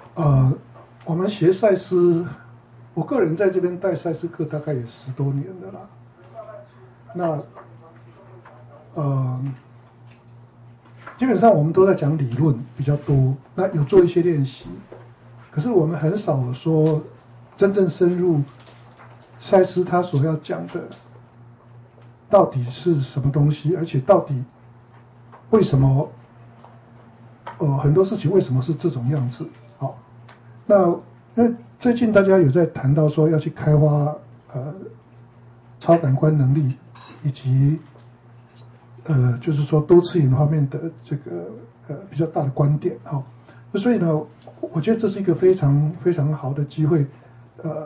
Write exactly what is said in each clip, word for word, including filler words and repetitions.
呃，我们学赛斯，我个人在这边带赛斯课大概也十多年了啦。那呃，基本上我们都在讲理论比较多，那有做一些练习，可是我们很少说真正深入赛斯他所要讲的到底是什么东西，而且到底为什么呃很多事情为什么是这种样子。好，那因为最近大家有在谈到说要去开发呃超感官能力，以及呃就是说多次元方面的这个呃比较大的观点。好，所以呢我觉得这是一个非常非常好的机会，呃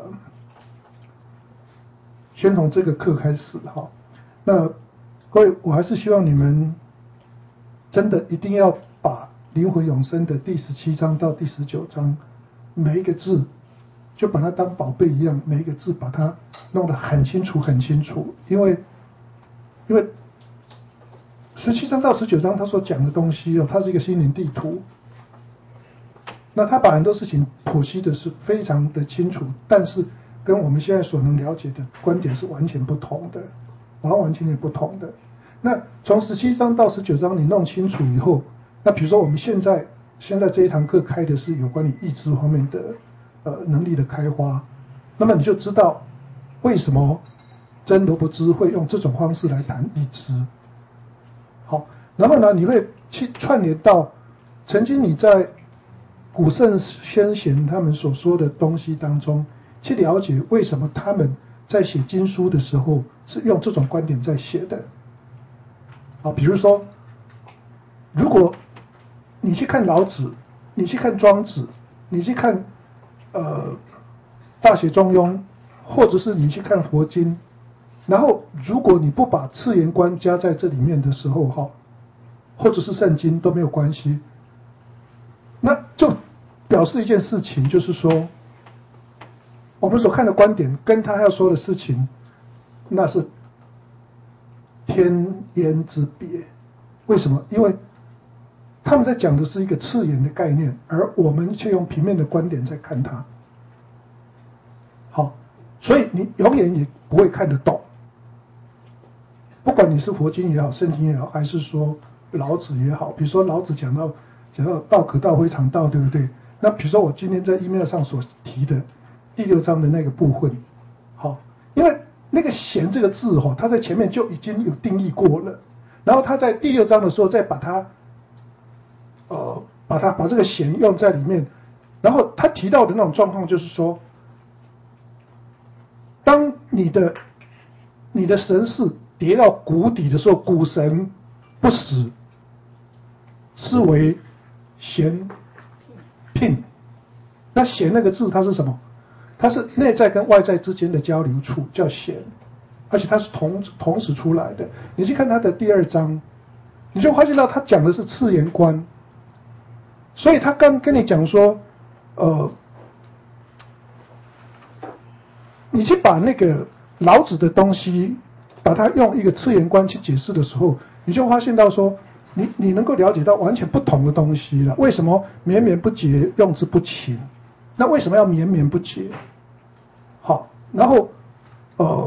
先从这个课开始。哈，那各位我还是希望你们真的一定要把灵魂永生的第十七章到第十九章每一个字就把它当宝贝一样，每一个字把它弄得很清楚很清楚。因为因为十七章到十九章他所讲的东西哦，它是一个心灵地图，那他把很多事情剖析的是非常的清楚，但是跟我们现在所能了解的观点是完全不同的，完完全全不同的。那从十七章到十九章你弄清楚以后，那比如说我们现在现在这一堂课开的是有关于意志方面的呃能力的开发，那么你就知道为什么真罗伯兹会用这种方式来谈意志。好，然后呢你会去串联到曾经你在古圣先贤他们所说的东西当中，去了解为什么他们在写经书的时候是用这种观点在写的。啊，比如说，如果你去看老子，你去看庄子，你去看呃大学中庸，或者是你去看佛经，然后如果你不把次元观加在这里面的时候，哈，或者是圣经都没有关系，那就表示一件事情，就是说我们所看的观点跟他要说的事情，那是天渊之别。为什么？因为他们在讲的是一个次元的概念，而我们却用平面的观点在看它。好，所以你永远也不会看得懂。不管你是佛经也好，圣经也好，还是说老子也好，比如说老子讲到讲到道可道非常道，对不对？那比如说我今天在 email 上所提的第六章的那个部分，好，因为那个贤这个字哈，它在前面就已经有定义过了，然后他在第六章的时候再把它呃把它把这个贤用在里面，然后他提到的那种状况就是说，当你的你的神识跌到谷底的时候，谷神不死，是为贤聘。那贤那个字它是什么？它是内在跟外在之间的交流处，叫贤，而且它是同同时出来的。你去看它的第二章，你就发现到它讲的是次元观，所以他刚跟你讲说，呃，你去把那个老子的东西，把它用一个次元观去解释的时候，你就发现到说，你你能够了解到完全不同的东西了。为什么绵绵不绝，用之不勤？那为什么要绵绵不绝？好，然后呃，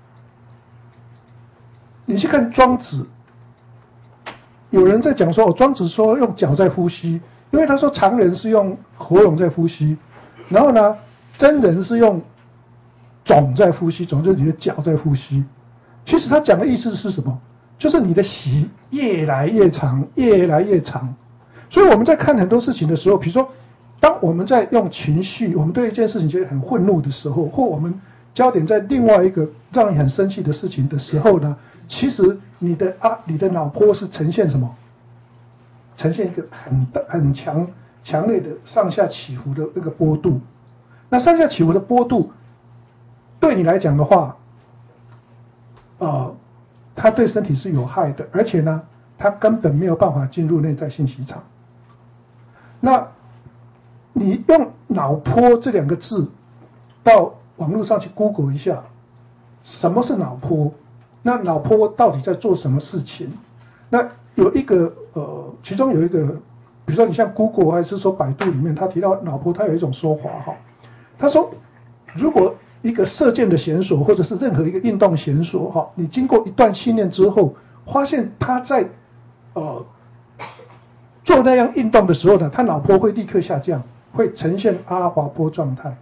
你去看庄子，有人在讲说，哦，庄子说用脚在呼吸，因为他说常人是用喉咙在呼吸，然后呢，真人是用种在呼吸，种就是你的脚在呼吸。其实他讲的意思是什么？就是你的息越来越长，越来越长。所以我们在看很多事情的时候，比如说，当我们在用情绪，我们对一件事情觉得很愤怒的时候，或我们焦点在另外一个让你很生气的事情的时候呢，其实你的啊，你的脑波是呈现什么？呈现一个很很强强烈的上下起伏的那个波度。那上下起伏的波度，对你来讲的话，呃，它对身体是有害的，而且呢，它根本没有办法进入内在信息场。那你用脑波这两个字到网络上去 Google 一下，什么是脑波？那脑波到底在做什么事情？那有一个呃，其中有一个比如说你像 Google 还是说百度里面，他提到脑波，他有一种说法哈，他说如果一个射箭的选手或者是任何一个运动选手哈，你经过一段训练之后，发现他在呃做那样运动的时候呢，他脑波会立刻下降，会呈现阿尔法波状态。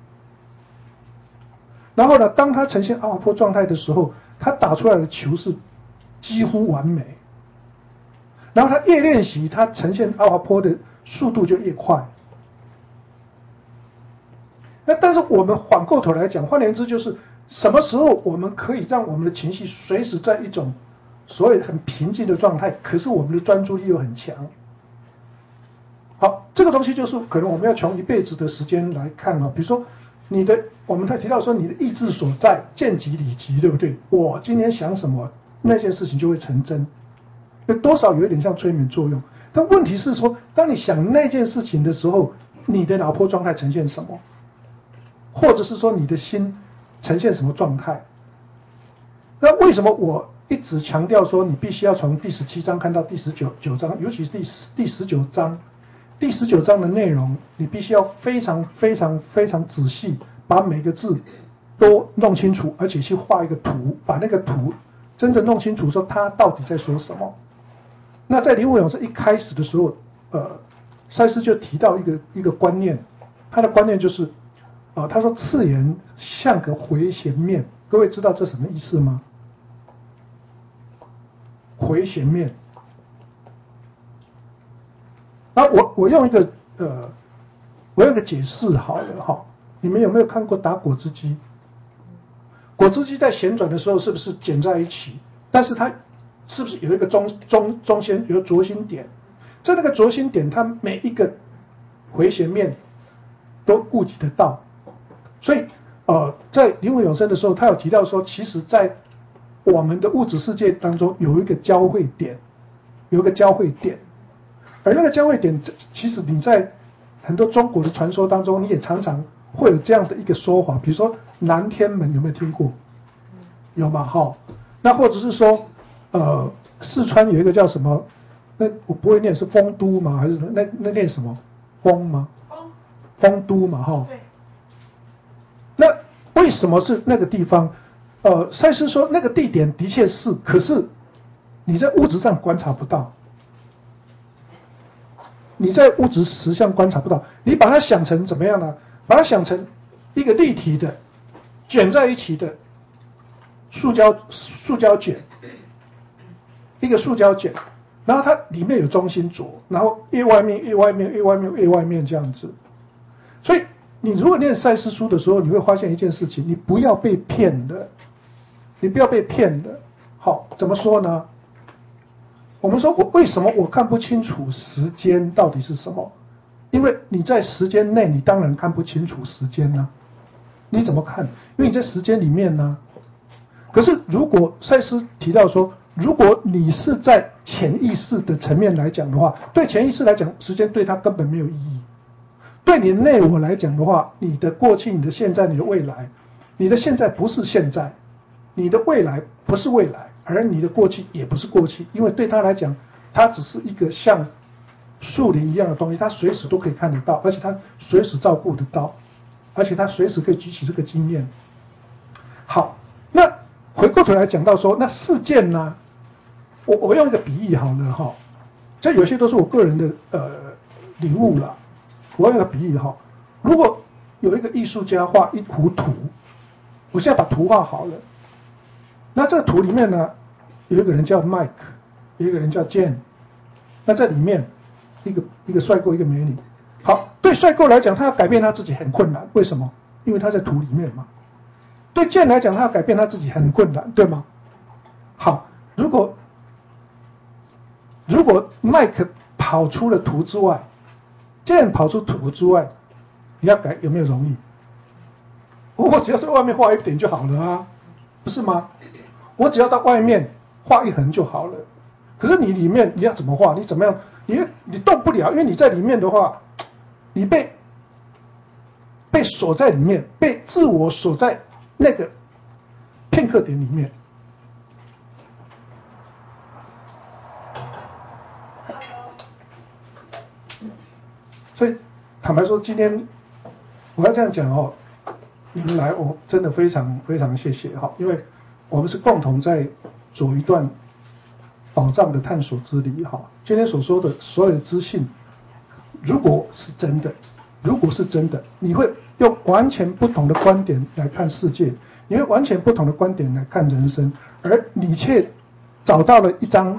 然后呢，当他呈现阿尔法波状态的时候，他打出来的球是几乎完美。然后他越练习，他呈现阿尔法波的速度就越快。那但是我们反过头来讲，换言之就是什么时候我们可以让我们的情绪随时在一种所谓很平静的状态，可是我们的专注力又很强。好，这个东西就是可能我们要从一辈子的时间来看啊，比如说你的，我们才提到说你的意志所在，见即理即，对不对？我今天想什么，那件事情就会成真，那多少有一点像催眠作用。但问题是说，当你想那件事情的时候，你的脑波状态呈现什么，或者是说你的心呈现什么状态？那为什么我一直强调说你必须要从第十七章看到第十九九章，尤其是第第十九章？第十九章的内容，你必须要非常非常非常仔细，把每个字都弄清楚，而且去画一个图，把那个图真正弄清楚，说他到底在说什么。那在灵魂永生一开始的时候，呃，赛斯就提到一个一个观念，他的观念就是，啊、呃，他说次元像个回旋面，各位知道这什么意思吗？回旋面。那我我用一个呃，我用一个解释好了哈，你们有没有看过打果汁机？果汁机在旋转的时候是不是卷在一起？但是它是不是有一个中中中心有个轴心点？在那个轴心点，它每一个回旋面都顾及得到。所以呃，在灵魂永生的时候，他有提到说，其实在我们的物质世界当中有一个交汇点，有一个交汇点。而那个交汇点，其实你在很多中国的传说当中，你也常常会有这样的一个说法，比如说南天门，有没有听过？有嘛？哈，那或者是说，呃，四川有一个叫什么？那我不会念，是丰都吗？还是那那念什么？丰吗？丰。丰都嘛？哈。对。那为什么是那个地方？呃，赛斯说那个地点的确是，可是你在物质上观察不到。你在物质实相观察不到，你把它想成怎么样呢？把它想成一个立体的、卷在一起的塑胶塑胶卷，一个塑胶卷，然后它里面有中心轴，然后越外面越外面越外面越外面这样子。所以你如果念赛斯书的时候，你会发现一件事情：你不要被骗的，你不要被骗的。好，怎么说呢？我们说我为什么我看不清楚时间到底是什么？因为你在时间内，你当然看不清楚时间呢、啊。你怎么看？因为你在时间里面呢、啊。可是如果赛斯提到说，如果你是在潜意识的层面来讲的话，对潜意识来讲，时间对它根本没有意义。对你内我来讲的话，你的过去、你的现在、你的未来，你的现在不是现在，你的未来不是未来。而你的过去也不是过去，因为对他来讲，它只是一个像树林一样的东西，他随时都可以看得到，而且他随时照顾得到，而且他随时可以举起这个经验。好，那回过头来讲到说，那事件呢？我我用一个比喻好了哈，这有些都是我个人的呃领悟了。我用一个比喻哈，如果有一个艺术家画一幅图，我现在把图画好了。那这个图里面呢，有一个人叫 Mike， 有一个人叫 Jane。那在里面，一个一个帅哥，一个美女。好，对帅哥来讲，他要改变他自己很困难，为什么？因为他在图里面嘛。对 Jane 来讲，他要改变他自己很困难，对吗？好，如果如果 Mike 跑出了图之外 ，Jane 跑出图之外，你要改有没有容易？我只要在外面画一点就好了啊，不是吗？我只要到外面画一横就好了，可是你里面你要怎么画？你怎么样？你你动不了，因为你在里面的话，你被被锁在里面，被自我锁在那个片刻点里面。 所以坦白说，今天我要这样讲哦，你们来我真的非常非常谢谢哈，因为我们是共同在走一段宝藏的探索之旅哈。今天所说的所有的资讯，如果是真的，如果是真的，你会用完全不同的观点来看世界，你会完全不同的观点来看人生，而你却找到了一张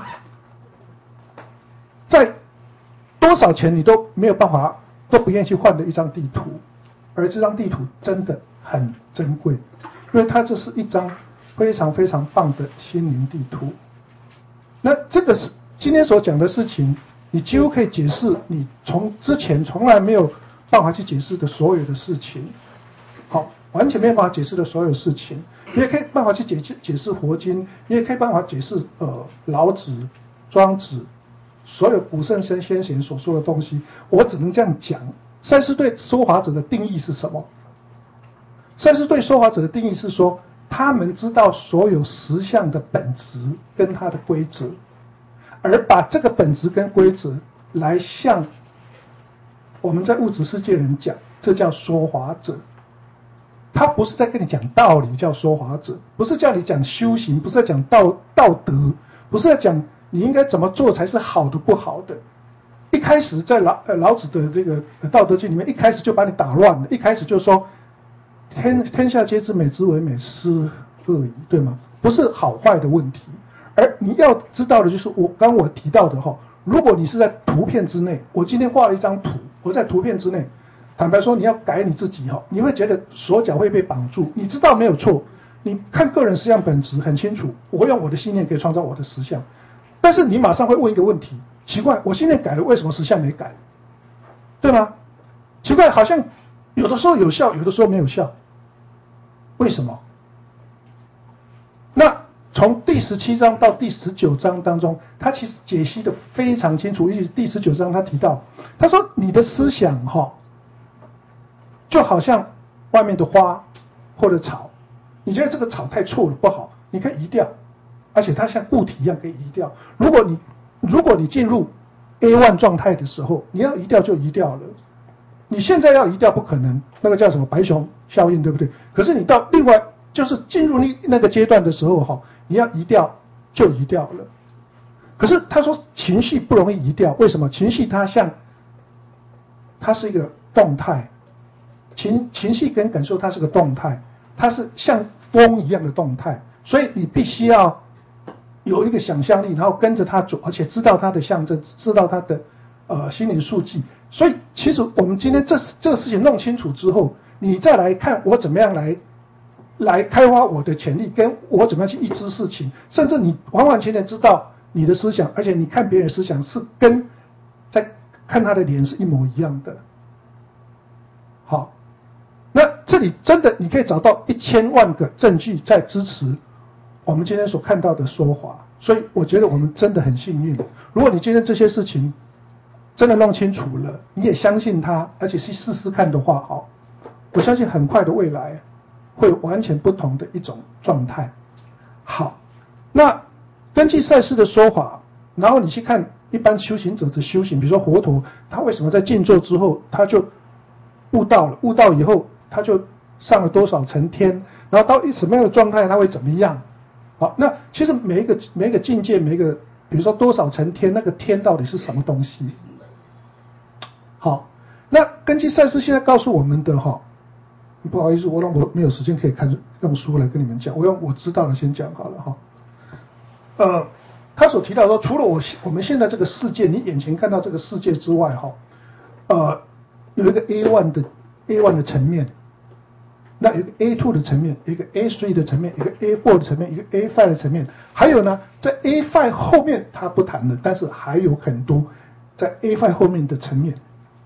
在多少钱你都没有办法都不愿意去换的一张地图，而这张地图真的很珍贵，因为它这是一张非常非常棒的心灵地图。那这个是今天所讲的事情，你几乎可以解释你从之前从来没有办法去解释的所有的事情，好，完全没有办法解释的所有事情，你也可以办法去解解释佛经，你也可以办法解释呃老子、庄子，所有古圣先先贤所说的东西。我只能这样讲，赛斯对说法者的定义是什么？赛斯对说法者的定义是说，他们知道所有实相的本质跟它的规则，而把这个本质跟规则来向我们在物质世界人讲，这叫说法者。他不是在跟你讲道理，叫说法者；不是叫你讲修行，不是在讲道道德，不是在讲你应该怎么做才是好的不好的。一开始在老呃老子的这个《道德经》里面，一开始就把你打乱了，一开始就说天天下皆知美之为美，斯恶已，对吗？不是好坏的问题，而你要知道的就是我刚我提到的哈，如果你是在图片之内，我今天画了一张图，我在图片之内，坦白说你要改你自己哈，你会觉得手脚会被绑住，你知道没有错，你看个人实相本质很清楚，我用我的信念可以创造我的实相，但是你马上会问一个问题，奇怪，我信念改了，为什么实相没改？对吗？奇怪，好像有的时候有效，有的时候没有效，为什么？那从第十七章到第十九章当中，他其实解析的非常清楚。尤其第十九章他提到，他说你的思想哈、哦，就好像外面的花或者草，你觉得这个草太臭了不好，你可以移掉，而且它像固体一样可以移掉。如果你如果你进入 A 一 状态的时候，你要移掉就移掉了。你现在要移掉不可能，那个叫什么白熊效应，对不对？可是你到另外就是进入那那个阶段的时候哈，你要移掉就移掉了。可是他说情绪不容易移掉，为什么？情绪它像它是一个动态，情情绪跟感受它是个动态，它是像风一样的动态，所以你必须要有一个想象力，然后跟着它走，而且知道它的象征，知道它的呃心灵数据。所以其实我们今天这这个事情弄清楚之后，你再来看我怎么样来来开发我的潜力，跟我怎么样去预知事情，甚至你完完全全知道你的思想，而且你看别人的思想是跟在看他的脸是一模一样的。好，那这里真的你可以找到一千万个证据在支持我们今天所看到的说法，所以我觉得我们真的很幸运。如果你今天这些事情真的弄清楚了，你也相信它，而且去试试看的话，好，我相信很快的未来会有完全不同的一种状态。好，那根据赛斯的说法，然后你去看一般修行者的修行，比如说佛陀，他为什么在静坐之后他就悟到了，悟到以后他就上了多少层天，然后到什么样的状态他会怎么样？好，那其实每一个每一个境界，每一个比如说多少层天，那个天到底是什么东西？好，那根据赛斯现在告诉我们的哈，不好意思，我让我没有时间可以看用书来跟你们讲，我用我知道的先讲好了哈。呃，他所提到说，除了我我们现在这个世界，你眼前看到这个世界之外哈，呃，有一个 A 一 的 A 一 的层面，那有一个 A 二 的层面，一个 A 三 的层面，一个 A 四 的层面，一个 A 五 的层面，还有呢，在 A 五 后面他不谈了，但是还有很多在 A 五 后面的层面。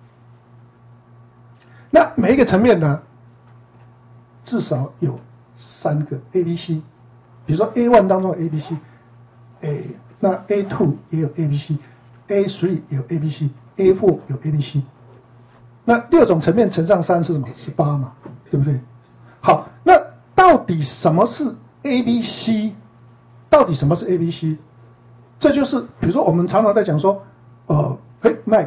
那每一个层面呢，至少有三个 A、B、C， 比如说 A 一 当中有 A、B、C， 哎，那 A 二 也有 A、B、C，A 三 也有 A、B、C，A 四 有 A、B、C， 那六种层面乘上三是什么？十八嘛，对不对？好，那到底什么是 A、B、C？ 到底什么是 A、B、C？ 这就是比如说我们常常在讲说，呃，嘿 ，Mike，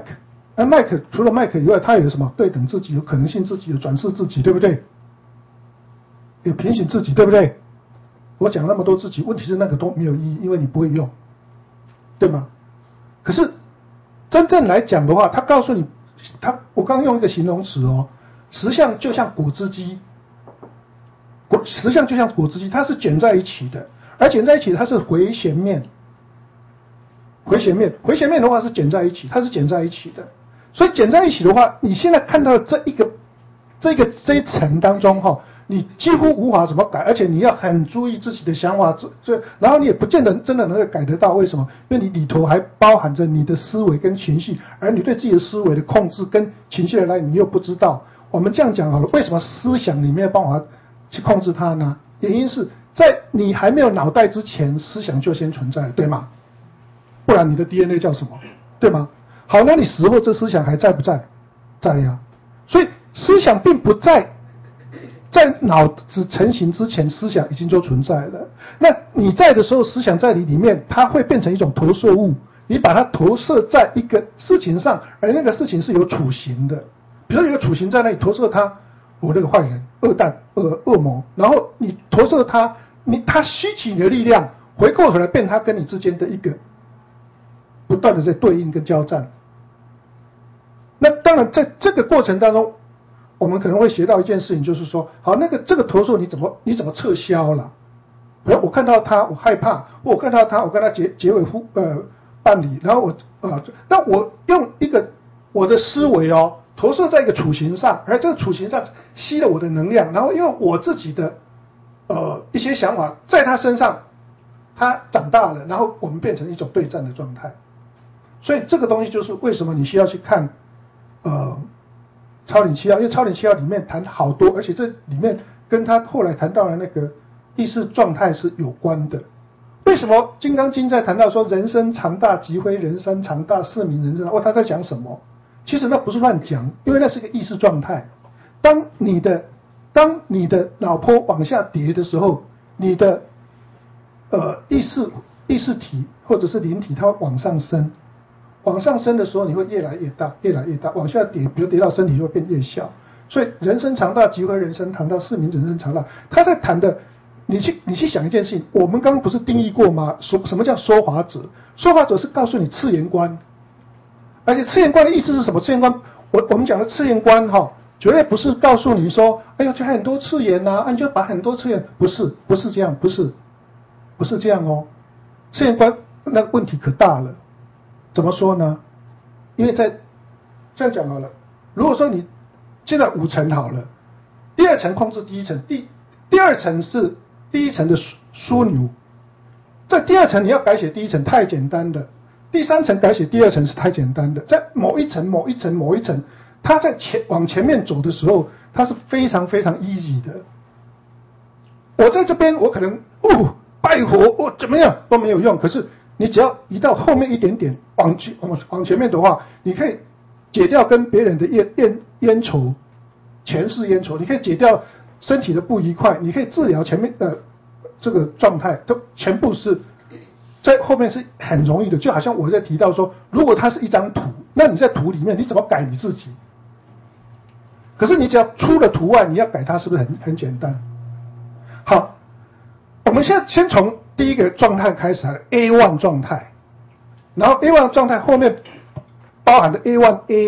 而麦克除了麦克以外，它有什么对等自己、有可能性自己、有转世自己，对不对？有平行自己，对不对？我讲那么多自己，问题是那个都没有意义，因为你不会用，对吗？可是真正来讲的话，他告诉你，他我刚刚用一个形容词哦，实相就像果汁机，果实相就像果汁机，它是卷在一起的，而卷在一起它是回旋面，回旋面，回旋面的话是卷在一起，它是卷在一起的，所以卷在一起的话，你现在看到的这一个这个这一层当中哈、哦。你几乎无法怎么改，而且你要很注意自己的想法，这然后你也不见得真的能够改得到。为什么？因为你里头还包含着你的思维跟情绪，而你对自己的思维的控制跟情绪的来源你又不知道。我们这样讲好了，为什么思想你没有办法去控制它呢？原因是在你还没有脑袋之前，思想就先存在了，对吗？不然你的 D N A 叫什么？对吗？好，那你死后这思想还在不在？在呀、啊。所以思想并不在。在脑子成型之前，思想已经就存在了。那你在的时候，思想在你里面，它会变成一种投射物。你把它投射在一个事情上，而那个事情是有处刑的。比如说有个处刑在那里投射他，我那个坏人、恶蛋、恶恶魔，然后你投射他，你他吸起你的力量，回过头来变他跟你之间的一个不断的在对应跟交战。那当然，在这个过程当中。我们可能会学到一件事情，就是说，好，那个这个投射你怎么你怎么撤销了？比如我看到他，我害怕；我看到他，我跟他结结为夫呃伴侣，然后我啊、呃，那我用一个我的思维哦，投射在一个处刑上，而这个处刑上吸了我的能量，然后因为我自己的呃一些想法在他身上，他长大了，然后我们变成一种对战的状态。所以这个东西就是为什么你需要去看呃。超领七号，因为超领七号里面谈好多，而且这里面跟他后来谈到的那个意识状态是有关的。为什么《金刚经》在谈到说人生长大即非人生长大，是名人生长？哦，他在讲什么？其实那不是乱讲，因为那是个意识状态。当你的当你的脑波往下跌的时候，你的呃意识意识体或者是灵体它会往上升。往上升的时候，你会越来越大，越来越大；往下跌，比如跌到身体就会变越小。所以人生长大即非人生长大，是名人生长大。他在谈的，你去你去想一件事情，我们刚刚不是定义过吗？说什么叫说法者？说法者是告诉你次元观，而且次元观的意思是什么？次元观，我我们讲的次元观哈、哦，绝对不是告诉你说，哎呀，就很多次元呐、啊，你就把很多次元，不是，不是这样，不是，不是这样哦。次元观那个问题可大了。怎么说呢？因为在这样讲好了，如果说你现在五层好了，第二层控制第一层，第第二层是第一层的枢纽，在第二层你要改写第一层太简单了，第三层改写第二层是太简单的，在某一层某一层某一层，它在前往前面走的时候，它是非常非常 easy 的。我在这边我可能哦拜火哦怎么样都没有用，可是你只要移到后面一点点，往前往往前面的话，你可以解掉跟别人的冤冤冤仇，前世冤仇，你可以解掉身体的不愉快，你可以治疗前面的这个状态，都全部是在后面是很容易的。就好像我在提到说，如果它是一张图，那你在图里面你怎么改你自己？可是你只要出了图案，你要改它是不是很很简单？好，我们现在先从第一个状态开始 A 一 状态，然后 A 一 状态后面包含的 A 一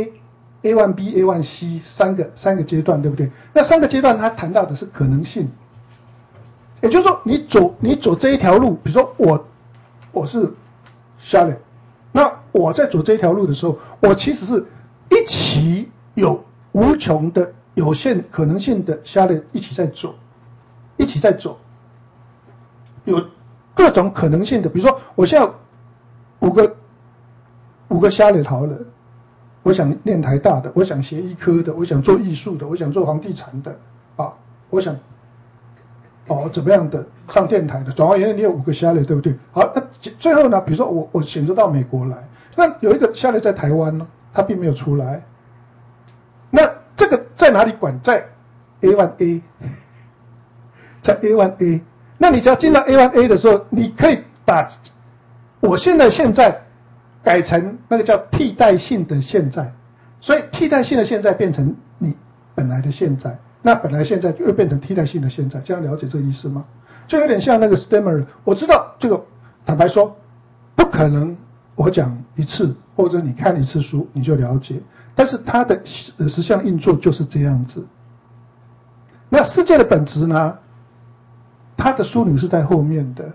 A、A 一 B、A 一 C 三个三个阶段，对不对？那三个阶段它谈到的是可能性，也就是说你走你走这一条路，比如说我我是 Charlotte， 那我在走这一条路的时候，我其实是一起有无穷的有限可能性的 Charlotte 一起在走，一起在走，有各种可能性的，比如说我现在五个五个瞎脸好了，我想念台大的，我想学医科的，我想做艺术的，我想做房地产的啊，我想哦怎么样的上电台的，总而言之你有五个瞎脸，对不对？好，那最后呢，比如说我我选择到美国来，那有一个瞎脸在台湾呢，他并没有出来，那这个在哪里管？在 A 一 A， 在 A 一 A。那你只要进到 A 一 A 的时候，你可以把我现在现在改成那个叫替代性的现在。 所以替代性的现在变成你本来的现在，那本来现在就又变成替代性的现在，这样了解这个意思吗？就有点像那个 Stemmer， 我知道这个，坦白说，不可能我讲一次或者你看一次书你就了解，但是它的实相运作就是这样子。那世界的本质呢？他的枢纽是在后面的。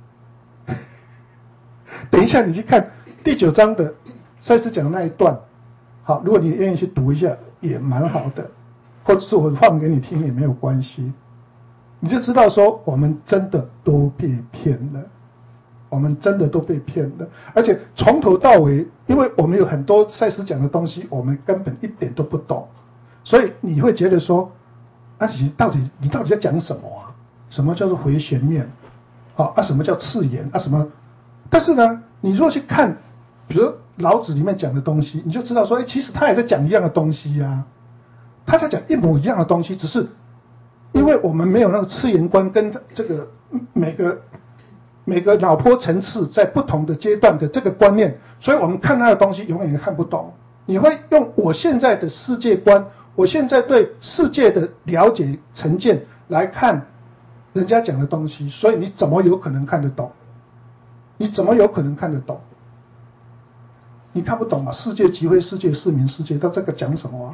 等一下你去看第九章的赛斯讲的那一段，好，如果你愿意去读一下也蛮好的，或者是我放给你听也没有关系，你就知道说我们真的都被骗了，我们真的都被骗了，而且从头到尾，因为我们有很多赛斯讲的东西我们根本一点都不懂，所以你会觉得说啊，你到底你到底在讲什么啊？什么叫做回旋面？啊啊，什么叫次元啊？什么？但是呢，你如果去看，比如老子里面讲的东西，你就知道说，哎，其实他也在讲一样的东西呀、啊，他在讲一模一样的东西，只是因为我们没有那个次元观跟这个每个每个脑波层次在不同的阶段的这个观念，所以我们看他的东西永远也看不懂。你会用我现在的世界观，我现在对世界的了解成见来看人家讲的东西，所以你怎么有可能看得懂？你怎么有可能看得懂？你看不懂啊！世界即非世界，是名世界，到这个讲什么啊？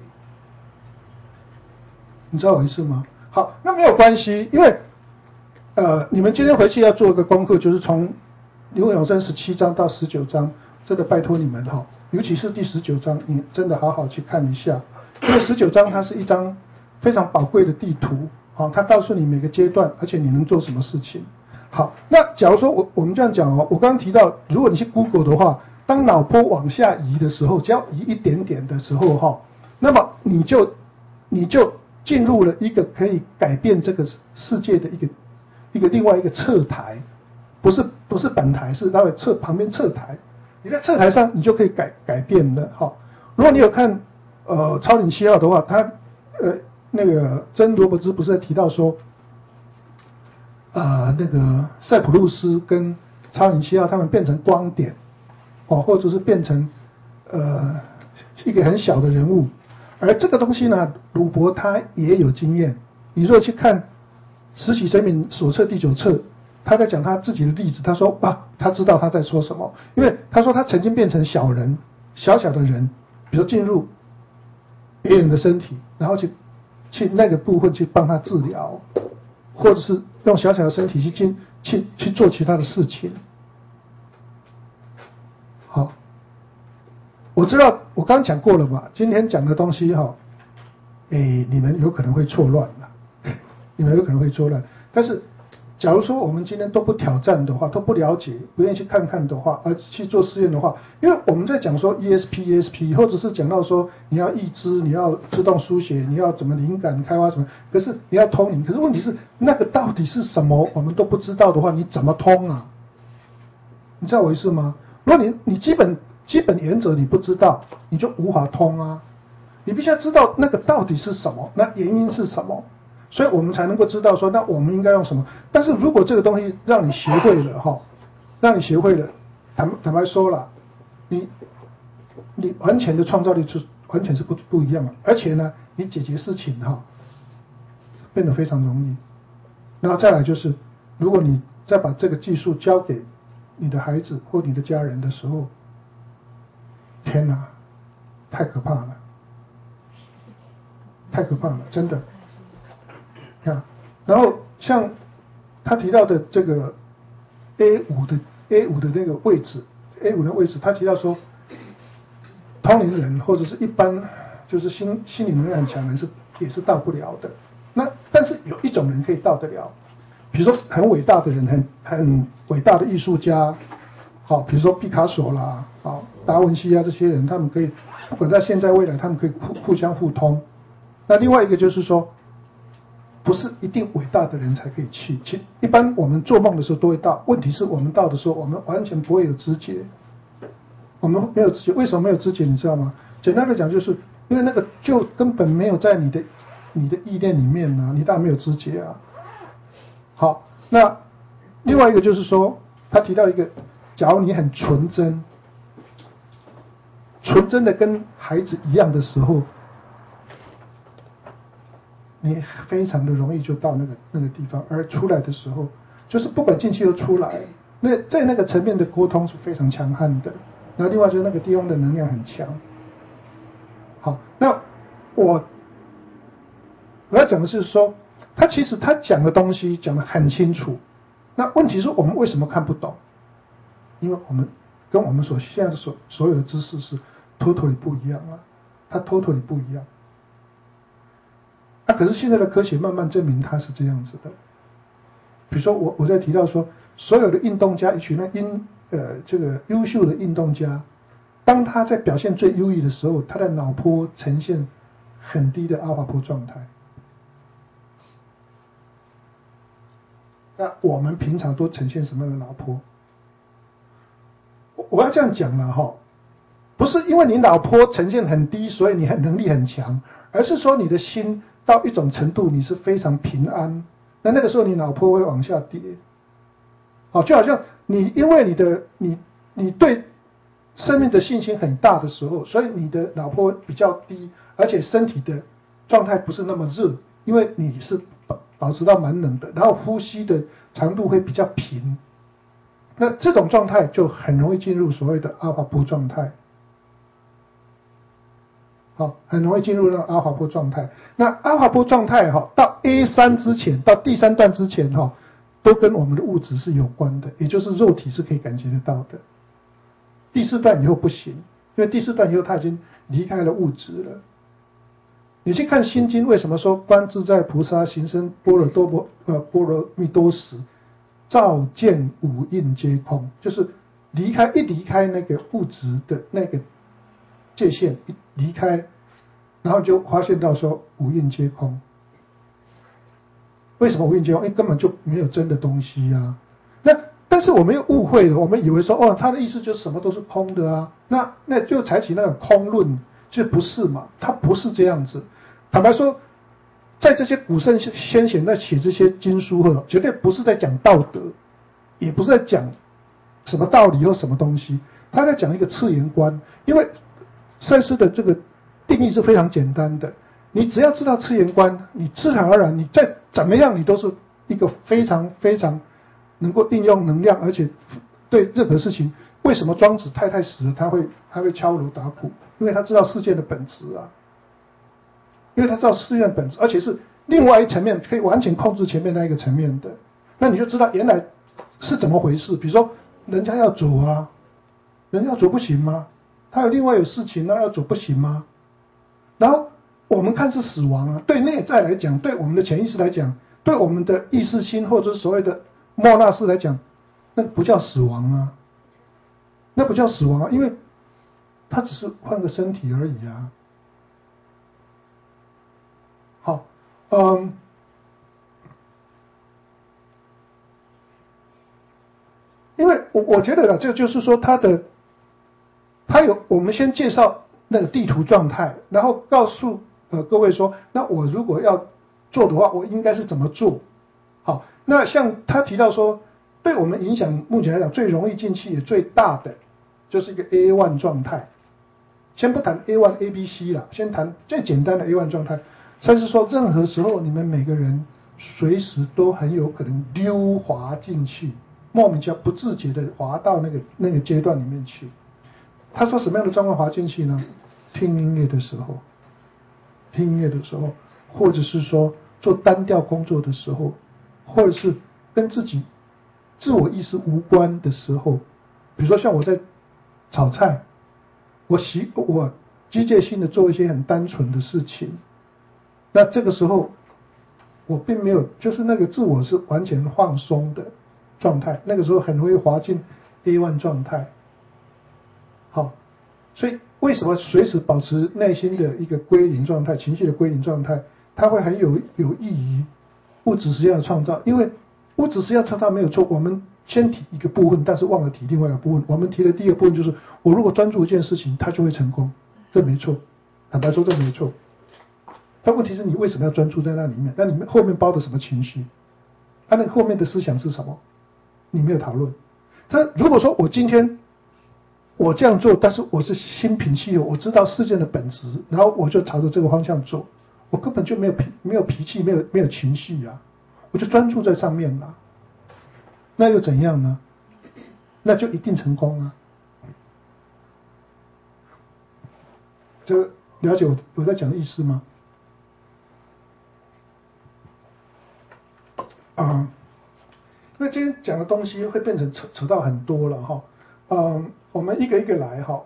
你知道我意思吗？好，那没有关系，因为呃，你们今天回去要做一个功课，就是从《灵魂永生》十七章到十九章，真的拜托你们哈，尤其是第十九章，你真的好好去看一下，因为十九章它是一张非常宝贵的地图，好，它告诉你每个阶段，而且你能做什么事情。好，那假如说我我们这样讲哦，我刚刚提到，如果你去 Google 的话，当脑波往下移的时候，只要移一点点的时候哈，那么你就你就进入了一个可以改变这个世界的一个一个另外一个侧台，不是不是本台，是它的侧旁边侧台，你在侧台上你就可以改改变的哈。如果你有看呃超灵七号的话，他呃那个真罗伯兹不是在提到说。啊、呃，那个塞浦路斯跟超灵七号他们变成光点，哦，或者是变成呃一个很小的人物，而这个东西呢，鲁伯他也有经验。你如果去看《实习生命手册》第九册，他在讲他自己的例子，他说啊，他知道他在说什么，因为他说他曾经变成小人，小小的人，比如进入别人的身体，然后去去那个部分去帮他治疗。或者是用小小的身体去进去去做其他的事情。好，我知道我刚刚讲过了嘛，今天讲的东西哈，诶，你们有可能会错乱了，你们有可能会错乱。但是，假如说我们今天都不挑战的话，都不了解，不愿意去看看的话，而去做试验的话，因为我们在讲说 E S P E S P， 或者是讲到说你要预知，你要自动书写，你要怎么灵感开发什么，可是你要通灵，可是问题是那个到底是什么，我们都不知道的话，你怎么通啊？你知道我意思吗？如果你你基本基本原则你不知道，你就无法通啊。你必须要知道那个到底是什么，那原因是什么。所以我们才能够知道说，那我们应该用什么？但是如果这个东西让你学会了哈，让你学会了，坦坦白说了，你你完全的创造力就完全是不不一样了，而且呢，你解决事情哈，变得非常容易。然后再来就是，如果你再把这个技术交给你的孩子或你的家人的时候，天哪，太可怕了，太可怕了，真的。然后像他提到的这个 A 五 的 A 五 的那个位置 ，A 五 的位置，他提到说，通灵人或者是一般就是心心理能量很强人是也是到不了的。那但是有一种人可以到得了，比如说很伟大的人，很很伟大的艺术家，好，比如说毕卡索啦，好，达文西啊这些人，他们可以不管在现在未来，他们可以互互相互通。那另外一个就是说。不是一定伟大的人才可以去，其一般我们做梦的时候都会到，问题是我们到的时候，我们完全不会有知觉，我们没有知觉，为什么没有知觉？你知道吗？简单的讲，就是因为那个就根本没有在你的你的意念里面呢、啊，你当然没有知觉啊。好，那另外一个就是说，他提到一个，假如你很纯真， 纯真的跟孩子一样的时候，你非常的容易就到那个那个地方，而出来的时候，就是不管进去又出来，那在那个层面的沟通是非常强悍的。然后另外就是那个地方的能量很强。好，那我我要讲的是说，他其实他讲的东西讲得很清楚，那问题是我们为什么看不懂？因为我们跟我们所现在的所所有的知识是 totally 不一样啊，它 totally 不一样。那、啊、可是现在的科学慢慢证明它是这样子的。比如说我我在提到说，所有的运动家，一群那运呃这个优秀的运动家，当他在表现最优异的时候，他的脑波呈现很低的阿尔法波状态。那我们平常都呈现什么样的脑波？我要这样讲了哈，不是因为你脑波呈现很低，所以你很能力很强，而是说你的心到一种程度，你是非常平安，那那个时候你脑波会往下跌。好，就好像你因为你的你你对生命的信心很大的时候，所以你的脑波比较低，而且身体的状态不是那么热，因为你是保持到蛮冷的，然后呼吸的长度会比较平。那这种状态就很容易进入所谓的阿尔法波状态，好，很容易进入那个阿尔法波状态。那阿尔法波状态哈，到 A 三 之前，到第三段之前哈，都跟我们的物质是有关的，也就是肉体是可以感觉得到的。第四段以后不行，因为第四段以后他已经离开了物质了。你去看《心经》，为什么说观自在菩萨行深般若多波呃波罗蜜多时？照见五蕴皆空，就是离开一离开那个物质的那个界限，一离开，然后就发现到说五蕴皆空。为什么五蕴皆空？因为根本就没有真的东西啊。那但是我们又误会了，我们以为说哦，他的意思就是什么都是空的啊。那那就采取那个空论，就不是嘛？它不是这样子。坦白说，在这些古圣先贤在写这些经书后，绝对不是在讲道德，也不是在讲什么道理或什么东西，他在讲一个次元观。因为赛斯的这个定义是非常简单的，你只要知道次元观，你自然而然，你再怎么样，你都是一个非常非常能够应用能量，而且对任何事情，为什么庄子太太死了，他会他会敲锣打鼓？因为他知道世界的本质啊。因为他知道事件本质，而且是另外一层面可以完全控制前面那一个层面的，那你就知道原来是怎么回事。比如说人家要走啊，人家要走不行吗？他有另外有事情，那要走不行吗？然后我们看是死亡啊，对内在来讲，对我们的潜意识来讲，对我们的意识心或者是所谓的莫那斯来讲，那不叫死亡啊，那不叫死亡啊，因为他只是换个身体而已啊。好，嗯，因为我我觉得呢，这就是说他的，他有我们先介绍那个地图状态，然后告诉呃各位说，那我如果要做的话，我应该是怎么做？好，那像他提到说，对我们影响目前来讲最容易进去也最大的，就是一个 A 一 状态。先不谈 A 一 A、B、C 了，先谈最简单的 A 一 状态。但是说，任何时候你们每个人随时都很有可能溜滑进去，莫名其妙不自觉的滑到那个那个阶段里面去。他说什么样的状况滑进去呢？听音乐的时候，听音乐的时候，或者是说做单调工作的时候，或者是跟自己自我意识无关的时候，比如说像我在炒菜，我习我机械性的做一些很单纯的事情。那这个时候，我并没有，就是那个自我是完全放松的状态，那个时候很容易滑进 A 一 状态。好，所以为什么随时保持内心的一个归零状态，情绪的归零状态，它会很有有益于物质实相的创造。因为物质实相创造没有错，我们先提一个部分，但是忘了提另外一个部分。我们提的第一个部分就是，我如果专注一件事情，它就会成功，这没错。坦白说，这没错。但问题是你为什么要专注在那里面？那里面后面包的什么情绪？它、啊、那后面的思想是什么？你没有讨论。但如果说我今天我这样做，但是我是心平气和，我知道事件的本质，然后我就朝着这个方向做，我根本就没有脾没有脾气，没有没有情绪啊，我就专注在上面了。那又怎样呢？那就一定成功啊！这个了解我我在讲的意思吗？啊、嗯，因为今天讲的东西会变成扯扯到很多了哈。嗯，我们一个一个来哈。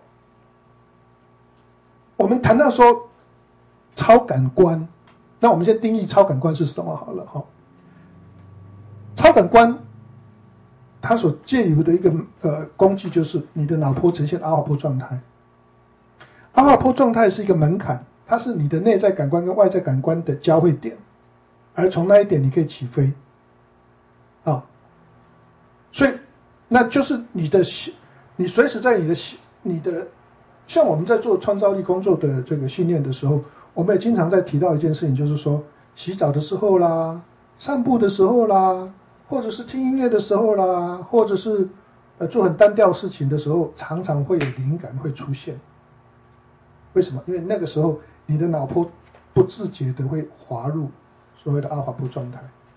我们谈到说超感官，那我们先定义超感官是什么好了哈。超感官它所借由的一个呃工具就是你的脑波呈现阿尔法波状态。阿尔法波状态是一个门槛，它是你的内在感官跟外在感官的交汇点，而从那一点你可以起飞啊。所以那就是你的你随时在你的你的像我们在做创造力工作的这个训练的时候，我们也经常在提到一件事情，就是说洗澡的时候啦，散步的时候啦，或者是听音乐的时候啦，或者是呃做很单调事情的时候，常常会有灵感会出现。为什么？因为那个时候你的脑波不自觉的会滑入所谓的阿尔法波状态。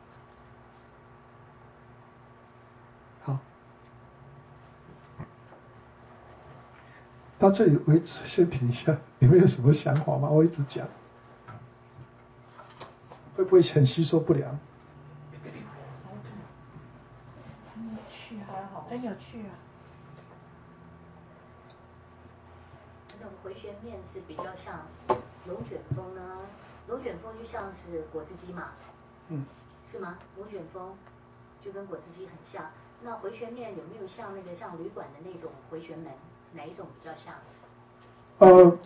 好，到这里为止，先停一下。你们有什么想法吗？我一直讲，会不会很吸收不良？ 很有趣，还好，很有趣啊。 那种回旋面是比较像龙卷风呢？龙卷风就像是果汁机嘛， 嗯， 是吗？龙卷风就跟果汁机很像。那回旋面有没有像那个像旅馆的那种回旋门？哪一种比较像？ 呃，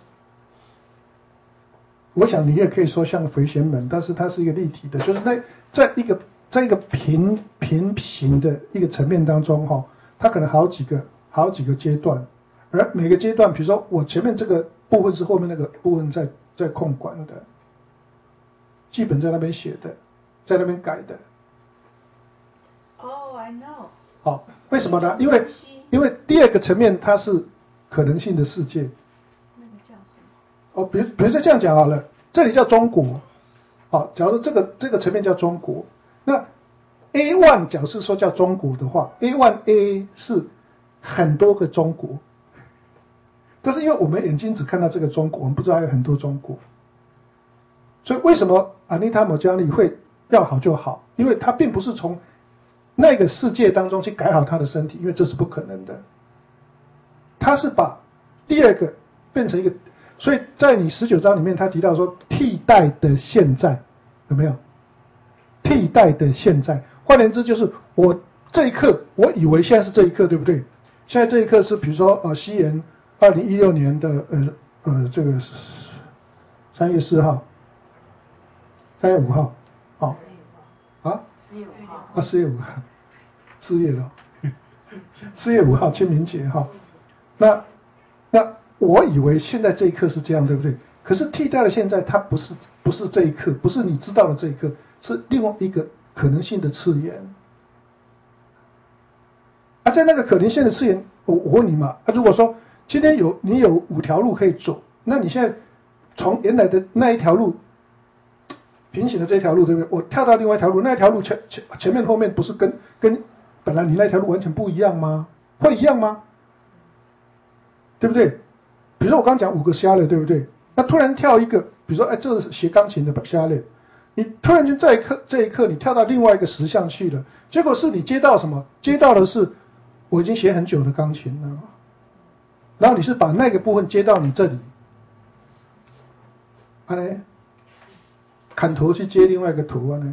我想你也可以说像回旋门，但是它是一个立体的，就是在在一个在一个平平行的一个层面当中哈、哦，它可能好几个好几个阶段，而每个阶段，比如说我前面这个部分是后面那个部分在在控管的，剧本在那边写的，在那边改的。 Oh, I know. 好，为什么呢？因为因为第二个层面它是可能性的世界。 那个叫什么？ 哦，比如比如说这样讲好了，这里叫中国。好，假如说这个这个层面叫中国，那 A 一 假设说叫中国的话 ，A 一 A 是很多个中国，但是因为我们眼睛只看到这个中国，我们不知道还有很多中国，所以为什么阿妮塔摩加利会要好就好？因为他并不是从那个世界当中去改好他的身体，因为这是不可能的。他是把第二个变成一个，所以在你十九章里面，他提到说替代的现在，有没有？替代的现在，换言之就是我这一刻，我以为现在是这一刻，对不对？现在这一刻是比如说呃，西元二零一六年的呃呃这个三月四号，三月五号，好、哦，啊， 四月五号。 啊，四月五号，四月了，四月五号清明节哈、哦。那那我以为现在这一刻是这样，对不对？可是替代了现在，它不是不是这一刻，不是你知道的这一刻，是另外一个可能性的次元。啊，在那个可能性的次元，我我问你嘛，啊，如果说今天有你有五条路可以走，那你现在从原来的那一条路平行的这一条路，对不对？我跳到另外一条路，那一条路前前前面后面不是跟跟本来你那条路完全不一样吗？会一样吗？对不对？比如说我刚讲五个虾类，对不对？那突然跳一个，比如说，哎，这是学钢琴的虾类，你突然间这一刻这一刻你跳到另外一个实相去了，结果是你接到什么？接到的是我已经学很久的钢琴了，然后你是把那个部分接到你这里，啊呢，砍头去接另外一个头啊呢，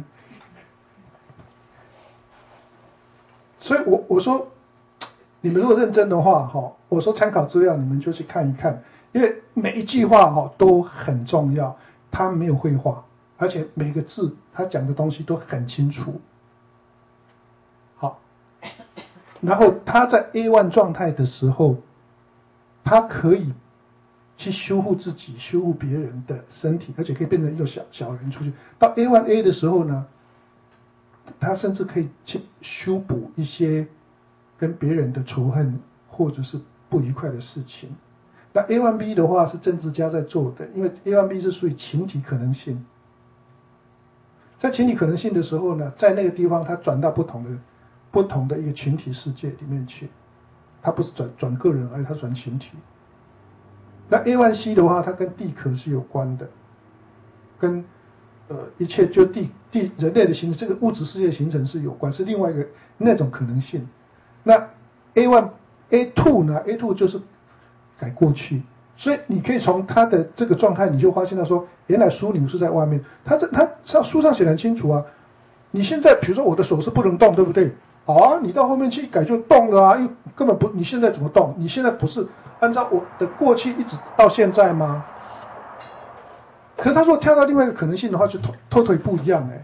所以我我说。你们如果认真的话，哈，我说参考资料，你们就去看一看，因为每一句话哈都很重要，它没有绘画，而且每个字它讲的东西都很清楚。好，然后他在 A 一 状态的时候，他可以去修复自己、修复别人的身体，而且可以变成一个小小人出去。到 A 一 A 的时候呢，他甚至可以去修补一些跟别人的仇恨，或者是不愉快的事情。那 A 一 B 的话是政治家在做的，因为 A 一 B 是属于情体可能性。在情体可能性的时候呢，在那个地方它转到不同的不同的一个群体世界里面去，它不是转转个人，而是它转群体。那 A 一 C 的话，它跟地壳是有关的，跟呃一切就地地人类的形成，这个物质世界的形成是有关，是另外一个那种可能性。那 A 一 A 二 呢 ？A 二 就是改过去，所以你可以从它的这个状态，你就发现到说，原来枢纽是在外面。它这它上书上写得很清楚啊。你现在比如说我的手是不能动，对不对？好啊，你到后面去一改就动了啊，因为根本不，你现在怎么动？你现在不是按照我的过去一直到现在吗？可是他说跳到另外一个可能性的话，就 totally 不一样哎。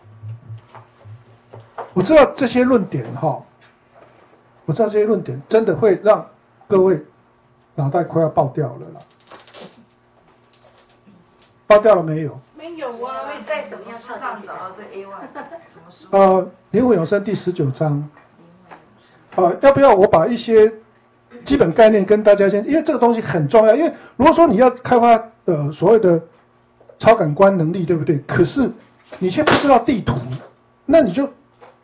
我知道这些论点哈，我知道这些论点真的会让各位脑袋快要爆掉了啦。爆掉了没有？ 没有啊。 所以在什么样书上找到这 A 一 什么书？ 呃，灵魂永生第十九章。呃，要不要我把一些基本概念跟大家先，因为这个东西很重要。因为如果说你要开发呃所谓的超感官能力，对不对？可是你却不知道地图，那你就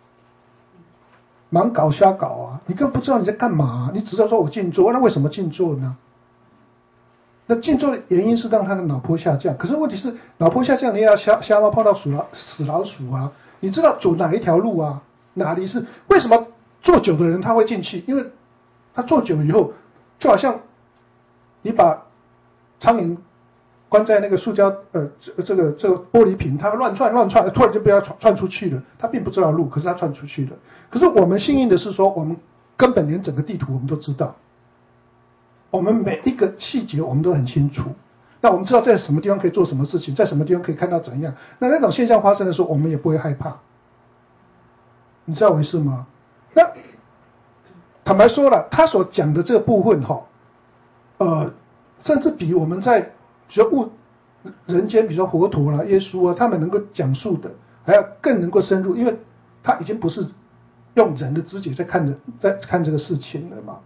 盲搞瞎搞啊！你根本不知道你在干嘛，你只知道说我静坐，那为什么静坐呢？那静坐的原因是让他的脑波下降，可是问题是脑波下降，你也要瞎瞎猫碰到鼠老死老鼠啊！你知道走哪一条路啊？哪里是为什么坐久的人他会进去？因为他坐久以后，就好像你把苍蝇关在那个塑胶呃这这个这个玻璃瓶，它乱窜乱窜，突然就被它窜窜出去了。它并不知道路，可是它窜出去了。可是我们幸运的是说，我们根本连整个地图我们都知道，我们每一个细节我们都很清楚。那我们知道在什么地方可以做什么事情，在什么地方可以看到怎样。那那种现象发生的时候，我们也不会害怕。你知道我意思吗？那坦白说了，他所讲的这个部分哈，呃，甚至比我们在比如物人间，比如说佛陀啦、耶稣啊，他们能够讲述的还要更能够深入，因为他已经不是用人的知觉在看的，在看这个事情了嘛。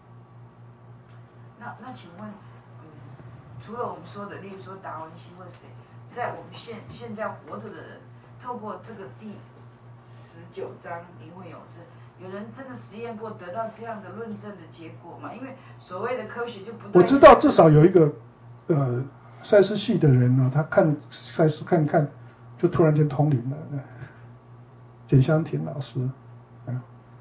那那请问，嗯，除了我们说的，例如说达文西或谁，在我们现现在活着的人，透过这个第十九章灵魂永生，有人真的实验过得到这样的论证的结果吗？因为所谓的科学就不。 我知道至少有一个呃赛斯系的人呢、啊，他看赛斯看看，就突然间通灵了。简香婷老师，嗯。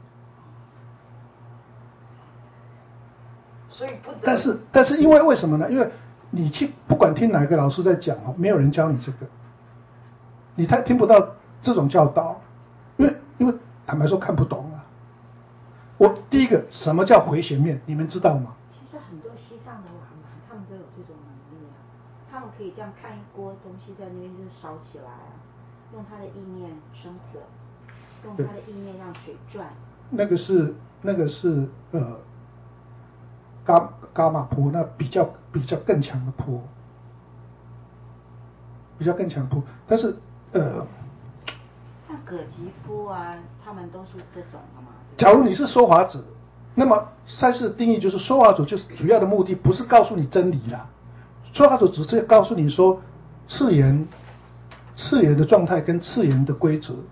所以不得。 但是但是因为为什么呢？因为你去不管听哪个老师在讲哦，没有人教你这个，你他听不到这种教导，因为因为坦白说看不懂啊。我第一个什么叫回旋面，你们知道吗？ 其实很多西藏的喇嘛，他们都有这种能力啊，他们可以这样看一锅东西在那边就烧起来啊，用他的意念生火，用他的意念让水转。 那个是那个是呃。伽伽马波，那比较比较更强的波，比较更强的波，但是呃， 像葛吉夫啊，他们都是这种的嘛。 假如你是说法者，那么赛斯的定义就是说法者就是主要的目的不是告诉你真理啦，说法者只是告诉你说次元次元的状态跟次元的规则。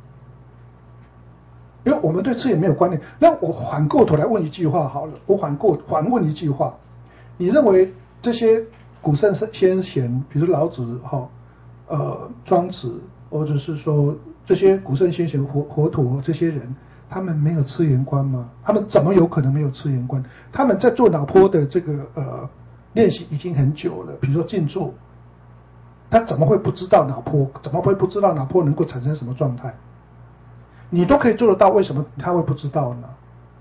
因为我们对次元没有观念，那我反过头来问一句话好了，我反过反问一句话，你认为这些古圣先贤，比如老子哈、呃庄子，或者是说这些古圣先贤佛佛陀这些人，他们没有次元观吗？他们怎么有可能没有次元观？他们在做脑波的这个呃练习已经很久了，比如说静坐，他怎么会不知道脑波？怎么会不知道脑波能够产生什么状态？你都可以做得到，为什么他会不知道呢？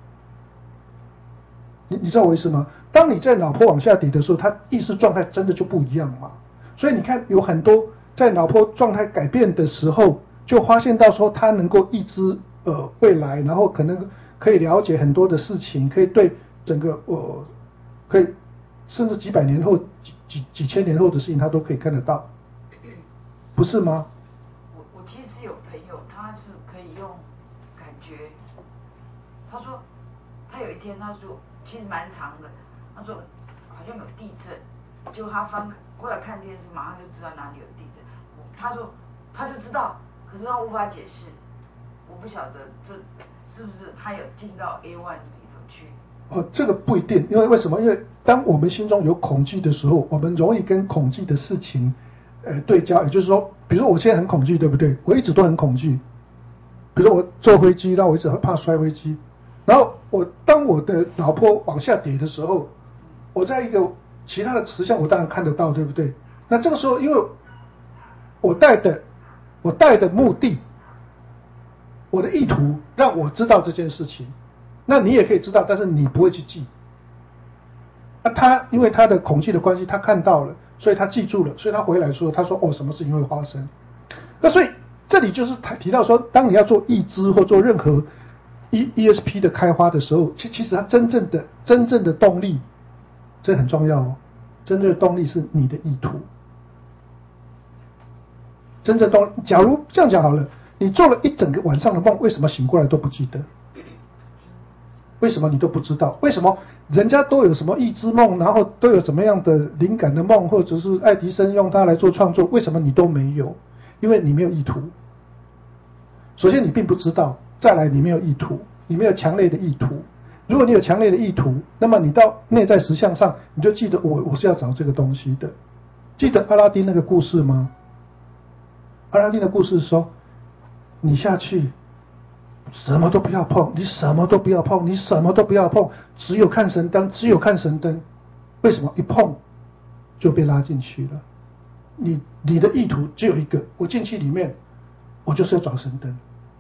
你你知道我意思吗？当你在脑波往下跌的时候，他意识状态真的就不一样嘛。所以你看，有很多在脑波状态改变的时候，就发现到说他能够预知呃未来，然后可能可以了解很多的事情，可以对整个呃可以甚至几百年后、几几几千年后的事情，他都可以看得到，不是吗？ 我我其实有朋友，他是可以用感觉，他说他有一天他说其实蛮长的。他说好像有地震，就他翻后来看电视，马上就知道哪里有地震。他说他就知道，可是他无法解释。我不晓得这是不是他有进到 A 一 里头去。 哦，这个不一定，因为为什么？因为当我们心中有恐惧的时候，我们容易跟恐惧的事情，呃，对焦。也就是说，比如说我现在很恐惧，对不对？我一直都很恐惧。比如说我坐飞机，那我一直很怕摔飞机。然后我当我的老婆往下跌的时候，我在一个其他的磁向，我当然看得到，对不对？那这个时候，因为我带的我带的目的，我的意图让我知道这件事情，那你也可以知道，但是你不会去记。那他因为他的恐惧的关系，他看到了，所以他记住了，所以他回来说，他说哦，什么事情会发生？那所以这里就是他提到说，当你要做义肢或做任何 E E S P 的开发的时候，其其实它真正的真正的动力，这很重要哦。真正的动力是你的意图。真正动力，假如这样讲好了，你做了一整个晚上的梦，为什么醒过来都不记得？为什么你都不知道？为什么人家都有什么义肢梦，然后都有什么样的灵感的梦，或者是爱迪生用它来做创作，为什么你都没有？因为你没有意图。首先你并不知道，再来你没有意图，你没有强烈的意图。如果你有强烈的意图，那么你到内在实相上，你就记得我我是要找这个东西的。记得阿拉丁那个故事吗？阿拉丁的故事说，你下去什么都不要碰，你什么都不要碰，你什么都不要碰，只有看神灯，只有看神灯。为什么？一碰就被拉进去了。你你的意图只有一个，我进去里面，我就是要找神灯。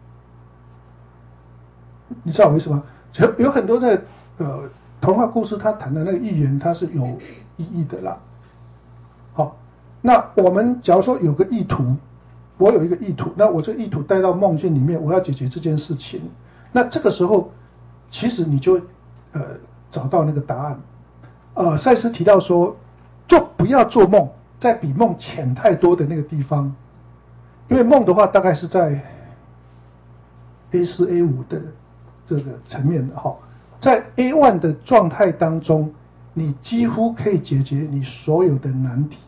你知道为什么？有有很多的呃童话故事，他谈的那个寓言，它是有意义的啦。好，那我们假如说有个意图。我有一个意图，那我这个意图带到梦境里面，我要解决这件事情。那这个时候，其实你就呃找到那个答案。呃，赛斯提到说，就不要做梦，在比梦浅太多的那个地方，因为梦的话大概是在 A 四 A 五 的这个层面的哈，在 A 一 的状态当中，你几乎可以解决你所有的难题。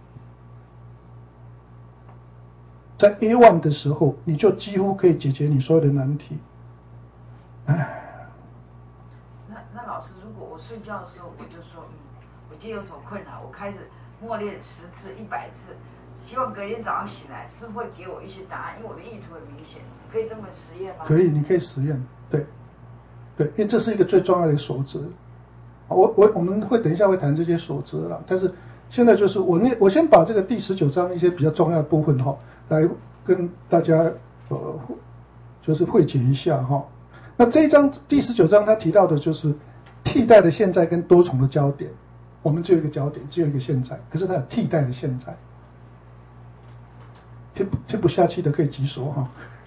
在 A 一 的时候，你就几乎可以解决你所有的难题。唉， 那那老师，如果我睡觉的时候，我就说，嗯，我今天有什么困扰，我开始默念十次、一百次，希望隔天早上醒来是会给我一些答案，因为我的意图很明显，可以这么实验吗？ 可以，你可以实验，对，对，因为这是一个最重要的守则。我我我们会等一下会谈这些守则啦，但是现在就是我那我先把这个第十九章一些比较重要的部分哈。来跟大家呃，就是汇解一下哈。那这一章第十九章他提到的就是替代的现在跟多重的焦点。我们只有一个焦点，只有一个现在，可是它有替代的现在。听不听不下去的可以举手哈。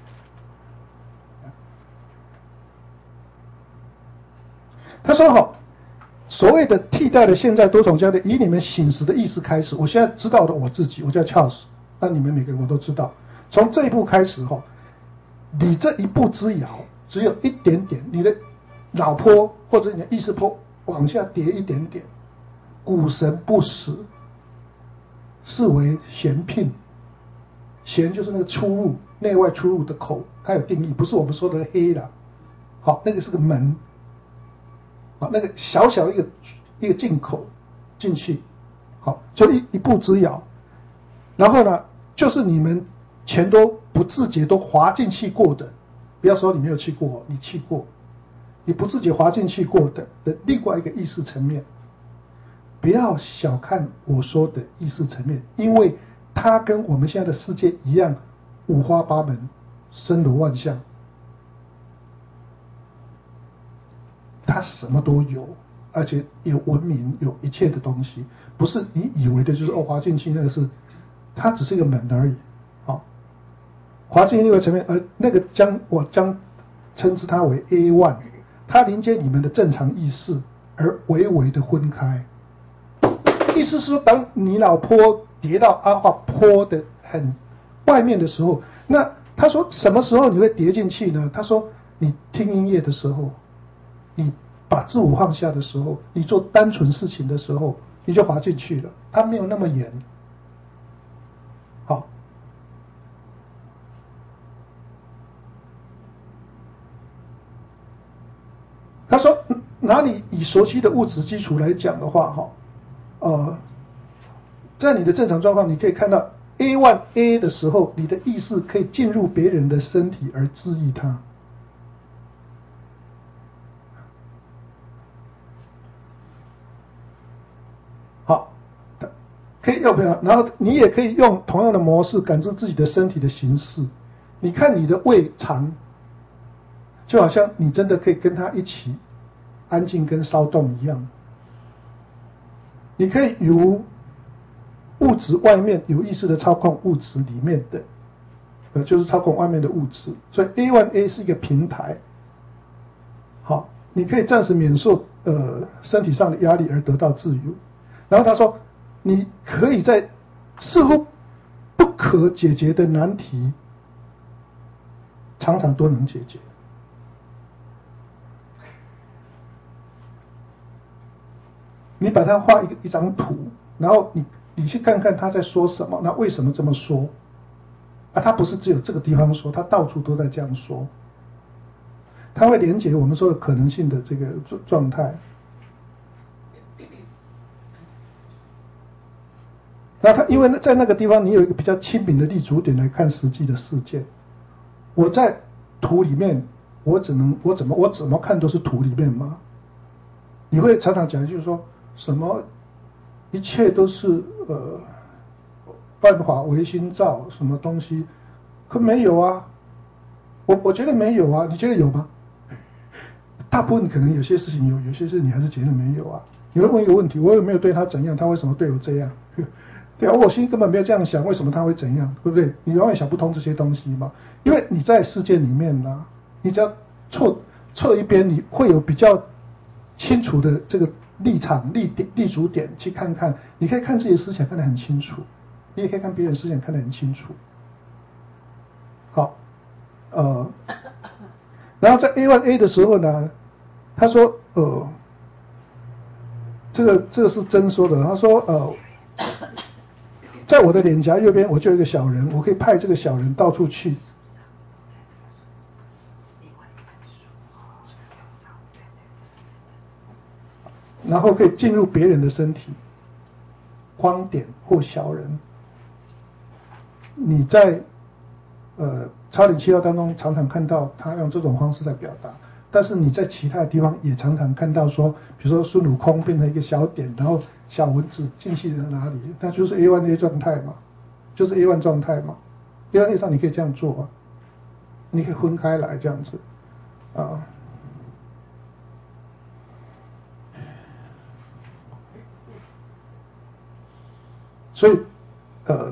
他说哈，所谓的替代的现在多重焦点，以你们醒时的意识开始。我现在知道的我自己，我叫 Charles。那你们每个人我都知道，从这一步开始哈，你这一步之遥只有一点点，你的脑波或者你的意识波往下跌一点点，股神不死，视为弦牝，弦就是那个出入内外出入的口，它有定义，不是我们说的黑啦，好，那个是个门，好，那个小小一个一个进口进去，好，就一一步之遥。然后呢，就是你们钱都不自觉都滑进去过的，不要说你没有去过，你去过，你不自觉滑进去过的的另外一个意识层面，不要小看我说的意识层面，因为它跟我们现在的世界一样，五花八门，森罗万象，它什么都有，而且有文明，有一切的东西，不是你以为的就是哦滑进去那个是。它只是一个门而已，好，滑进另外层面，而那个将我将称之它为 A 一， 它连接你们的正常意识，而微微的分开。意思是说，当你脑波跌到阿法波的很外面的时候，那他说什么时候你会跌进去呢？他说你听音乐的时候，你把自我放下的时候，你做单纯事情的时候，你就滑进去了，它没有那么严。好，他说拿你以熟悉的物质基础来讲的话，哈，呃，在你的正常状况，你可以看到 A 一 A 的时候，你的意识可以进入别人的身体而治愈它。好，可以用不要，然后你也可以用同样的模式感知自己的身体的形式。你看你的胃肠，就好像你真的可以跟它一起安静跟骚动一样。你可以由物质外面有意识的操控物质里面的，呃，就是操控外面的物质。所以 A 一 A 是一个平台。好，你可以暂时免受呃身体上的压力而得到自由。然后他说，你可以在似乎不可解决的难题，常常都能解决。你把它画一个一张图，然后你你去看看他在说什么，那为什么这么说？啊，他不是只有这个地方说，他到处都在这样说。他会连接我们说的可能性的这个状态。那他因为在那个地方，你有一个比较亲民的立足点来看实际的事件。我在图里面，我只能我怎么我怎么看都是图里面嘛。你会常常讲，就是说什么一切都是呃万法唯心造，什么东西，可没有啊。我我觉得没有啊，你觉得有吗？大部分可能有些事情有，有些事你还是觉得没有啊。你会问一个问题：我有没有对他怎样？他为什么对我这样？对啊，我心里根本没有这样想，为什么他会怎样？对不对？你永远想不通这些东西嘛。因为你在世界里面呢、啊，你只要错错一边，你会有比较清楚的这个立场、立点、立足点去看看。你可以看自己的思想看得很清楚，你也可以看别人思想看得很清楚。好，呃，然后在 A 一 A 的时候呢，他说，呃，这个这个是真说的。他说，呃，在我的脸颊右边，我就有一个小人，我可以派这个小人到处去。然后可以进入别人的身体，光点或小人。你在呃超灵七号当中常常看到他用这种方式在表达，但是你在其他的地方也常常看到说，比如说孙悟空变成一个小点，然后小蚊子进去了哪里，那就是 A 一 A 状态嘛，就是 A 一 状态嘛。A 一 A 上你可以这样做啊，你可以分开来这样子啊。所以，呃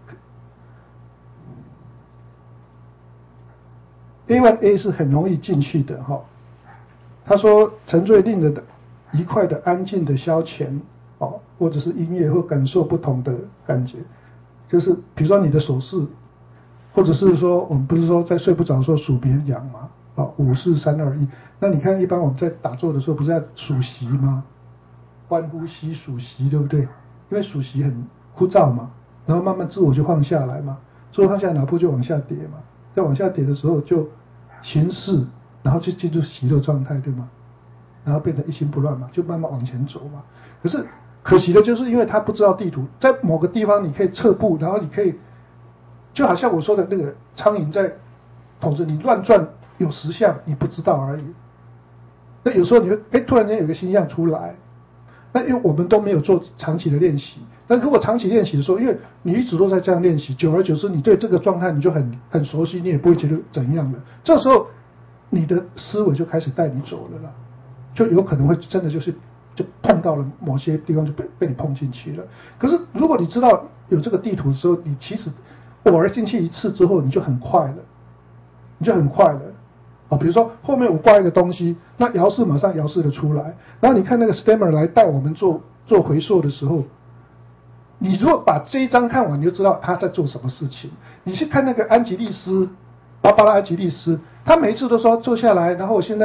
，A 一 A 是很容易进去的哈。他说，沉醉令人愉快的、安静的消遣哦，或者是音乐或感受不同的感觉，就是比如说你的手势，或者是说我们不是说在睡不着的时候数别人讲嘛，啊，五四三二一。那你看，一般我们在打坐的时候不是在数息吗？观呼吸数息，对不对？因为数息很枯燥嘛，然后慢慢自我就放下来嘛，自我放下来，脑波就往下跌嘛，在往下跌的时候就形式，然后就进入喜乐状态，对吗？然后变成一心不乱嘛，就慢慢往前走嘛。可是可惜的就是因为他不知道地图，在某个地方你可以撤步，然后你可以，就好像我说的那个苍蝇在筒子里乱转，有十项你不知道而已。那有时候你会哎突然间有一个新项出来。那因为我们都没有做长期的练习，那如果长期练习的时候，因为你一直都在这样练习，久而久之，你对这个状态你就很很熟悉，你也不会觉得怎样的。这时候，你的思维就开始带你走了啦，就有可能会真的就是就碰到了某些地方就被被你碰进去了。可是如果你知道有这个地图的时候，你其实偶尔进去一次之后，你就很快了，你就很快了。啊，比如说后面我挂一个东西，那摇式马上摇式的出来，然后你看那个 Stammer 来带我们做做回溯的时候，你如果把这一章看完，你就知道他在做什么事情。你去看那个安吉丽斯，芭芭拉安吉丽斯，他每一次都说坐下来，然后我现在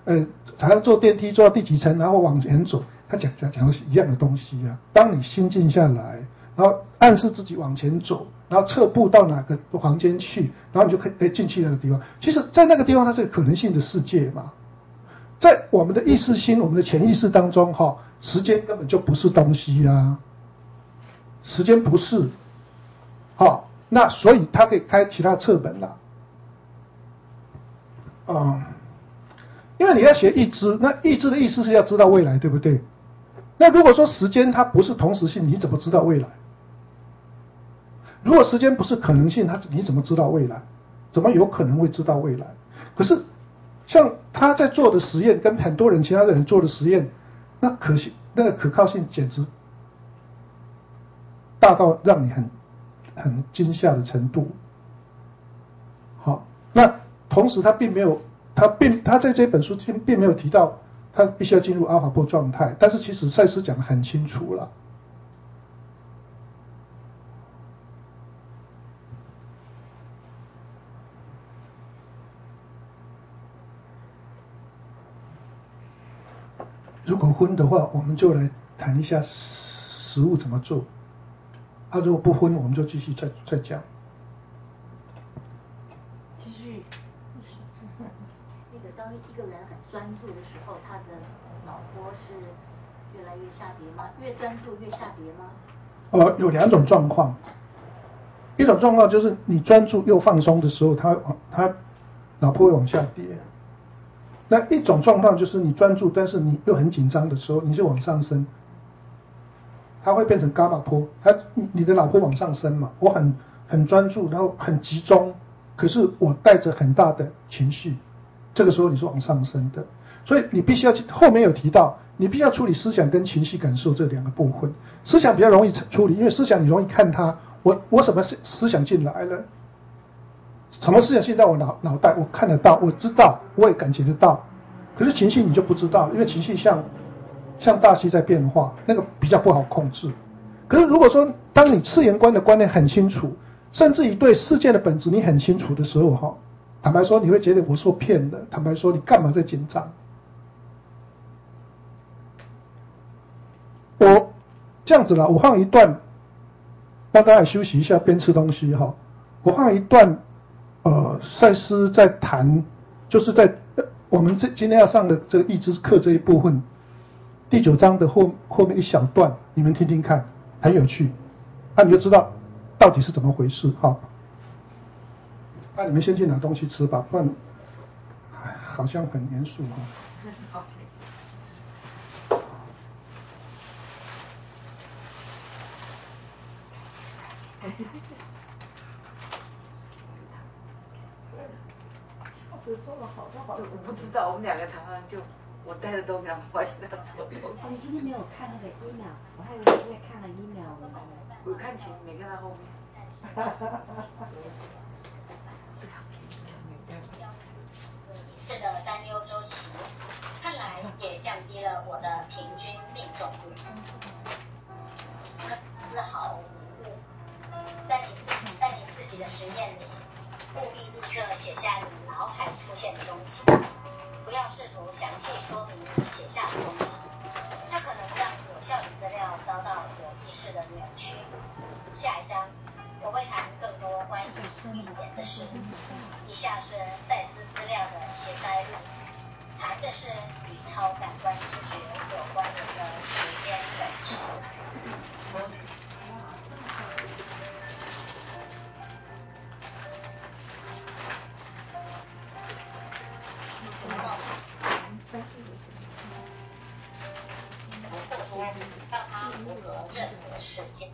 呃，还要坐电梯坐到第几层，然后往前走，他讲讲讲的是一样的东西啊。当你心静下来，然后暗示自己往前走，然后撤步到哪个房间去，然后你就可以哎进去那个地方。其实，在那个地方它是可能性的世界嘛。在我们的意识心、我们的潜意识当中，哈，时间根本就不是东西啊，时间不是，好，那所以它可以开其他册本啦，嗯，因为你要学意知，那意知的意思是要知道未来，对不对？那如果说时间它不是同时性，你怎么知道未来？如果时间不是可能性，它你怎么知道未来？怎么有可能会知道未来？可是。像他在做的实验，跟很多人其他的人做的实验，那可信那个可靠性简直大到让你很很惊吓的程度。好，那同时他并没有，他并他在这本书并并没有提到他必须要进入阿尔法波状态，但是其实赛斯讲得很清楚了。如果昏的话，我们就来谈一下食物怎么做。啊，如果不昏，我们就继续再再讲。 继续。 那个当一个人很专注的时候，他的脑波是越来越下跌吗？越专注越下跌吗？ 呃，有两种状况。一种状况就是你专注又放松的时候，它它脑波会往下跌。那一种状况就是你专注，但是你又很紧张的时候，你就往上升，它会变成伽马波，它你的脑波往上升嘛。我很很专注，然后很集中，可是我带着很大的情绪，这个时候你是往上升的。所以你必须要后面有提到，你必须要处理思想跟情绪感受这两个部分。思想比较容易处理，因为思想你容易看它，我我什么思思想进来了。什么思想进到我脑脑袋，我看得到，我知道，我也感觉得到。可是情绪你就不知道，因为情绪像像大气在变化，那个比较不好控制。可是如果说当你次元观的观念很清楚，甚至于对事件的本质你很清楚的时候，哈，坦白说你会觉得我受骗了。坦白说，你干嘛在紧张？我这样子啦，我放一段，让大家休息一下，边吃东西哈。我放一段。呃，赛斯在谈，就是在我们这今天要上的这个意知课这一部分，第九章的后后面一小段，你们听听看，很有趣，那、啊、你就知道到底是怎么回事。好，那、啊、你们先去拿东西吃吧，不然好像很严肃哈。 做了好多好多。 我不知道，我们两个常常就我带的都没有发现他做。 你今天没有看那个 email， 我还以为你在看了 email 呢。 我看前面，没看到后面。这个好便宜，这样一次的担忧周期，看来也降低了我的平均命中率。丝毫无误，在你在你自己的实验里。务必立刻写下你脑海出现的东西，不要试图详细说明你写下的东西，这可能让有效的资料遭到有意识的扭曲。下一章我会谈更多关于一点的事，以下是赛斯资料的写摘录，谈的是与超感官知觉有关联的时间本质。让它符合任何事件。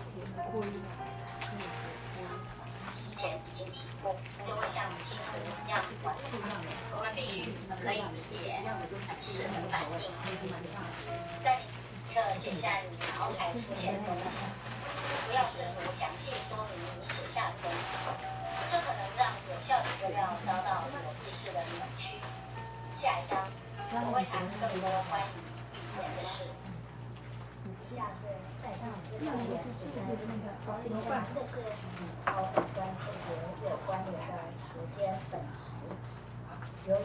之前已经提过，就会像梯子一样管理。我们必须可以理解是反应。在你此刻写下你脑海出现的东西，不要试图详细说明你写下的东西，这可能让有效的资料遭到有意识的扭曲。下一章我会谈更多关于预言的事。下是在上资料前，喜欢的是与超感官知觉有关联的时间本质。由于随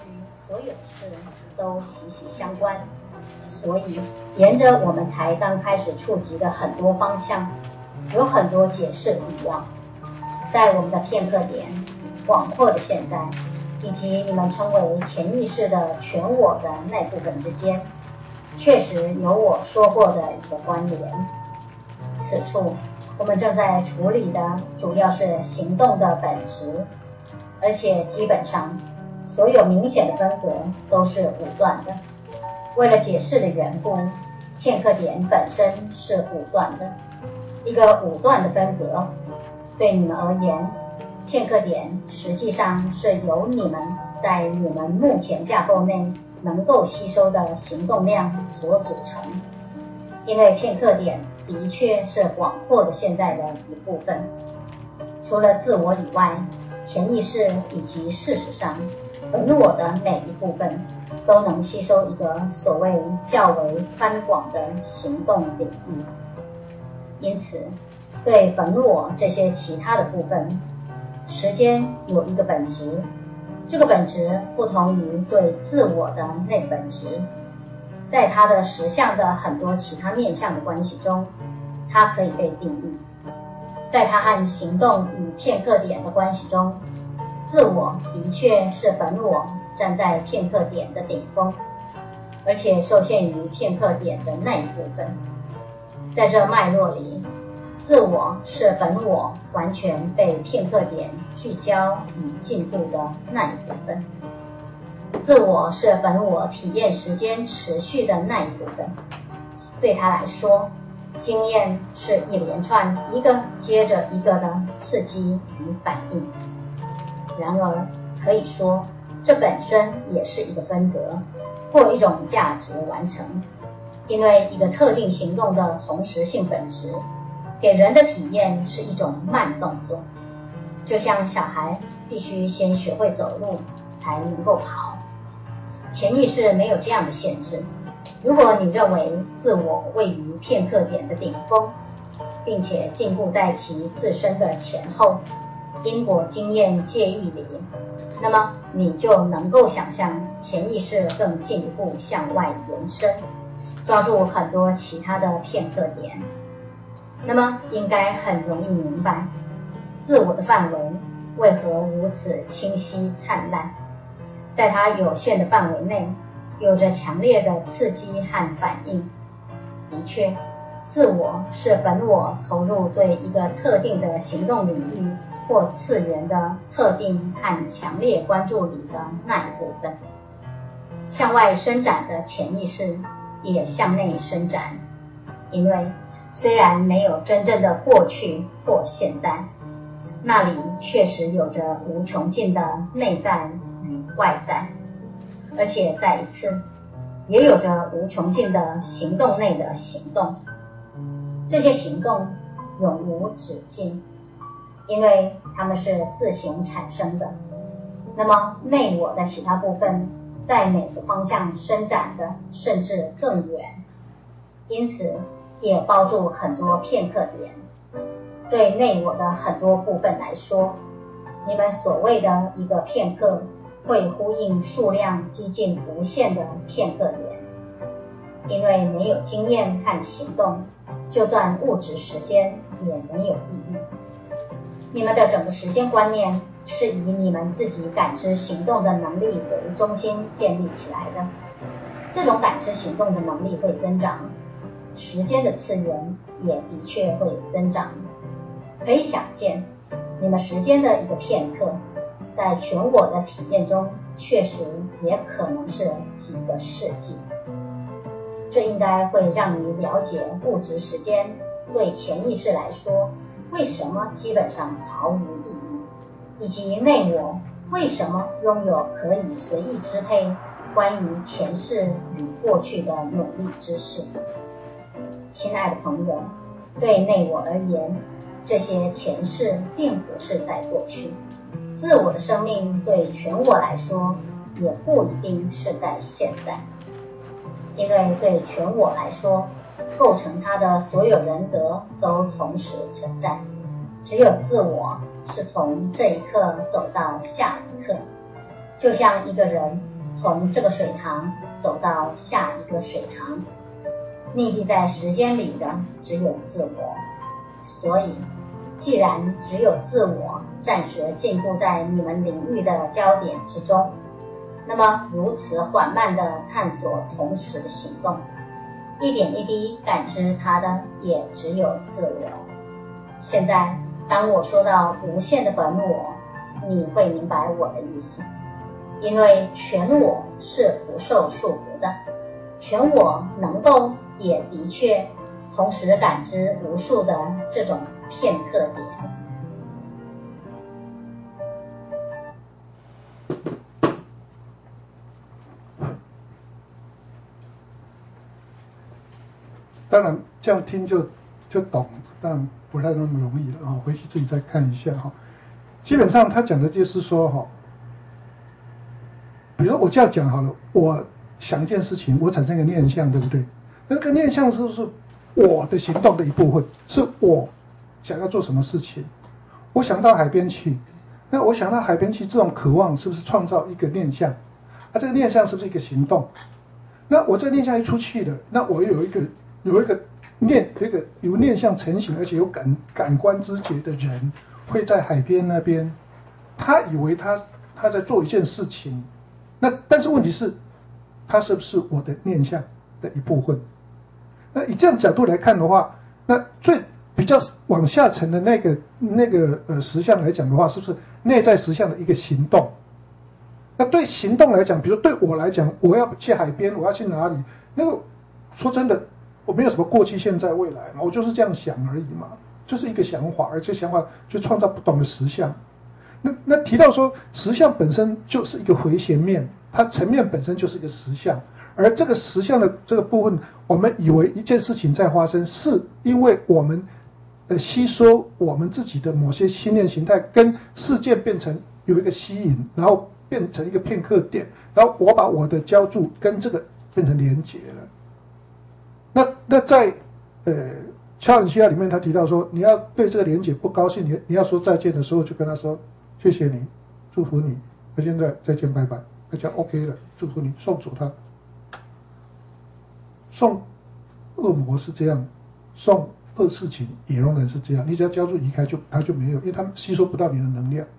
所有的事都息息相关，所以沿着我们才刚开始触及的很多方向，有很多解释的必要。在我们的片刻点、广阔的现在，以及你们称为潜意识的全我的那部分之间，确实有我说过的一个关联。此处我们正在处理的主要是行动的本质，而且基本上所有明显的分隔都是武断的。为了解释的缘故，片刻点本身是武断的，一个武断的分隔。对你们而言，片刻点实际上是由你们在你们目前架构内能够吸收的行动量所组成。因为片刻点的确是广阔的现在的一部分，除了自我以外，潜意识以及事实上本我的每一部分都能吸收一个所谓较为宽广的行动领域。因此对本我这些其他的部分，时间有一个本质，这个本质不同于对自我的那本质。在它的实相的很多其他面向的关系中，它可以被定义。在它和行动与片刻点的关系中，自我的确是本我站在片刻点的顶峰，而且受限于片刻点的那一部分。在这脉络里，自我是本我完全被片刻点聚焦与进步的那一部分。自我是本我体验时间持续的那一部分。对他来说，经验是一连串一个接着一个的刺激与反应。然而可以说，这本身也是一个分隔或一种价值完成，因为一个特定行动的同时性本质给人的体验是一种慢动作，就像小孩必须先学会走路才能够跑。潜意识没有这样的限制。如果你认为自我位于片刻点的顶峰，并且禁锢在其自身的前后因果经验界域里，那么你就能够想象潜意识更进一步向外延伸，抓住很多其他的片刻点。那么应该很容易明白，自我的范围为何如此清晰灿烂。在它有限的范围内，有着强烈的刺激和反应。的确，自我是本我投入对一个特定的行动领域或次元的特定和强烈关注里的那一部分。向外伸展的潜意识也向内伸展，因为虽然没有真正的过去或现在，那里确实有着无穷尽的内在与外在，而且再一次也有着无穷尽的行动内的行动。这些行动永无止境，因为它们是自行产生的。那么内我的其他部分在每个方向伸展的甚至更远，因此也包住很多片刻点。对内我的很多部分来说，你们所谓的一个片刻会呼应数量几近无限的片刻点。因为没有经验和行动，就算物质时间也没有意义。你们的整个时间观念是以你们自己感知行动的能力为中心建立起来的。这种感知行动的能力会增长，时间的次元也的确会增长。可以想见，你们时间的一个片刻，在全我的体验中，确实也可能是几个世纪。这应该会让你了解物质时间对潜意识来说为什么基本上毫无意义，以及内我为什么拥有可以随意支配关于前世与过去的努力之事。亲爱的朋友，对内我而言，这些前世并不是在过去，自我的生命对全我来说也不一定是在现在。因为对全我来说，构成它的所有人格都同时存在，只有自我是从这一刻走到下一刻。就像一个人从这个水塘走到下一个水塘。匿迹在时间里的只有自我，所以既然只有自我暂时禁锢在你们领域的焦点之中，那么如此缓慢的探索同时的行动，一点一滴感知它的也只有自我。现在当我说到无限的本我，你会明白我的意思，因为全我是不受束缚的，全我能够也的确同时感知无数的这种片刻点。 当然这样听就就懂，但不太那么容易了啊，回去自己再看一下哈。基本上他讲的就是说哈，比如我这样讲好了，我想一件事情，我产生一个念想，对不对？那个念想是不是我的行动的一部分？是我想要做什么事情？我想到海边去，那我想到海边去，这种渴望是不是创造一个念想？啊，这个念想是不是一个行动？那我这个念想一出去了，那我有一个有一个念有一个有念想成型，而且有感感官知觉的人，会在海边那边，他以为他他在做一件事情，那但是问题是，他是不是我的念想的一部分？那以这样角度来看的话，那最比较往下层的那个那个呃实相来讲的话，是不是内在实相的一个行动？那对行动来讲，比如对我来讲，我要去海边，我要去哪里？那个说真的，我没有什么过去、现在、未来嘛，我就是这样想而已嘛，就是一个想法，而这想法就创造不同的实相。那那提到说，实相本身就是一个回旋面，它层面本身就是一个实相。而这个实相的这个部分，我们以为一件事情在发生，是因为我们呃吸收我们自己的某些心念形态，跟事件变成有一个吸引，然后变成一个片刻点，然后我把我的焦注跟这个变成连结了。那那在呃超人西亚里面，他提到说，你要对这个连结不高兴，你你要说再见的时候，就跟他说谢谢你，祝福你，那现在再见拜拜，那就 OK 了，祝福你，送走他。送恶魔是这样，送恶事情也仍然是这样，你只要焦注移开就它就没有，因为它吸收不到你的能量。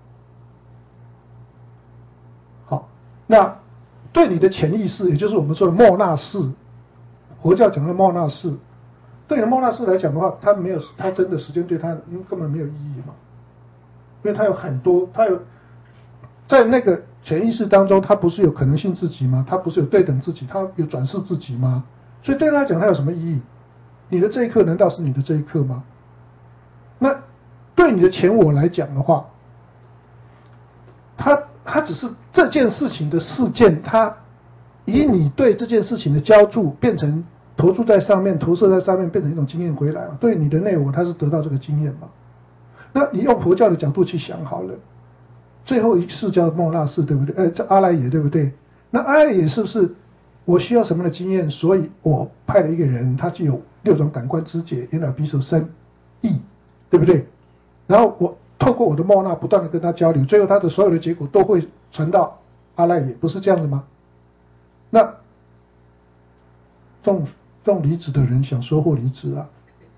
好，那对你的潜意识，也就是我们说的莫那识，佛教讲的莫那识，对你的莫那识来讲的话，它没有，它真的时间对它根本没有意义嘛，因为它有很多，它有在那个潜意识当中，它不是有可能性自己吗？它不是有对等自己，它有转世自己吗？所以对他来讲，它有什么意义？你的这一刻难道是你的这一刻吗？那对你的前我来讲的话，它它只是这件事情的事件，它以你对这件事情的焦注变成投注在上面，投射在上面，变成一种经验回来嘛。对你的内我，它是得到这个经验嘛。那你用佛教的角度去想好了，最后一世叫莫那识，对不对？呃，这阿赖耶，对不对？那阿赖耶是不是？我需要什么样的经验，所以我派了一个人，他具有六种感官知觉，眼耳鼻舌身意，对不对？然后我透过我的莫那不断的跟他交流，最后他的所有的结果都会传到阿赖耶，不是这样的吗？那种种离子的人想收获离子啊，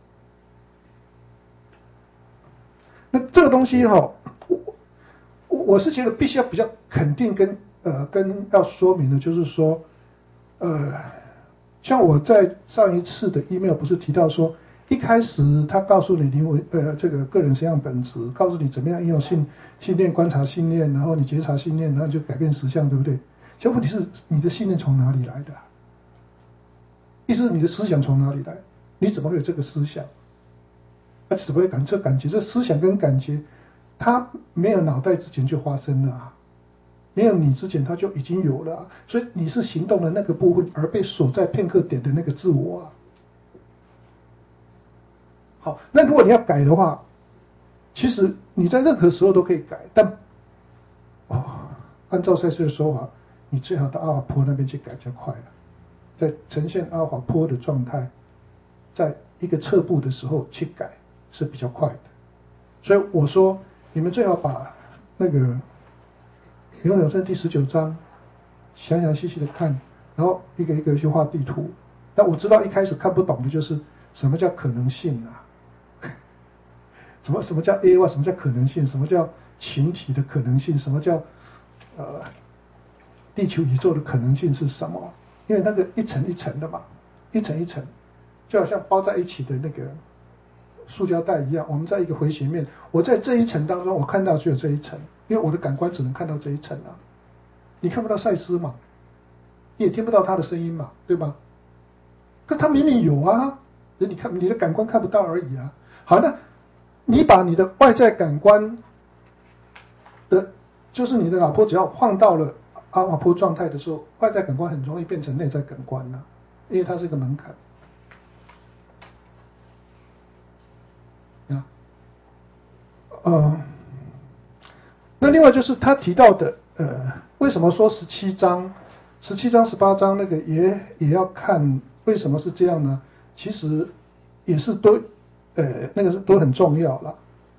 那这个东西哈、哦，我我是觉得必须要比较肯定跟呃跟要说明的，就是说。呃，像我在上一次的 email 不是提到说，一开始他告诉你灵魂呃这个个人实相本质，告诉你怎么样应用信信念观察信念，然后你觉察信念，然后就改变实相，对不对？其实问题是你的信念从哪里来的、啊？意思是你的思想从哪里来？你怎么会有这个思想？而怎么会感这感觉？这思想跟感觉，它没有脑袋之前就发生了啊。没有你之前，它就已经有了、啊，所以你是行动的那个部分，而被锁在片刻点的那个自我啊。好，那如果你要改的话，其实你在任何时候都可以改，但哦，按照赛斯的说法，你最好到阿尔法波那边去改就快了，在呈现阿尔法波的状态，在一个侧步的时候去改是比较快的。所以我说，你们最好把那个《灵魂永生》第十九章详详细细的看，然后一个一个去画地图。但我知道一开始看不懂的就是什么叫可能性啊，什么什么叫 A 什么叫可能性，什么叫群体的可能性，什么叫呃地球宇宙的可能性是什么？因为那个一层一层的嘛，一层一层，就好像包在一起的那个塑胶袋一样。我们在一个回旋面，我在这一层当中，我看到只有这一层，因为我的感官只能看到这一层啊。你看不到赛斯嘛，你也听不到他的声音嘛，对吧？可他明明有啊，你看你的感官看不到而已啊。好，那你把你的外在感官的，就是你的脑波只要放到了阿法波状态的时候，外在感官很容易变成内在感官了，因为它是一个门槛。啊，呃，那另外就是他提到的，呃，为什么说十七章、十七章、十八章那个也也要看？为什么是这样呢？其实也是都，呃，那个是都很重要了，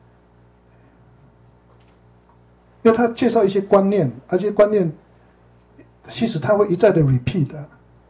因为他介绍一些观念，而且观念其实他会一再的 repeat 的。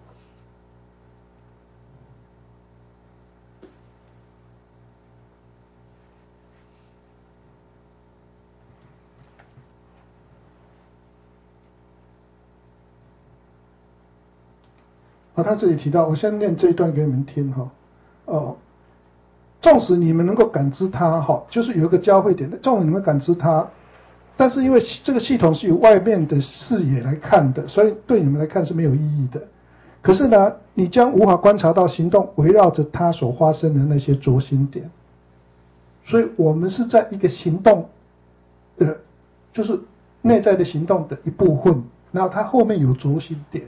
啊，他这里提到，我先念这一段给你们听哈。哦，纵使你们能够感知它哈，就是有一个交汇点的，纵使你们感知它，但是因为这个系统是由外面的视野来看的，所以对你们来看是没有意义的。可是呢，你将无法观察到行动围绕着它所发生的那些着心点。所以我们是在一个行动的，就是内在的行动的一部分，然后它后面有着心点。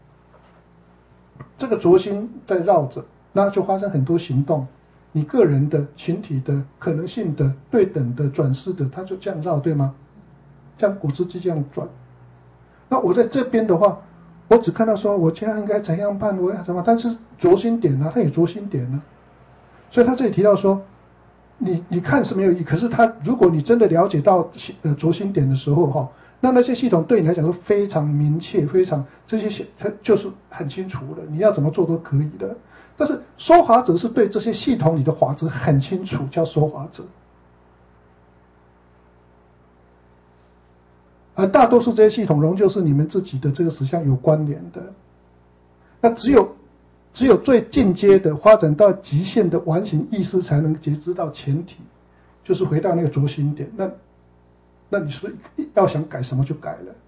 这个着心在绕着，那就发生很多行动，你个人的、群体的、可能性的、对等的、转世的，它就这样绕，对吗？像果汁机这样转。那我在这边的话，我只看到说我这样应该怎样办，我要怎么，但是着心点呢、啊，它有着心点呢、啊，所以他这里提到说，你你看是没有意义，可是他如果你真的了解到呃着心点的时候哈。那那些系统对你来讲是非常明确，非常这些它就是很清楚的，你要怎么做都可以的。但是说法者是对这些系统里的法则很清楚，叫说法者。而大多数这些系统仍旧是你们自己的这个实相有关联的。那只有只有最进阶的发展到极限的完形意识才能觉知到前提，就是回到那个着心点。那那你是不是要想改什么就改了？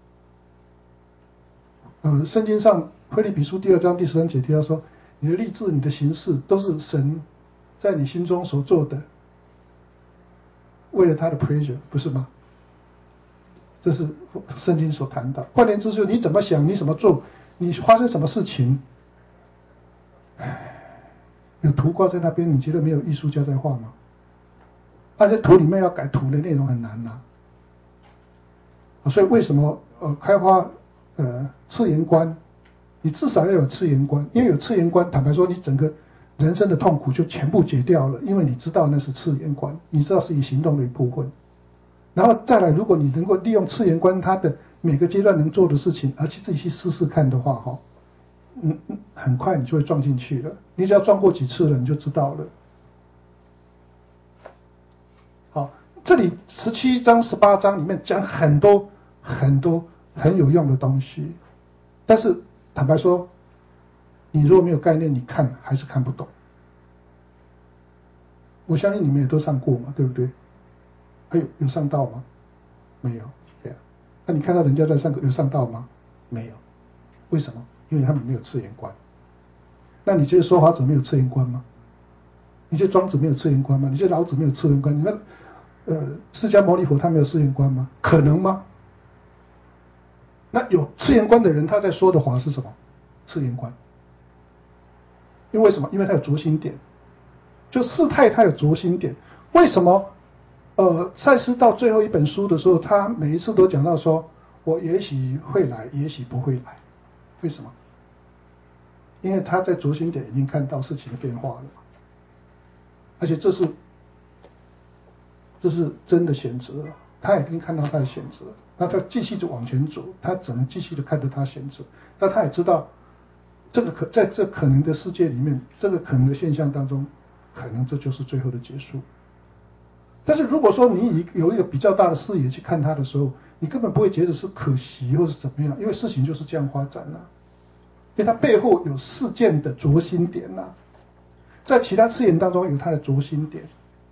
呃，圣经上腓立比书第二章第十三节提到说，你的立志、你的行事都是神在你心中所做的，为了他的 pleasure， 不是吗？这是圣经所谈到。换言之，就是你怎么想，你怎么做，你发生什么事情，有图挂在那边，你觉得没有艺术家在画吗？而且图里面要改图的内容很难呐、啊，所以为什么呃开发呃次元观，你至少要有次元观，因为有次元观，坦白说，你整个人生的痛苦就全部解掉了，因为你知道那是次元观，你知道是你行动的一部分。然后再来，如果你能够利用次元观它的每个阶段能做的事情，而且自己去试试看的话，哈，嗯嗯，很快你就会撞进去了。你只要撞过几次了，你就知道了。好，这里十七章、十八章里面讲很多很多很有用的东西，但是坦白说，你如果没有概念，你看还是看不懂。我相信你们也都上过嘛，对不对？哎呦，有上到吗？没有，对啊。那你看到人家在上课有上到吗？没有。为什么？因为他们没有次元观。那你觉得说法者没有次元观吗？你觉得庄子没有次元观吗？你觉得老子没有次元观？你们呃，释迦牟尼佛他没有次元观吗？可能吗？那有次元观的人，他在说的话是什么？次元观。因为什么？因为他有着心点，就事态他有着心点。为什么？呃，赛斯到最后一本书的时候，他每一次都讲到说，我也许会来，也许不会来。为什么？因为他在着心点已经看到事情的变化了，而且这是这是真的选择， 他已经看到他的选择，那他继续的往前走，他只能继续的看着他选择，但他也知道这个可在这可能的世界里面，这个可能的现象当中，可能这就是最后的结束。但是如果说你以有一个比较大的视野去看它的时候，你根本不会觉得是可惜或是怎么样，因为事情就是这样发展了、啊，因为它背后有事件的着心点呐、啊，在其他次元当中有它的着心点。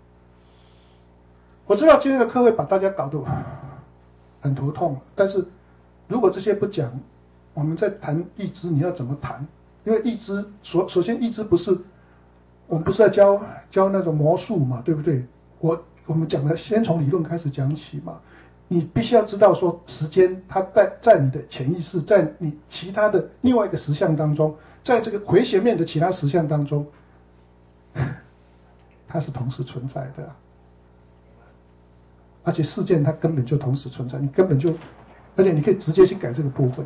我知道今天的课会把大家搞得很头痛，但是如果这些不讲，我们在谈意志，你要怎么谈？因为意志首首先意志不是我们不是在教教那种魔术嘛，对不对？我我们讲的先从理论开始讲起嘛，你必须要知道说时间它在在你的潜意识，在你其他的另外一个实相当中，在这个回旋面的其他实相当中，它是同时存在的、啊，而且事件它根本就同时存在，你根本就，而且你可以直接去改这个部分。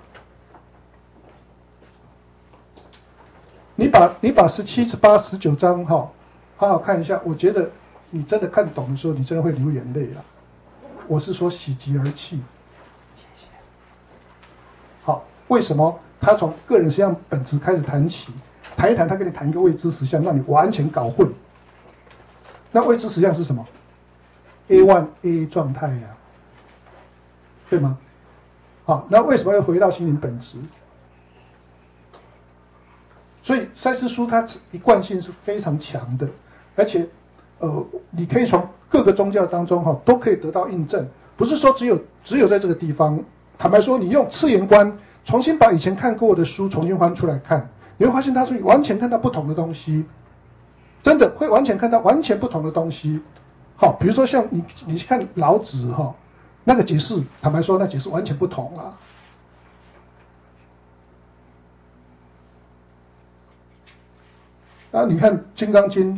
你把你把十七、十八、十九章哈、哦，好好看一下，我觉得你真的看懂的时候，你真的会流眼泪了。我是说喜极而泣。好，为什么他从个人实相本质开始谈起，谈一谈，他跟你谈一个未知实相，让你完全搞混。那未知实相是什么 ？A 一 A 状态呀、啊，对吗？好，那为什么要回到心灵本质？所以赛斯书它一贯性是非常强的，而且呃，你可以从各个宗教当中哈、哦、都可以得到印证，不是说只有只有在这个地方。坦白说，你用次元观重新把以前看过的书重新翻出来看，你会发现它是完全看到不同的东西，真的会完全看到完全不同的东西。好，比如说像你你去看老子哈、哦，那个解释，坦白说那解释完全不同啊。啊，你看《金刚经》，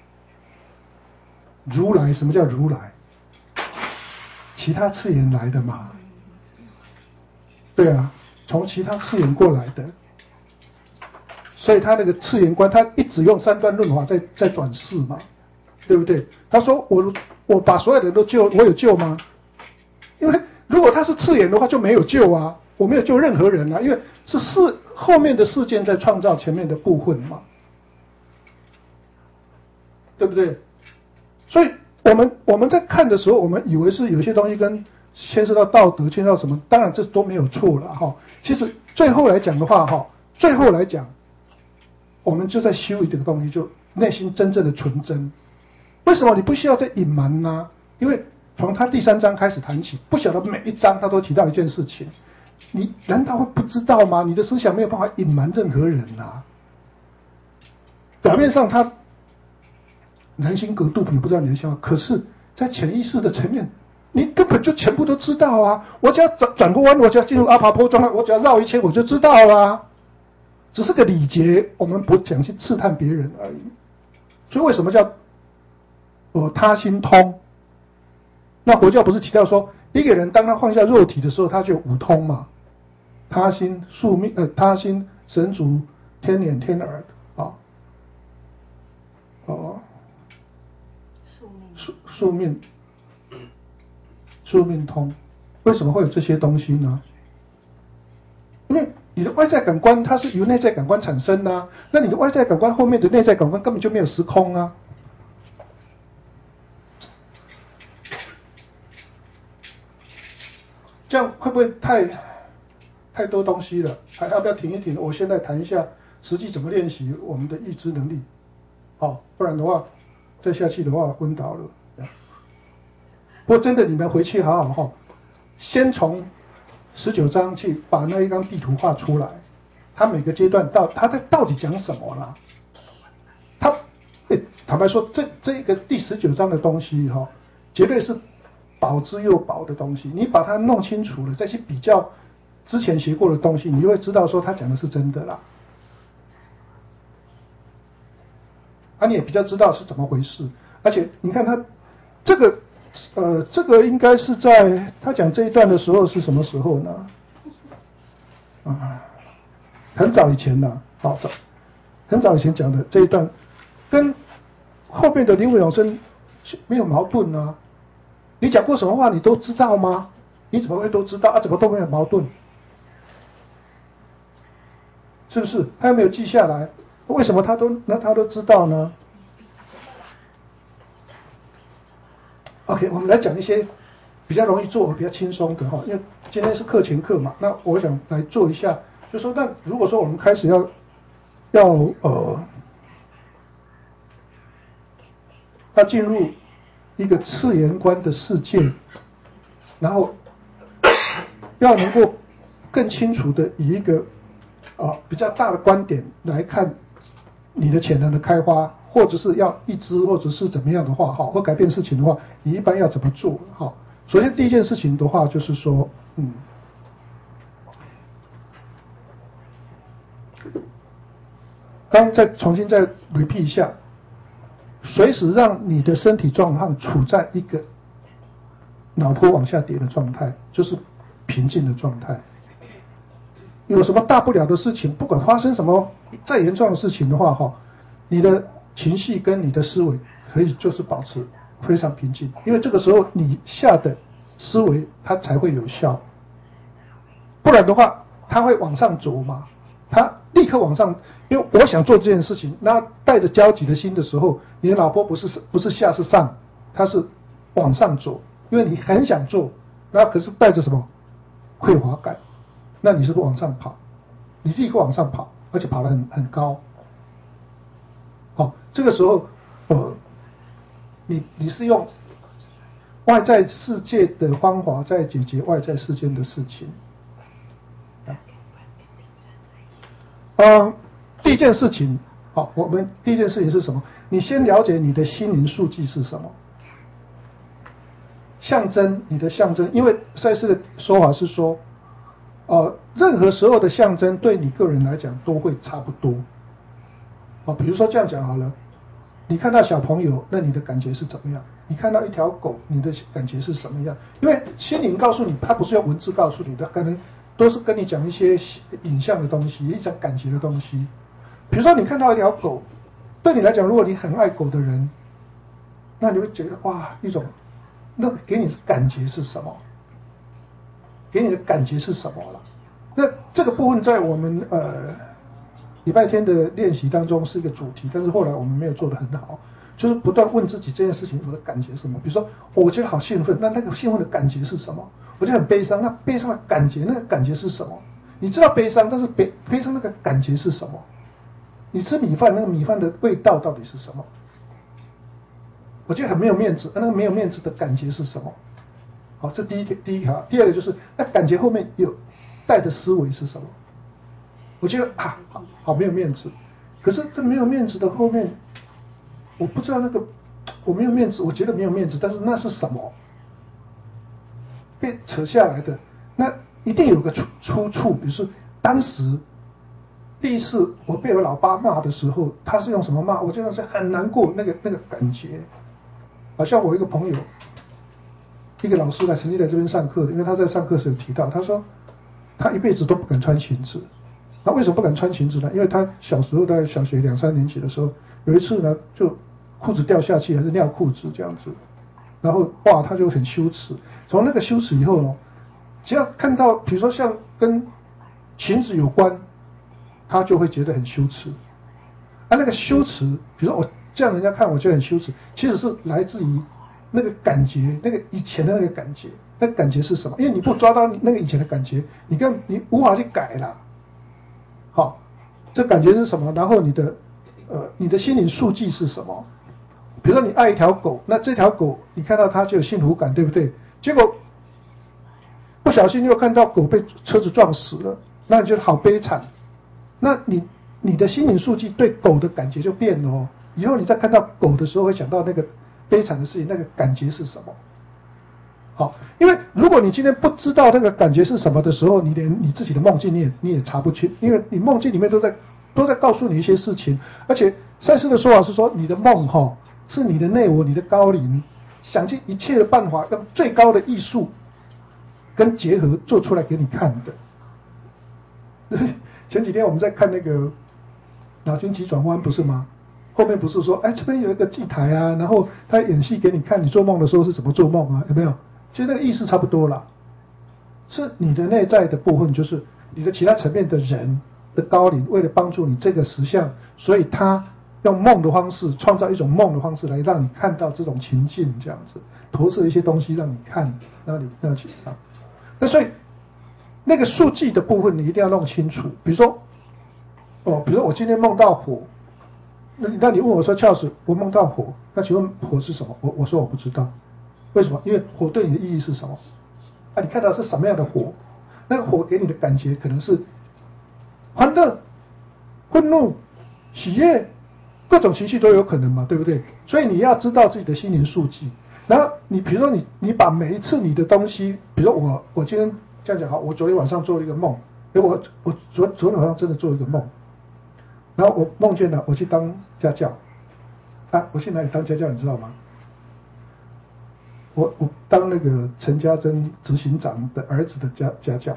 如来，什么叫如来？其他次元来的嘛，对啊，从其他次元过来的，所以他那个次元观，他一直用三段论法在在转世嘛，对不对？他说我我把所有人都救，我有救吗？因为如果他是次元的话，就没有救啊，我没有救任何人啊，因为是事后面的事件在创造前面的部分嘛。对不对？所以我们我们在看的时候，我们以为是有些东西跟牵涉到道德，牵涉到什么？当然这都没有错了哈。其实最后来讲的话哈，最后来讲，我们就在修一个东西，就内心真正的纯真。为什么你不需要再隐瞒呢？因为从他第三章开始谈起，不晓得每一章他都提到一件事情，你难道会不知道吗？你的思想没有办法隐瞒任何人啊。表面上他南星格度，你不知道你的想法，可是，在潜意识的层面，你根本就全部都知道啊！我只要转转个弯，我只要进入阿爬坡状态，我只要绕一圈，我就知道啦。只是个礼节，我们不想去刺探别人而已。所以为什么叫呃他心通？那佛教不是提到说，一个人当他放下肉体的时候，他就有五通嘛？他心、宿命、呃他心、神足、天眼、天耳啊，哦。宿宿命，宿命通，为什么会有这些东西呢？因为你的外在感官它是由内在感官产生的、啊，那你的外在感官后面的内在感官根本就没有时空啊。这样会不会太太多东西了？还要不要停一停？我现在谈一下实际怎么练习我们的意志能力。好，不然的话。再下去的话昏倒了。不过真的，你们回去好好哈，先从十九章去把那一张地图画出来，它每个阶段到它在到底讲什么啦？它，坦白说，这这一个第十九章的东西哈，绝对是宝之又宝的东西。你把它弄清楚了，再去比较之前学过的东西，你就会知道说他讲的是真的啦。啊，你也比较知道是怎么回事，而且你看他这个，呃，这个应该是在他讲这一段的时候是什么时候呢？啊，很早以前呢，好早，很早以前讲的这一段，跟后面的灵魂永生没有矛盾啊。 你讲过什么话你都知道吗？你怎么会都知道啊？怎么都没有矛盾？是不是？他又没有记下来，为什么他都那他都知道呢 ？OK， 我们来讲一些比较容易做、比较轻松的哈，因为今天是课前课嘛，那我想来做一下，就说那如果说我们开始要要呃要进入一个次元观的世界，然后要能够更清楚的以一个啊比较大的观点来看你的潜能的开发，或者是要一致，或者是怎么样的话，好，或改变事情的话，你一般要怎么做？好，首先第一件事情的话，就是说，嗯，刚刚再重新再 repeat 一下，随时让你的身体状况处在一个脑波往下跌的状态，就是平静的状态。有什么大不了的事情，不管发生什么再严重的事情的话，哈，你的情绪跟你的思维可以就是保持非常平静，因为这个时候你下的思维它才会有效，不然的话它会往上走嘛，它立刻往上，因为我想做这件事情，那带着焦急的心的时候，你的脑波不是不是下是上，它是往上走，因为你很想做，那可是带着什么匮乏感。那你是不是往上跑？你立刻往上跑，而且跑得很很高。好，这个时候，呃，你你是用外在世界的方法在解决外在世界的事情。呃，第一件事情，好，我们第一件事情是什么？你先了解你的心灵数据是什么，象征你的象征，因为赛斯的说法是说。呃，任何时候的象征对你个人来讲都会差不多。哦，比如说这样讲好了，你看到小朋友，那你的感觉是怎么样？你看到一条狗，你的感觉是什么样？因为心灵告诉你，它不是用文字告诉你的，可能都是跟你讲一些影像的东西，一种感觉的东西。比如说你看到一条狗，对你来讲，如果你很爱狗的人，那你会觉得哇，一种那给你的感觉是什么？给你的感觉是什么了？那这个部分在我们呃礼拜天的练习当中是一个主题，但是后来我们没有做得很好，就是不断问自己这件事情我的感觉是什么。比如说，我觉得好兴奋，那那个兴奋的感觉是什么？我觉得很悲伤，那悲伤的感觉，那个感觉是什么？你知道悲伤，但是悲悲伤那个感觉是什么？你吃米饭，那个米饭的味道到底是什么？我觉得很没有面子，那个没有面子的感觉是什么？好，这第一条，第一条，第二个就是那感觉后面有带的思维是什么？我觉得啊，好，好没有面子。可是这没有面子的后面，我不知道那个我没有面子，我觉得没有面子，但是那是什么？被扯下来的，那一定有个出出处。比如说当时第一次我被我老爸骂的时候，他是用什么骂？我真的是很难过，那个那个感觉，好像我一个朋友。一个老师来曾经来这边上课的，因为他在上课时有提到，他说他一辈子都不敢穿裙子。那为什么不敢穿裙子呢？因为他小时候在小学两三年级的时候，有一次呢，就裤子掉下去，还是尿裤子这样子，然后哇，他就很羞耻。从那个羞耻以后呢，只要看到比如说像跟裙子有关，他就会觉得很羞耻。啊，那个羞耻，比如说我这样人家看我就很羞耻，其实是来自于。那个感觉，那个以前的那个感觉，那个感觉是什么？因为你不抓到那个以前的感觉，你看你无法去改了。好，这感觉是什么？然后你的呃，你的心灵数据是什么？比如说你爱一条狗，那这条狗你看到它就有幸福感，对不对？结果不小心又看到狗被车子撞死了，那你觉得好悲惨。那你你的心灵数据对狗的感觉就变了哦。以后你再看到狗的时候，会想到那个。悲惨的事情，那个感觉是什么？好，因为如果你今天不知道那个感觉是什么的时候，你连你自己的梦境你也你也查不清，因为你梦境里面都在都在告诉你一些事情，而且赛斯的说法是说，你的梦哈、哦、是你的内我，你的高灵想尽一切的办法，用最高的艺术跟结合做出来给你看的。前几天我们在看那个脑筋急转弯，不是吗？ 后面不是说，哎，这边有一个祭台啊，然后他演戏给你看，你做梦的时候是怎么做梦啊？有没有？其实那个意思差不多啦，是你的内在的部分，就是你的其他层面的人的高灵，为了帮助你这个实相，所以他用梦的方式，创造一种梦的方式来让你看到这种情境，这样子投射一些东西让你看，让你让去啊。那所以那个数据的部分你一定要弄清楚，比如说，哦，比如说我今天梦到火。那那你问我说，俏子，我梦到火，那请问火是什么？我我说我不知道，为什么？因为火对你的意义是什么？啊，你看到是什么样的火？那个火给你的感觉可能是欢乐、愤怒、喜悦，各种情绪都有可能嘛，对不对？所以你要知道自己的心灵数据。然后你比如说你你把每一次你的东西，比如说我我今天这样讲好，我昨天晚上做了一个梦，哎，我我昨昨天晚上真的做了一个梦。然后我梦见了，我去当家教，啊，我去哪里当家教，你知道吗？我我当那个陈家珍执行长的儿子的家家教，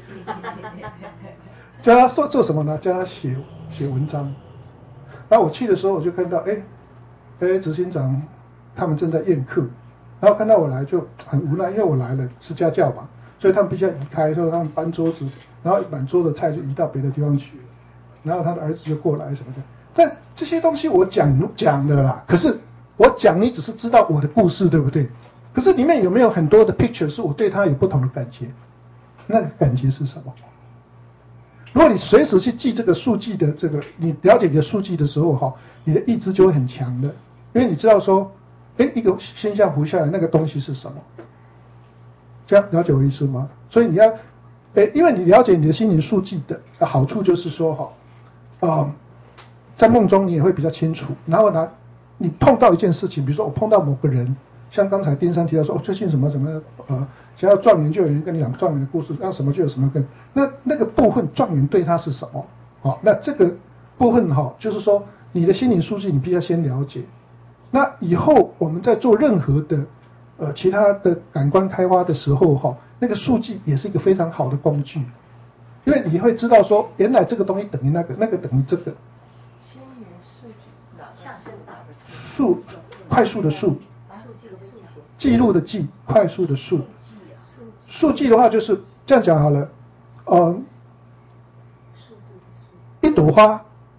教他做做什么呢？教他写写文章。然后我去的时候，我就看到，哎，哎，执行长他们正在宴客，然后看到我来就很无奈，因为我来了是家教嘛，所以他们必须要移开，所以他们搬桌子，然后满桌的菜就移到别的地方去。然后他的儿子就过来什么的，但这些东西我讲讲了啦。可是我讲你只是知道我的故事，对不对？可是里面有没有很多的 picture 是我对他有不同的感觉？那个感觉是什么？如果你随时去记这个数据的这个，你了解你的数据的时候哈，你的意志就会很强的，因为你知道说，哎，一个现象浮下来，那个东西是什么？这样了解我意思吗？所以你要，哎，因为你了解你的心灵数据的好处就是说哈。啊、呃，在梦中你也会比较清楚。然后呢，你碰到一件事情，比如说我碰到某个人，像刚才丁山提到说，哦，最近什么什么呃，想要状元就有人跟你讲状元的故事，要什么就有什么跟。那那个部分状元对他是什么？好、哦，那这个部分哈、哦，就是说你的心灵数据你必须要先了解。那以后我们在做任何的呃其他的感官开发的时候哈、哦，那个数据也是一个非常好的工具。因为你会知道说，原来这个东西等于那个，那个等于这个。 心灵数据， 像是哪个速，快速的速，记录的记，快速的速。数据的话就是这样讲好了，呃，一朵花，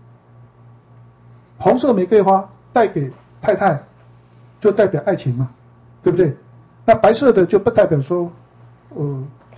红色玫瑰花带给太太，就代表爱情嘛，对不对？那白色的就不代表说，呃。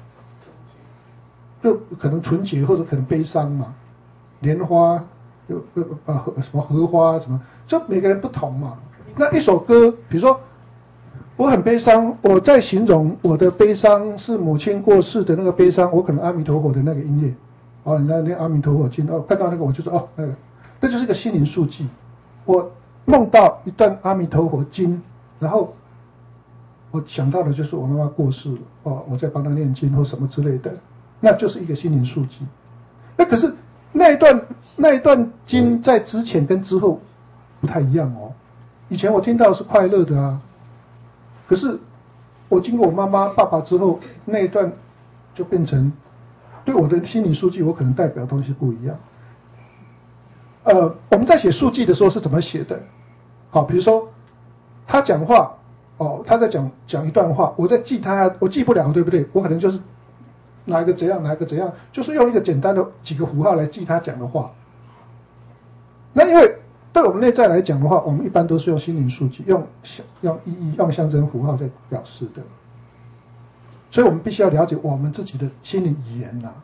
就可能纯洁或者可能悲伤嘛，莲花有呃什么荷花什么，就每个人不同嘛。那一首歌，比如说我很悲伤，我在形容我的悲伤是母亲过世的那个悲伤，我可能阿弥陀佛的那个音乐，哦，那那阿弥陀佛经哦，看到那个我就说哦那个，那就是一个心灵数据。我梦到一段阿弥陀佛经，然后我想到的就是我妈妈过世了，哦，我在帮她念经或什么之类的。那就是一个心灵数据。那可是那一段那一段经在之前跟之后不太一样哦。以前我听到的是快乐的啊，可是我经过我妈妈爸爸之后，那一段就变成对我的心理数据，我可能代表的东西不一样。呃，我们在写数据的时候是怎么写的？好，比如说他讲话，哦，他在讲讲一段话，我在记他，我记不了，对不对？我可能就是哪一个怎样，哪一个怎样，就是用一个简单的几个符号来记他讲的话。那因为对我们内在来讲的话，我们一般都是用心灵数据，用用意义、用象征符号在表示的。所以我们必须要了解我们自己的心灵语言呐、啊。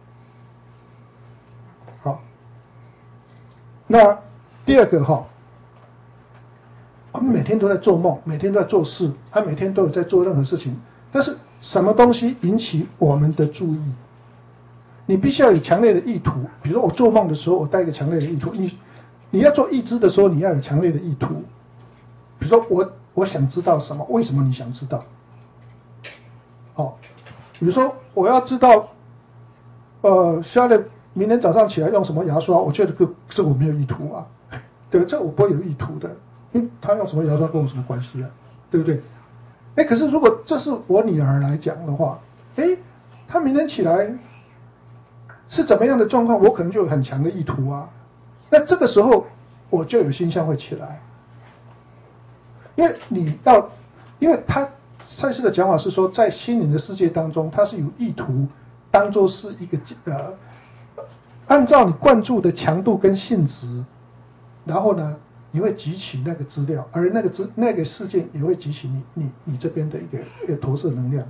好，那第二个哈，我们每天都在做梦，每天都在做事，还、啊、每天都有在做任何事情，但是什么东西引起我们的注意？你必须要有强烈的意图。比如说我做梦的时候，我带一个强烈的意图。你你要做意知的时候，你要有强烈的意图。比如说我我想知道什么？为什么你想知道？好，比如说我要知道，呃，下列明天早上起来用什么牙刷？我觉得这个这个我没有意图啊，对吧？这我不会有意图的，因为他用什么牙刷跟我什么关系啊？对不对？哎，可是如果这是我女儿来讲的话，哎，她明天起来是怎么样的状况，我可能就有很强的意图啊。那这个时候， 我就有星象会起来。因为你要，因为他赛斯的讲法是说，在心灵的世界当中，它是有意图当做是一个呃，按照你灌注的强度跟性质，然后呢，你会汲取那个资料，而那个资那个事件也会汲取你你你这边的一个一个投射能量。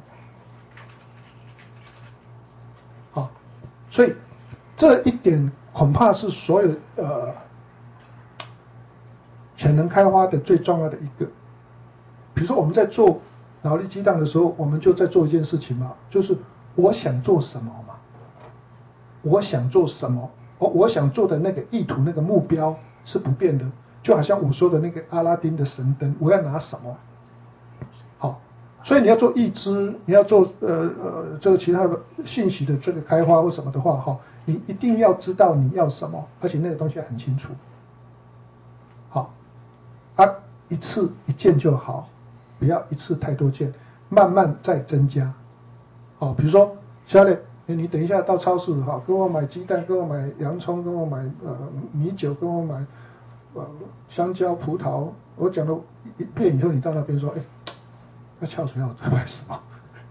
好，所以这一点恐怕是所有呃潜能开发的最重要的一个。比如说我们在做脑力激荡的时候，我们就在做一件事情嘛，就是我想做什么嘛，我想做什么，我我想做的那个意图、那个目标是不变的，就好像我说的那个阿拉丁的神灯，我要拿什么？好，所以你要做预知，你要做呃呃这个其他的信息的这个开发或什么的话，哈，你一定要知道你要什么，而且那个东西很清楚。好，啊，一次一件就好。不要一次太多件，慢慢再增加。好，比如说，小磊，你等一下到超市哈，跟我买鸡蛋，跟我买洋葱，跟我买呃米酒，跟我买呃香蕉、葡萄。我讲了一遍以后，你到那边说，哎，那翘水要买什么？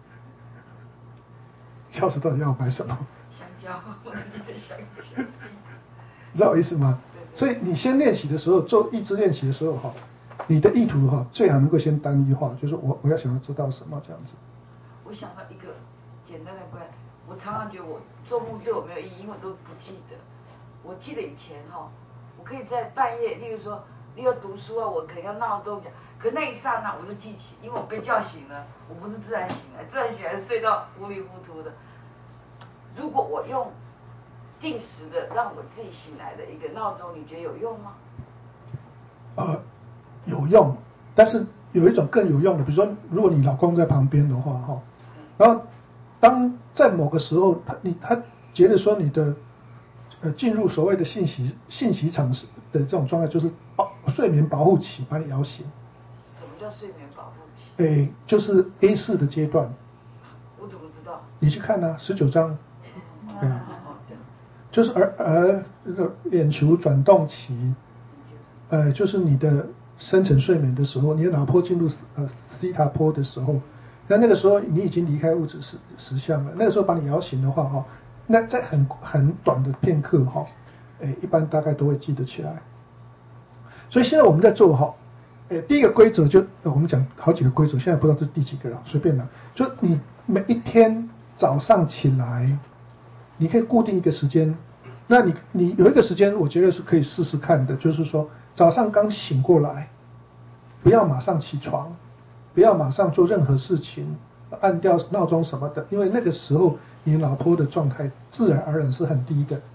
翘水到底要买什么？ 香蕉，我记得香蕉。 你知道我意思吗？所以你先练习的时候，做意志练习的时候哈。你的意图哈，最好能够先单一化，就是我我要想要知道什么这样子。 我想到一个简单的观，我常常觉得我做梦对我没有意义，因为我都不记得。我记得以前哈，我可以在半夜，例如说，例如读书啊，我可能要闹钟讲，可那一刹那我就记起，因为我被叫醒了，我不是自然醒来，自然醒来睡到糊里糊涂的。如果我用定时的让我自己醒来的一个闹钟，你觉得有用吗？ 呃。有用，但是有一种更有用的，比如说，如果你老公在旁边的话，哈，然后当在某个时候，他你他觉得说你的呃进入所谓的信息信息场的这种状态，就是保睡眠保护期，把你摇醒。 什么叫睡眠保护期？ 诶，就是 A 四的阶段。 我怎么知道？ 你去看啊，十九章。对啊，就是而而那个眼球转动期，呃，就是你的。深层睡眠的时候，你的脑波进入呃西塔波的时候，那那个时候你已经离开物质实实相了。那个时候把你摇醒的话，哈，那在很很短的片刻，哈，哎，一般大概都会记得起来。所以现在我们在做哈，哎，第一个规则就我们讲好几个规则，现在不知道这是第几个了，随便了。就你每一天早上起来，你可以固定一个时间，那你你有一个时间，我觉得是可以试试看的，就是说。早上刚醒过来，不要马上起床，不要马上做任何事情，按掉闹钟什么的，因为那个时候你脑波的状态自然而然是很低的。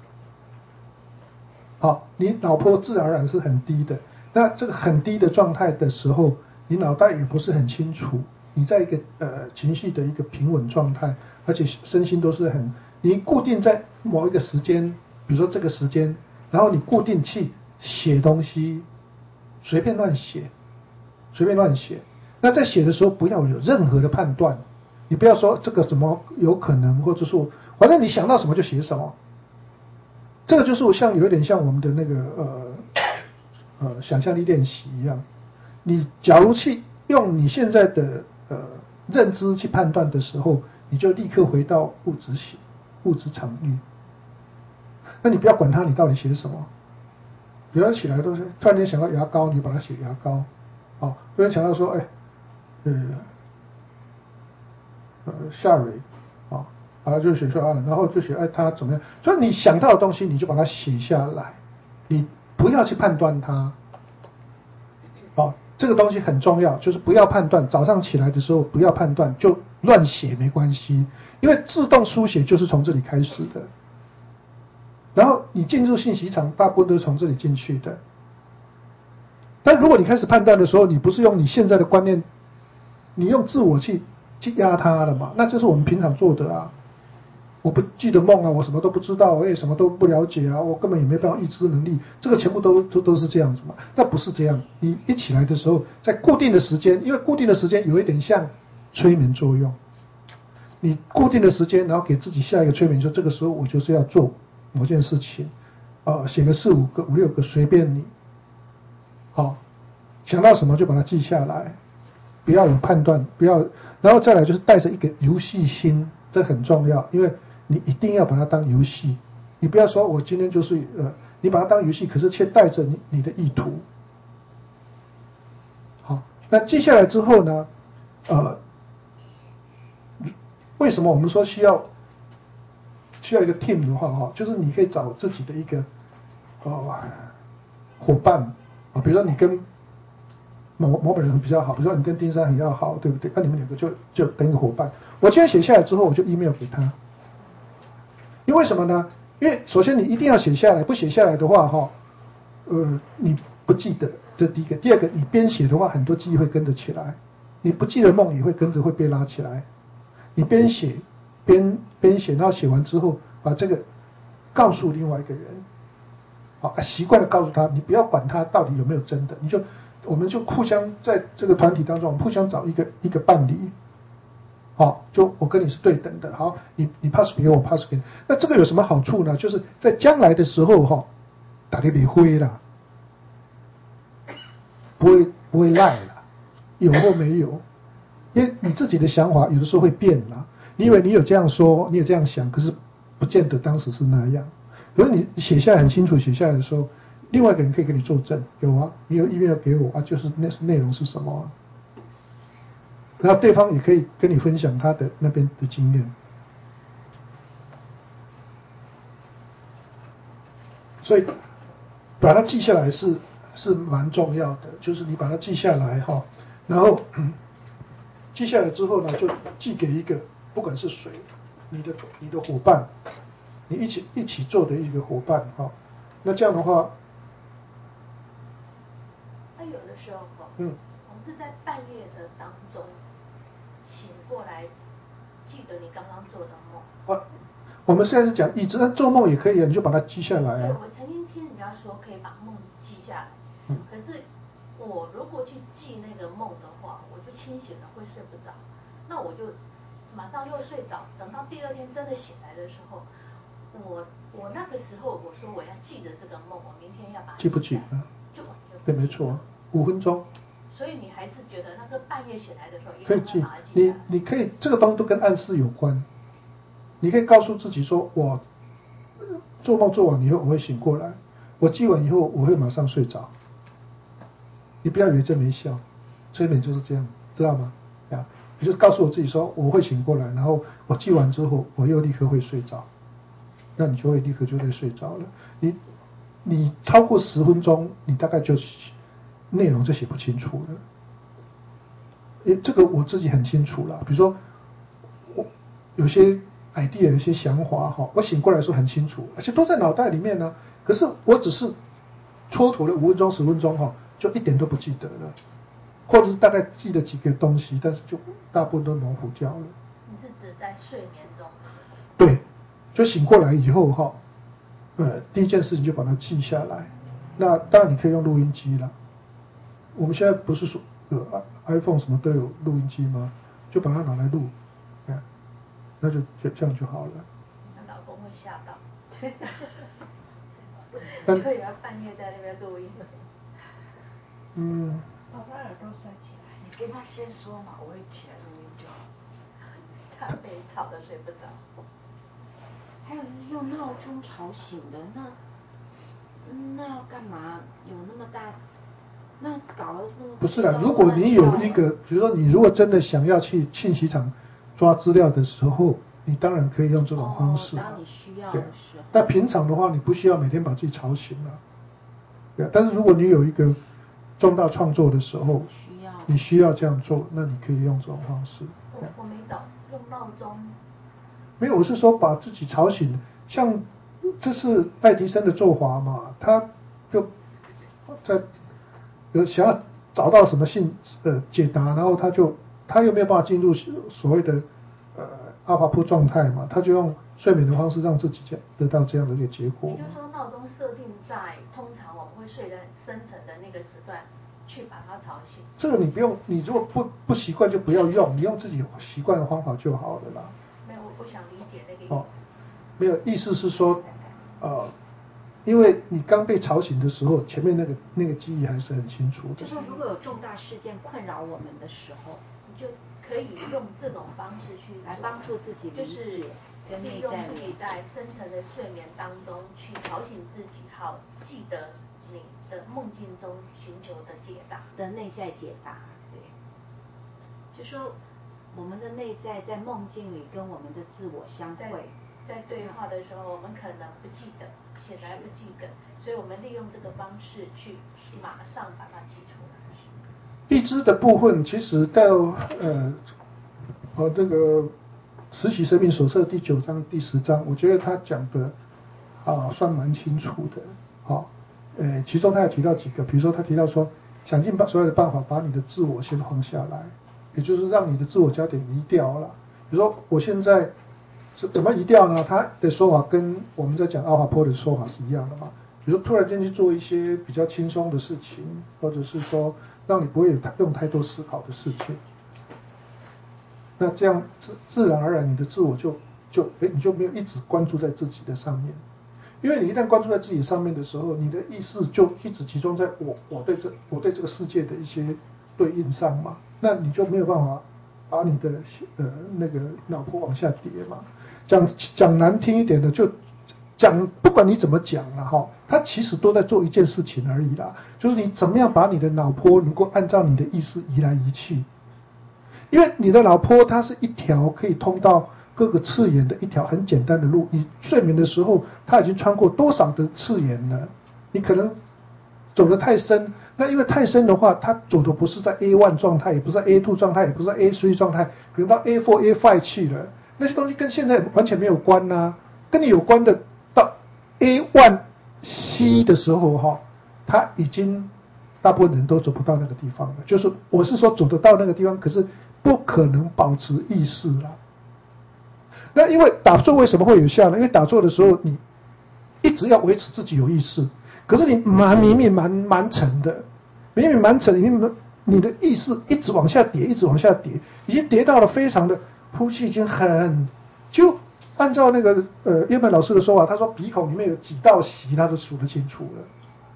好，你脑波自然而然是很低的。那这个很低的状态的时候，你脑袋也不是很清楚，你在一个呃情绪的一个平稳状态，而且身心都是很，你固定在某一个时间，比如说这个时间，然后你固定去。写东西，随便乱写，随便乱写。那在写的时候，不要有任何的判断，你不要说这个怎么有可能，或者说，反正你想到什么就写什么。这个就是像有一点像我们的那个呃呃想象力练习一样。你假如去用你现在的呃认知去判断的时候，你就立刻回到物质写物质场域。那你不要管它，你到底写什么。有人起来都是突然间想到牙膏，你把它写牙膏，哦，有人想到说，哎，呃，呃，夏蕊，啊，啊，就写出啊，然后就写，哎，他怎么样？所以你想到的东西，你就把它写下来，你不要去判断它，哦，这个东西很重要，就是不要判断。早上起来的时候不要判断，就乱写没关系，因为自动书写就是从这里开始的。然后你进入信息场，大部分都是从这里进去的。但如果你开始判断的时候，你不是用你现在的观念，你用自我去去压它了嘛？那这是我们平常做的啊。我不记得梦啊，我什么都不知道，我也什么都不了解啊，我根本也没办法预知能力，这个全部都都都是这样子嘛。那不是这样，你一起来的时候，在固定的时间，因为固定的时间有一点像催眠作用。你固定的时间，然后给自己下一个催眠，说这个时候我就是要做某件事情，呃，写个四五个、五六个随便你， 好，想到什么就把它记下来，不要有判断，不要，然后再来就是带着一个游戏心，这很重要，因为你一定要把它当游戏，你不要说我今天就是呃，你把它当游戏，可是却带着你你的意图。好，那记下来之后呢，呃，为什么我们说需要需要一个 team 的话哈，就是你可以找自己的一个呃伙伴啊，比如说你跟某某本人比较好，比如说你跟丁山很要好，对不对？那你们两个就就等于伙伴。我今天写下来之后，我就 email 给他。因为什么呢？因为首先你一定要写下来，不写下来的话哈，呃，你不记得，这第一个。第二个，你边写的话，很多记忆会跟着起来，你不记得梦也会跟着会被拉起来。你边写边边写，然后写完之后，把这个告诉另外一个人，好，习惯的告诉他，你不要管他到底有没有真的，你就我们就互相在这个团体当中，我们互相找一个一个伴侣。好，就我跟你是对等的，好，你你 pass 给我 ，pass 给你。那这个有什么好处呢？就是在将来的时候哈，打给别灰啦，不会不会赖了，有或没有，因为你自己的想法有的时候会变啦。你以为你有这样说，你有这样想，可是不见得当时是那样。可是你写下来很清楚，写下来的时候，另外一个人可以给你作证，有啊，你有 email 给我啊，就是那是内容是什么啊？然后对方也可以跟你分享他的那边的经验，所以把它记下来是是蛮重要的，就是你把它记下来哈，然后、嗯、记下来之后呢，就寄给一个不管是谁，你的你的伙伴，你一起一起做的一个伙伴哈，那这样的话， 那有的时候哈， 嗯， 我们是在半夜的当中。醒过来，记得你刚刚做的梦。 啊，我们现在是讲意志，那做梦也可以啊，你就把它记下来啊。 对，我曾经听人家说可以把梦记下来，嗯、可是我如果去记那个梦的话，我就清醒了会睡不着，那我就马上又睡着，等到第二天真的醒来的时候，我我那个时候我说我要记得这个梦，我明天要把它记不记啊？ 就对，没错，五分钟。 所以你还是觉得那个半夜醒来的时候， 可以记，你你可以这个东西都跟暗示有关。你可以告诉自己说，我做梦做完以后我会醒过来，我记完以后我会马上睡着。你不要以为这没效，催眠就是这样，知道吗？啊，你就告诉我自己说我会醒过来，然后我记完之后我又立刻会睡着，那你就会立刻就会睡着了。你你超过十分钟，你大概就内容就写不清楚了。诶，这个我自己很清楚了。比如说，我有些 idea 有些想法哈，我醒过来的时候很清楚，而且都在脑袋里面呢。可是我只是蹉跎了五分钟、十分钟哈，就一点都不记得了，或者是大概记得几个东西，但是就大部分都模糊掉了。 你是指在睡眠中？ 对，就醒过来以后哈，呃，第一件事情就把它记下来。那当然你可以用录音机了。我们现在不是说呃 iPhone 什么都有录音机吗？就把它拿来录，哎，那就就这样就好了。 那老公会吓到， 但所以要半夜在那边录音。 嗯。 把他耳朵塞起来， 你跟他先说嘛，我会起来录音就好。 他被吵得睡不着。 还有就是用闹钟吵醒的，那那要干嘛？有那么大？那搞了那么不是的，如果你有一个，比如说你如果真的想要去信息场抓资料的时候，你当然可以用这种方式、啊。 哦，当你需要的时候。 但平常的话，你不需要每天把自己吵醒了、啊。对啊，但是如果你有一个重大创作的时候， 需要你需要这样做，那你可以用这种方式。 我我没懂，用闹钟。 没有，我是说把自己吵醒，像这是爱迪生的做法嘛，他就在。有想要找到什么信呃解答，然后他就他又没有办法进入所谓的呃阿法波状态嘛，他就用睡眠的方式让自己得到这样的一个结果。 也就是说，闹钟设定在通常我们会睡得很深沉的那个时段去把它吵醒。 这个你不用，你如果不不习惯就不要用，你用自己习惯的方法就好了啦。 没有，我不想理解那个意思。 哦，没有，意思是说，呃， 因为你刚被吵醒的时候，前面那个那个记忆还是很清楚的。 就说如果有重大事件困扰我们的时候， 你就可以用这种方式去来帮助自己理就是解跟内利用在自己在深层的睡眠当中去吵醒自己，好记得你的梦境中寻求的解答的内在解答。对，就说我们的内在在梦境里跟我们的自我相在会。 在对话的时候，我们可能不记得，显然不记得，所以我们利用这个方式去马上把它记出来。 意知的部分，其实到呃，呃这个实习生命手册第九章、第十章，我觉得他讲的啊算蛮清楚的。好、呃，其中他有提到几个，比如说他提到说，想尽所有的办法把你的自我先放下来，也就是让你的自我焦点移掉了。比如说我现在。怎么移掉呢？他的说法跟我们在讲阿华波的说法是一样的嘛？比如说突然间去做一些比较轻松的事情，或者是说让你不会有用太多思考的事情，那这样自自然而然你的自我就就哎你就没有一直关注在自己的上面，因为你一旦关注在自己上面的时候，你的意识就一直集中在我我对这我对这个世界的一些对应上嘛，那你就没有办法把你的呃那个脑波往下跌嘛。讲讲难听一点的，就讲不管你怎么讲了哈，他其实都在做一件事情而已啦，就是你怎么样把你的脑波能够按照你的意识移来移去，因为你的脑波它是一条可以通到各个次元的一条很简单的路，你睡眠的时候它已经穿过多少的次元了，你可能走得太深，那因为太深的话，它走的不是在 A 一 状态，也不是在 A 二 状态，也不是在 A 三 状态，可能到 A 四 A 五 去了。那些东西跟现在完全没有关呐、啊，跟你有关的到 A 一 C 的时候哈，他已经大部分人都走不到那个地方了。就是我是说走得到那个地方，可是不可能保持意识了。那因为打坐为什么会有效呢？因为打坐的时候你一直要维持自己有意识，可是你蛮明明蛮蛮沉的，明明蛮沉，你你的意识一直往下跌，一直往下跌，已经跌到了非常的。呼气已经很，就按照那个呃叶本老师的说法，他说鼻孔里面有几道息，他都数得清楚了。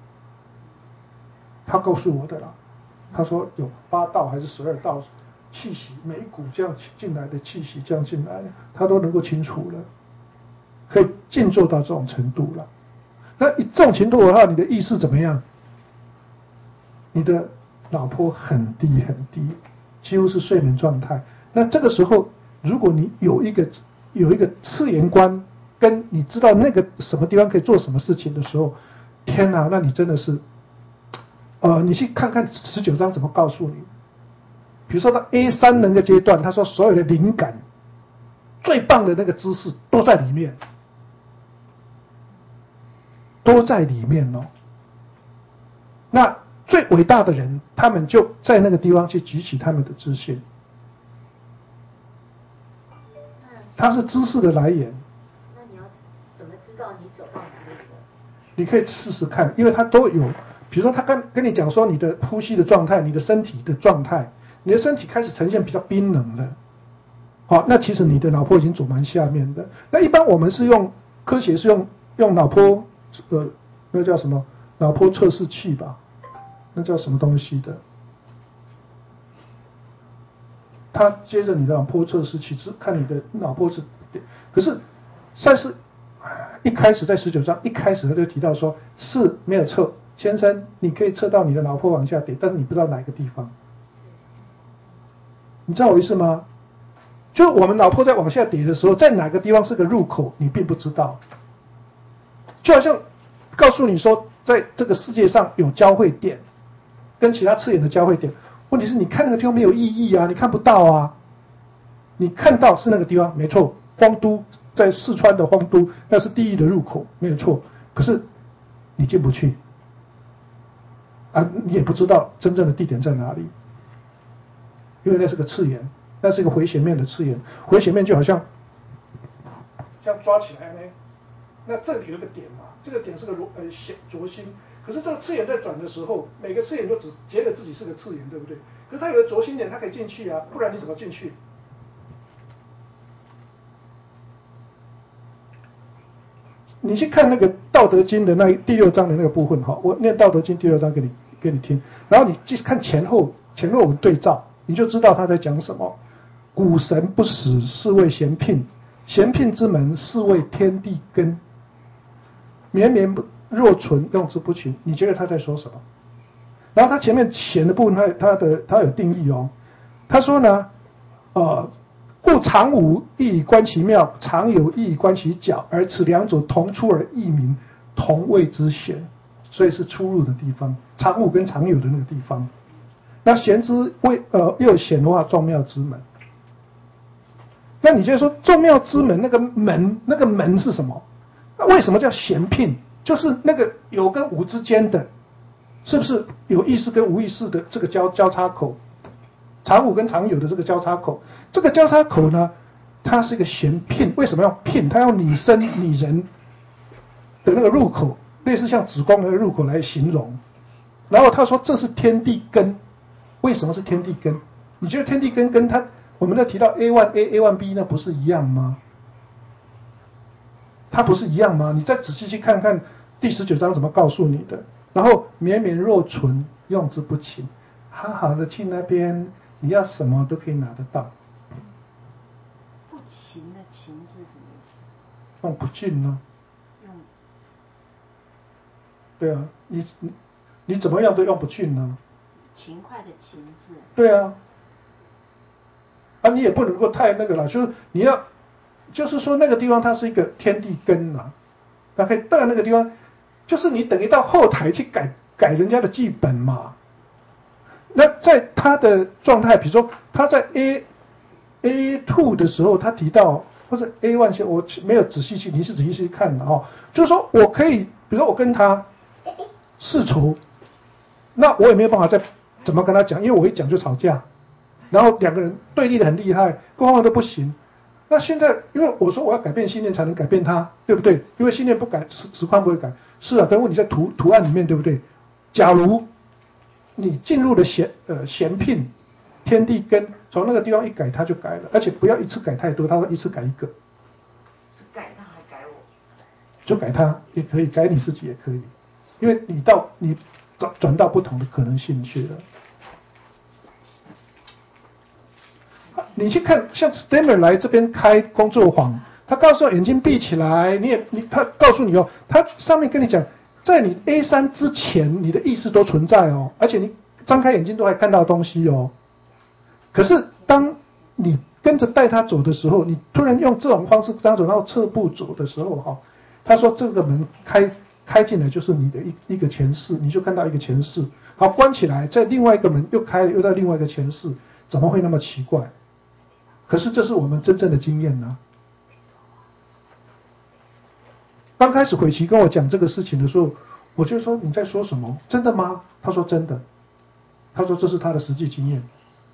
他告诉我的啦，他说有八道还是十二道气息，每一股这样进来的气息这样进来，他都能够清楚了，可以静坐到这种程度了。那以这种程度的话，你的意识怎么样？你的脑波很低很低，几乎是睡眠状态。那这个时候。如果你有一个有一个次元观，跟你知道那个什么地方可以做什么事情的时候，天哪，那你真的是，呃，你去看看十九章怎么告诉你。比如说到 A 三 那个阶段，他说所有的灵感，最棒的那个知识都在里面，都在里面哦。那最伟大的人，他们就在那个地方去举起他们的知识。它是知识的来源。 那你要怎么知道你走到哪里了？ 你可以试试看，因为它都有。比如说，他跟跟你讲说你的呼吸的状态，你的身体的状态，你的身体开始呈现比较冰冷了。好，那其实你的脑波已经走蛮下面的。那一般我们是用科学是用用脑波，呃，那叫什么脑波测试器吧？那叫什么东西的？他接着你的脑波测试器，看你的脑波是，可是赛事一开始在十九章一开始他就提到说是没有测，先生你可以测到你的脑波往下跌，但是你不知道哪个地方，你知道我意思吗？就我们脑波在往下跌的时候，在哪个地方是个入口，你并不知道，就好像告诉你说在这个世界上有交汇点，跟其他次元的交汇点。问题是你看那个地方没有意义啊，你看不到啊。你看到是那个地方没错，荒都在四川的荒都，那是地狱的入口没有错，可是你进不去啊，你也不知道真正的地点在哪里，因为那是个次元，那是一个回旋面的次元，回旋面就好像这样抓起来呢，那这里有一个点嘛，这个点是个螺呃轴心。可是这个次元在转的时候，每个次元都只觉得自己是个次元，对不对？可是它有个轴心点，它可以进去啊，不然你怎么进去？ 你去看那个《道德经》的那第六章的那个部分哈，我念《道德经》第六章给你给你听，然后你去看前后前后文对照，你就知道他在讲什么。古神不死，是谓咸聘；咸聘之门，是谓天地根。绵绵若存，用之不勤。你觉得他在说什么？然后他前面闲的部分他，他的他有定义哦。他说呢，呃，故常无亦以观其妙，常有亦以观其徼，而此两者同出而异名，同谓之玄。所以是出入的地方，常无跟常有的那个地方。那玄之谓呃，又显的话，众妙之门。那你就说众妙之门那个门，那个门是什么？那为什么叫咸聘？就是那个有跟无之间的，是不是有意识跟无意识的这个交交叉口？常无跟常有的这个交叉口，这个交叉口呢，它是一个咸聘。为什么要聘？它要拟声拟人的那个入口，类似像子宫的入口来形容。然后他说这是天地根。为什么是天地根？你觉得天地根跟它？我们在提到 A 一 A A 一 B 那不是一样吗？它不是一样吗？你再仔细去看看第十九章怎么告诉你的。然后绵绵若存，用之不勤。好好的去那边，你要什么都可以拿得到。 不勤的勤是什么意思？ 用不尽呢？ 用。 对啊，你你你怎么样都用不尽呢？ 勤快的勤字。 对啊。啊，你也不能够太那个了，就是你要，就是说那个地方它是一个天地根啊，那可以到那个地方，就是你等于到后台去改改人家的剧本嘛。那在他的状态，比如说他在 A A 二 的时候，他提到或者 A 一 先，我没有仔细去，你是仔细去看的哈，就是说我可以，比如说我跟他世仇，那我也没有办法再怎么跟他讲，因为我一讲就吵架。然后两个人对立的很厉害，各方面都不行。那现在，因为我说我要改变信念才能改变他，对不对？因为信念不改，实实况不会改。是啊，但问题在图图案里面，对不对？假如你进入了咸呃咸聘天地根，从那个地方一改，他就改了，而且不要一次改太多，他说一次改一个。 是改他还改我？ 就改他也可以，改你自己也可以，因为你到你转转到不同的可能性去了。你去看，像 Stemmer 来这边开工作坊，他告诉我眼睛闭起来，你也你他告诉你哦，他上面跟你讲，在你 A 三 之前，你的意识都存在哦，而且你张开眼睛都还看到东西哦。可是当你跟着带他走的时候，你突然用这种方式跟他走，然后侧步走的时候哈，他说这个门开开进来就是你的一一个前世，你就看到一个前世，好关起来，在另外一个门又开了，又在另外一个前世，怎么会那么奇怪？可是这是我们真正的经验呢、啊。刚开始慧琪跟我讲这个事情的时候，我就说你在说什么？真的吗？他说真的。他说这是他的实际经验，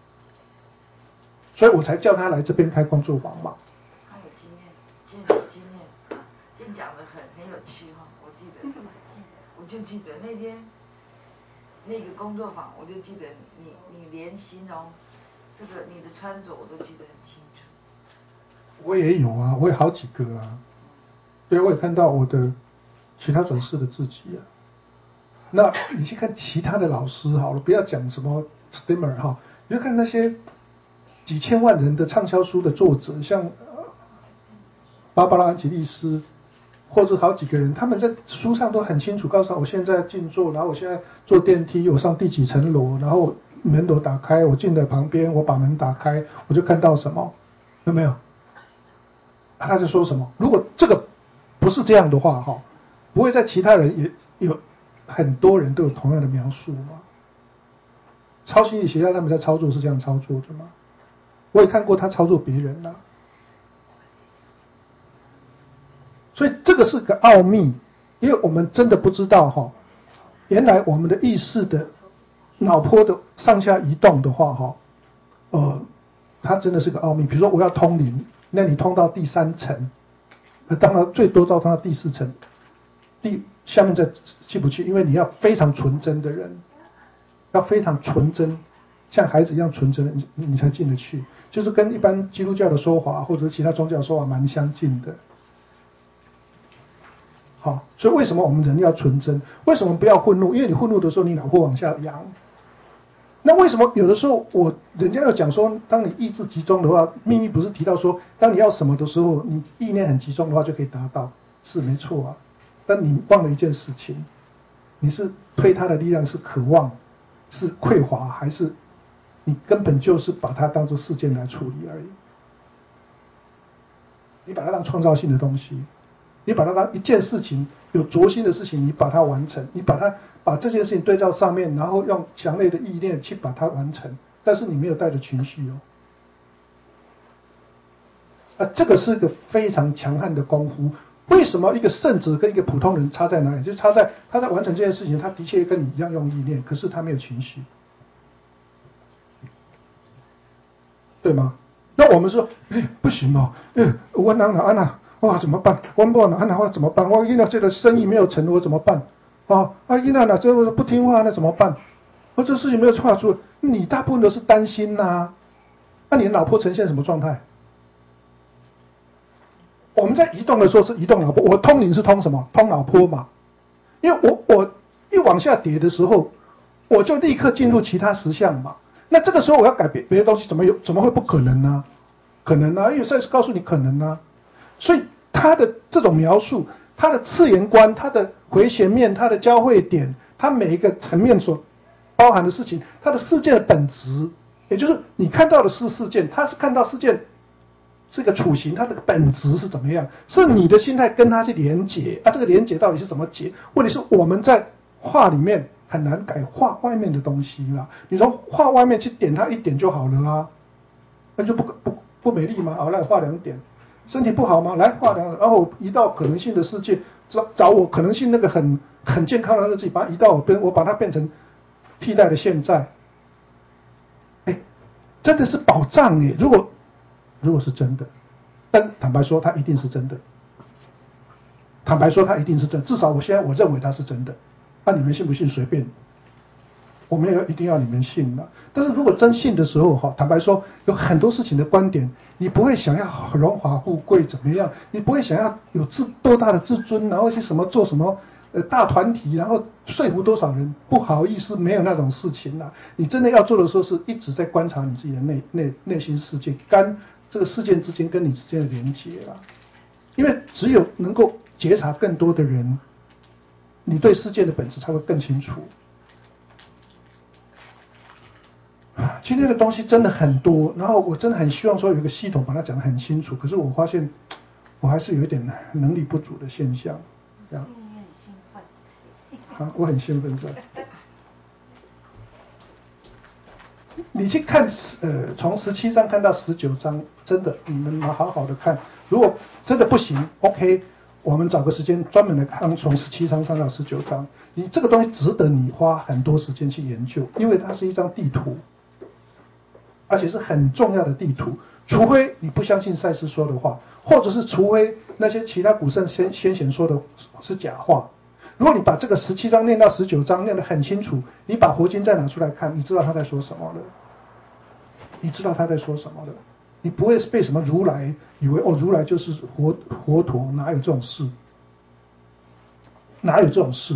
所以我才叫他来这边开工作坊嘛。 他有经验，今天有经验，今天讲的很很有趣哈、哦。我记得，我就记得那天那个工作坊，我就记得你你连形容。这个你的穿着我都记得很清楚。 我也有啊，我有好几个啊。对，我也看到我的其他转世的自己啊。那你去看其他的老师好了，不要讲什么 Stemmer 哈，你就看那些几千万人的畅销书的作者，像芭芭拉安吉丽斯，或者好几个人，他们在书上都很清楚告诉我，我现在静坐，然后我现在坐电梯，我上第几层楼，然后门都打开，我进的旁边，我把门打开，我就看到什么，有没有？他在说什么？如果这个不是这样的话，哈，不会在其他人也有很多人都有同样的描述吗？超心理学家他们在操作是这样操作的吗？我也看过他操作别人啦、啊，所以这个是个奥秘，因为我们真的不知道哈，原来我们的意识的脑波的上下移动的话哈，呃，它真的是个奥秘。比如说我要通灵，那你通到第三层，当然最多到通到第四层，第下面再进不去，因为你要非常纯真的人，要非常纯真，像孩子一样纯真的，你你才进得去，就是跟一般基督教的说法或者其他宗教的说法蛮相近的。 好，所以为什么我们人要纯真？为什么不要愤怒？因为你愤怒的时候，你脑波往下扬。那为什么有的时候我人家要讲说，当你意志集中的话，秘密不是提到说，当你要什么的时候，你意念很集中的话就可以达到，是没错啊。但你忘了一件事情，你是推它的力量是渴望，是匮乏，还是你根本就是把它当作事件来处理而已？你把它当创造性的东西，你把它当一件事情，有着心的事情，你把它完成，你把它把这件事情对照上面，然后用强烈的意念去把它完成，但是你没有带着情绪哦。啊，这个是一个非常强悍的功夫。为什么一个圣者跟一个普通人差在哪里？就差在他在完成这件事情，他的确跟你一样用意念，可是他没有情绪，对吗？那我们说，哎，不行哦，哎，我哪哪安娜，哇，怎么办？我不哪哪我怎么办？我因为这个生意没有成，我怎么办？啊啊，因为呢，这个不听话，那怎么办？或这事情没有画出，你大部分都是担心呐、啊。那你的老婆呈现什么状态？我们在移动的时候是移动脑波，我通灵是通什么？通脑波嘛。因为我我一往下跌的时候，我就立刻进入其他实相嘛。那这个时候我要改变别的东西，怎么有怎么会不可能呢？可能啊，因为赛斯告诉你可能啊。所以他的这种描述，他的次元观，他的回旋面，他的交汇点，他每一个层面所包含的事情，他的事件的本质，也就是你看到的是事件，他是看到事件。这个处形它的本质是怎么样？是你的心态跟它去连结啊，这个连结到底是怎么结？问题是我们在画里面很难改画外面的东西啦。你从画外面去点它一点就好了啊，那就不不不美丽吗？好，来画两点。身体不好吗？来画两点，然后移到可能性的世界，找找我可能性那个很很健康的那个自己，把它移到我边，我把它变成替代的现在。哎，真的是宝藏哎！如果如果是真的，但坦白说，它一定是真的。坦白说，它一定是真，至少我现在我认为它是真的。那、啊、你们信不信随便，我没有一定要你们信的。但是如果真信的时候，哈，坦白说，有很多事情的观点，你不会想要荣华富贵怎么样，你不会想要有自多大的自尊，然后去什么做什么呃大团体，然后说服多少人，不好意思，没有那种事情啦。你真的要做的时候，是一直在观察你自己的内内内心世界，跟这个事件之间跟你之间的连结啦。因为只有能够觉察更多的人，你对事件的本质才会更清楚。今天的东西真的很多，然后我真的很希望说有一个系统把它讲得很清楚，可是我发现我还是有一点能力不足的现象。这样。啊，我很兴奋，是吧？你去看，呃，从十七章看到十九章，真的，你们好好的看。如果真的不行 ，OK， 我们找个时间专门来看，从十七章上到十九章。你这个东西值得你花很多时间去研究，因为它是一张地图，而且是很重要的地图。除非你不相信赛斯说的话，或者是除非那些其他古圣先先贤说的是假话。如果你把这个十七章念到十九章念得很清楚，你把佛经再拿出来看，你知道他在说什么了。你知道他在说什么了。你不会被什么如来以为哦，如来就是佛佛陀，哪有这种事？哪有这种事？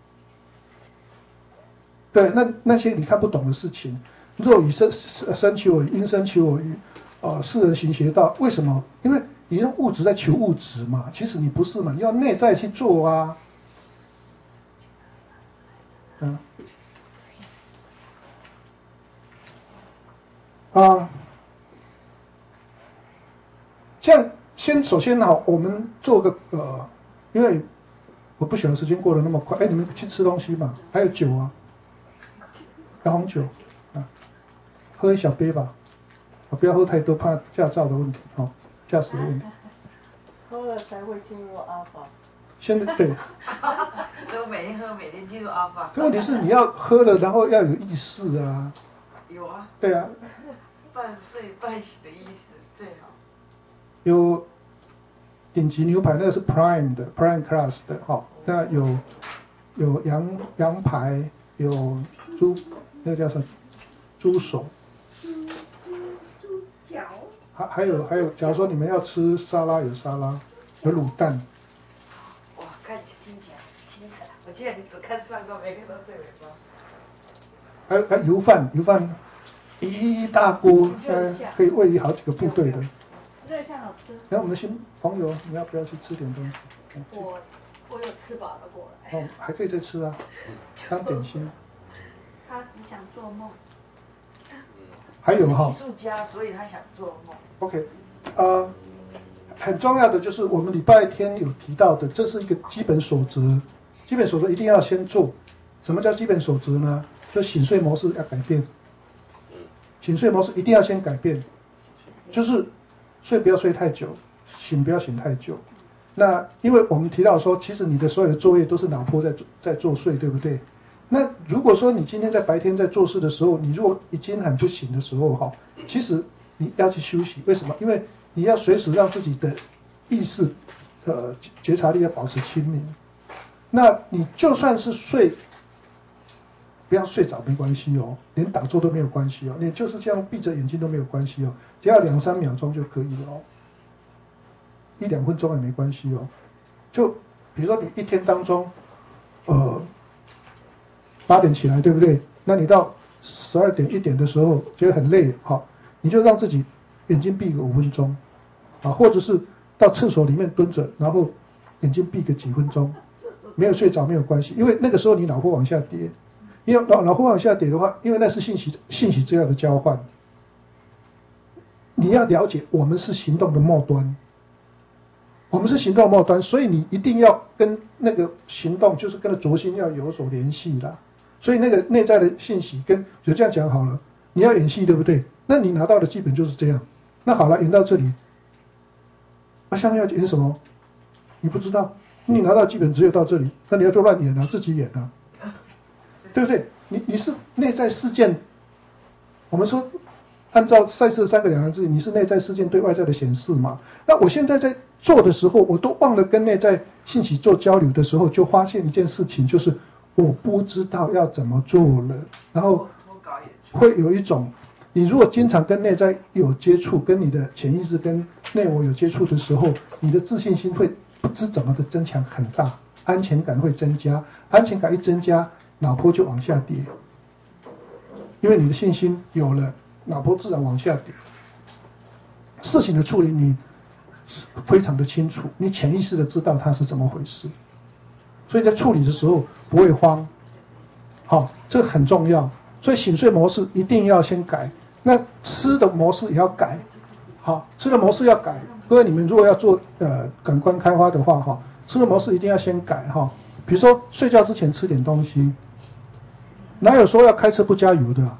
对，那那些你看不懂的事情，若以身身求我，因身求我欲，啊、呃，世人行邪道。为什么？因为你用物质在求物质嘛，其实你不是嘛，你要内在去做啊。嗯，啊，这样先首先呢，我们做个呃，因为我不喜欢时间过得那么快。哎，你们去吃东西嘛？还有酒啊，有红酒啊，喝一小杯吧，啊，不要喝太多，怕驾照的问题，哦，驾驶的问题。 喝了才会进入阿法。 现在对， 所以我每天喝，每天进入阿法。 问题是你要喝了，然后要有意识啊。 有啊。 对啊。 半睡半醒的意思最好。 有顶级牛排，那个是 Prime 的 Prime Class 的哈、哦。那有有羊羊排，有猪，那个叫什么？猪手。猪猪脚。还还有还有，假如说你们要吃沙拉，有沙拉，有卤蛋。 哇，看起来。 记得你只看上段，没看到最尾巴。 还有还有油饭，油饭一大锅，呃，可以喂好几个部队的。 热香好吃。 然后我们的新朋友，你要不要去吃点东西？ 我我有吃饱了过来。 哦，还可以再吃啊，当点心。 他只想做梦。 还有哈。 艺术家，所以他想做梦。 OK， 呃，很重要的就是我们礼拜天有提到的，这是一个基本守则。基本守则一定要先做。什么叫基本守则呢？就醒睡模式要改变。醒睡模式一定要先改变，就是睡不要睡太久，醒不要醒太久。那因为我们提到说，其实你的所有的作业都是脑波在在作祟，对不对？那如果说你今天在白天在做事的时候，你如果已经很不醒的时候哈，其实你要去休息。为什么？因为你要随时让自己的意识呃觉察力要保持清明。那你就算是睡。不要睡着没关系哦，连打坐都没有关系哦，你就是这样闭着眼睛都没有关系哦，只要两三秒钟就可以了哦，一两分钟也没关系哦。就比如说你一天当中，呃，八点起来对不对？那你到十二点一点的时候觉得很累，好，你就让自己眼睛闭个五分钟，啊，或者是到厕所里面蹲着，然后眼睛闭个几分钟，没有睡着没有关系，因为那个时候你脑波往下跌。因为脑脑波往下跌的话，因为那是信息信息资料的交换。你要了解，我们是行动的末端，我们是行动的末端，所以你一定要跟那个行动，就是跟着轴心要有所联系啦。所以那个内在的信息跟，就这样讲好了，你要演戏对不对？那你拿到的基本就是这样。那好了，演到这里，那、啊、下面要演什么？你不知道，你拿到基本只有到这里，那你要就乱演啊，自己演啊。对不对？你你是内在事件，我们说按照赛斯的三个两难字，你是内在事件对外在的显示嘛？那我现在在做的时候，我都忘了跟内在信息做交流的时候，就发现一件事情，就是我不知道要怎么做了。然后会有一种，你如果经常跟内在有接触，跟你的潜意识跟内我有接触的时候，你的自信心会不知怎么的增强很大，安全感会增加，安全感一增加。脑波就往下跌，因为你的信心有了，脑波自然往下跌。事情的处理你非常的清楚，你潜意识的知道它是怎么回事，所以在处理的时候不会慌。好，这个很重要。所以醒睡模式一定要先改，那吃的模式也要改。好，吃的模式要改。各位你们如果要做呃感官开发的话，哈，吃的模式一定要先改哈。比如说睡觉之前吃点东西。哪有说要开车不加油的、啊？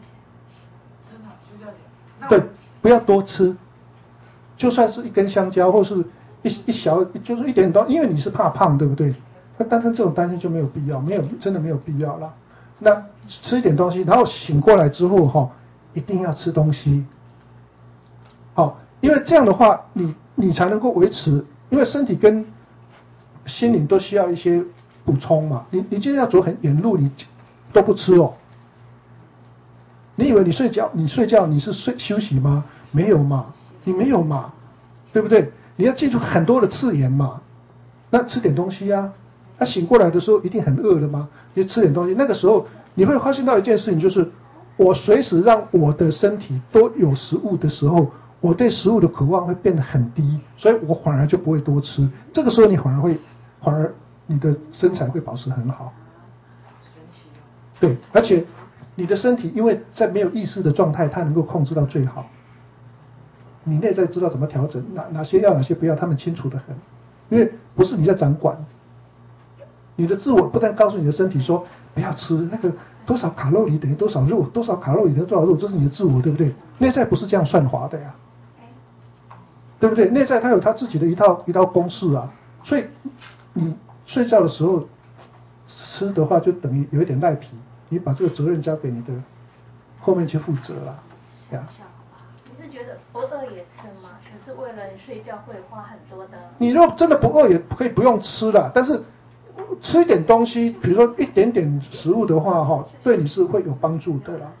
对，不要多吃，就算是一根香蕉或是一一小，就是一点多，因为你是怕胖，对不对？那但是这种担心就没有必要，没有真的没有必要啦。那吃一点东西，然后醒过来之后哈、哦，一定要吃东西，好、哦，因为这样的话，你你才能够维持，因为身体跟心灵都需要一些补充嘛。你你今天要走很远路，你都不吃哦。你以为你睡觉，你睡觉你是睡休息吗？没有嘛，你没有嘛，对不对？你要记住很多的字眼嘛。那吃点东西啊，那、啊、醒过来的时候一定很饿了吗？你吃点东西，那个时候你会发现到一件事情，就是我随时让我的身体都有食物的时候，我对食物的渴望会变得很低，所以我反而就不会多吃。这个时候你反而会，反而你的身材会保持很好。对，而且你的身体因为在没有意识的状态，它能够控制到最好。你内在知道怎么调整，哪哪些要，哪些不要，他们清楚得很。因为不是你在掌管，你的自我不但告诉你的身体说不要吃那个多少卡路里等于多少肉，多少卡路里等于多少肉，这是你的自我，对不对？内在不是这样算法的呀，对不对？内在它有它自己的一套一套公式啊，所以你睡觉的时候吃的话，就等于有一点赖皮，你把这个责任交给你的后面去负责了，呀。 你是觉得不饿也吃吗？可是为了你睡觉会花很多的。 你如果真的不饿，也可以不用吃了，但是吃一点东西，比如说一点点食物的话，哈，对你是会有帮助的啦。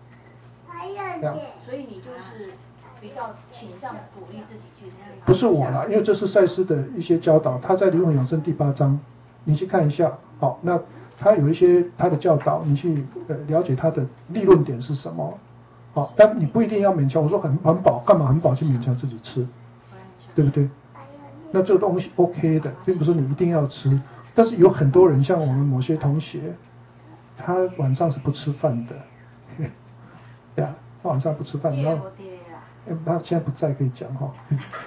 所以你就是比较倾向鼓励自己去吃。 不是我啦，因为这是赛斯的一些教导，他在《灵魂永生》第八章你去看一下，好，那他有一些他的教导，你去呃了解他的立论点是什么，好，但你不一定要勉强。我说很很饱，干嘛很饱去勉强自己吃，对不对？那这个东西 OK 的，并不是你一定要吃，但是有很多人，像我们某些同学，他晚上是不吃饭的，对啊，他晚上不吃饭，然后他现在不在可以讲哈。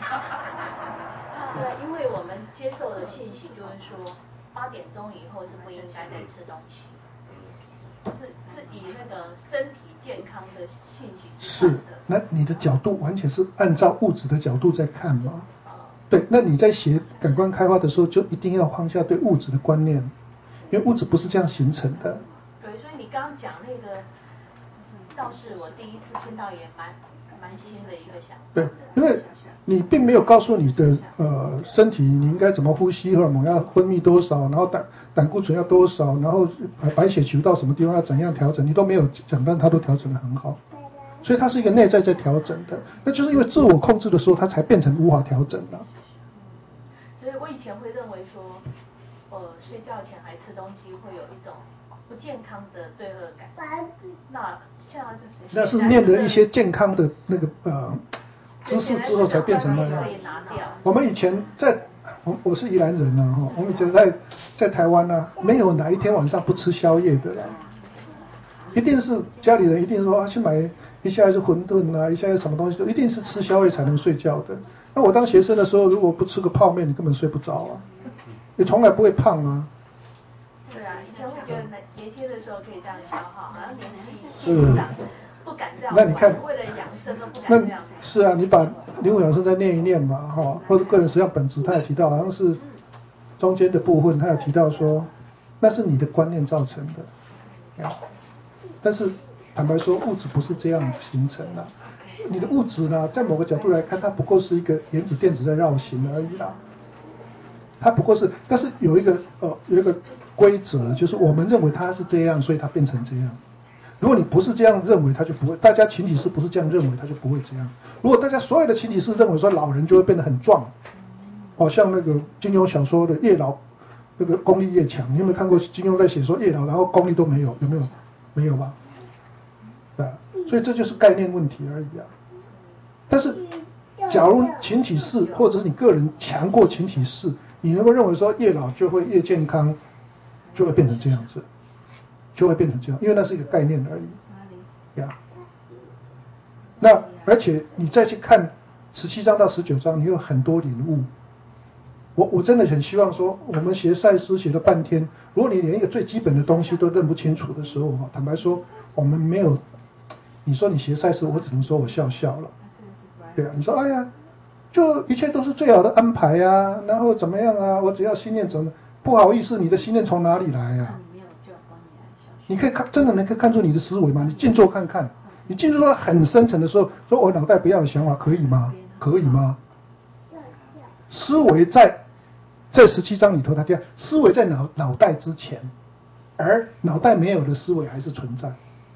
对，因为我们接受的信息就是说，八点钟以后是不应该再吃东西，是是以那个身体健康的信息是，那你的角度完全是按照物质的角度在看嘛？对，那你在学感官开发的时候，就一定要放下对物质的观念，因为物质不是这样形成的。 对，所以你刚刚讲那个，倒是我第一次听到，也蛮蛮新的一个想法。 对，因为你并没有告诉你的呃身体你应该怎么呼吸，荷尔蒙要分泌多少，然后胆胆固醇要多少，然后白血球到什么地方要怎样调整，你都没有讲，但它都调整得很好。所以它是一个内在在调整的，那就是因为自我控制的时候，它才变成无法调整了。 所以我以前会认为说，呃，睡觉前还吃东西会有一种不健康的罪恶感。那像就是那是念了一些健康的那个呃知识之后才变成那样。我们以前在我我是宜兰人呐、啊、哈，我们以前在在台湾呢、啊，没有哪一天晚上不吃宵夜的啦。一定是家里人一定说啊，去买一下是馄饨啊，一下是什么东西，都一定是吃宵夜才能睡觉的。那我当学生的时候，如果不吃个泡面，你根本睡不着啊，你从来不会胖啊。 对啊，以前会觉得年轻的时候可以这样消耗，好像年纪是长不敢这样。 那你看， 为了养生都不敢这样。 是啊，你把灵魂养生再念一念嘛，哈，或者个人实相本质，他也提到，好像是中间的部分，他有提到说，那是你的观念造成的。但是坦白说，物质不是这样形成的。你的物质呢，在某个角度来看，它不过是一个原子电子在绕行而已啦。它不过是，但是有一个呃有一个规则，就是我们认为它是这样，所以它变成这样。如果你不是这样认为，它就不会。大家群体是不是这样认为，它就不会这样。如果大家所有的群体是认为说老人就会变得很壮，哦，像那个金庸小说的越老那个功力越强，你有没有看过金庸在写说越老然后功力都没有？有没有？没有吧？对，所以这就是概念问题而已啊。但是，假如群体式或者是你个人强过群体式，你能够认为说越老就会越健康，就会变成这样子，就会变成这样，因为那是一个概念而已。呀，那而且你再去看十七章到十九章，你有很多领悟。我我真的很希望说，我们学赛斯学了半天，如果你连一个最基本的东西都认不清楚的时候，坦白说，我们没有。你说你学赛斯，我只能说我笑笑了。对啊，你说哎呀，就一切都是最好的安排呀、啊，然后怎么样啊？我只要心念怎么不好意思，你的心念从哪里来呀、啊？你可以看，真的能够看出你的思维吗？你静坐看看，你静坐到很深层的时候，说我脑袋不要有想法，可以吗？可以吗？思维在在十七章里头，它讲思维在脑脑袋之前，而脑袋没有的思维还是存在。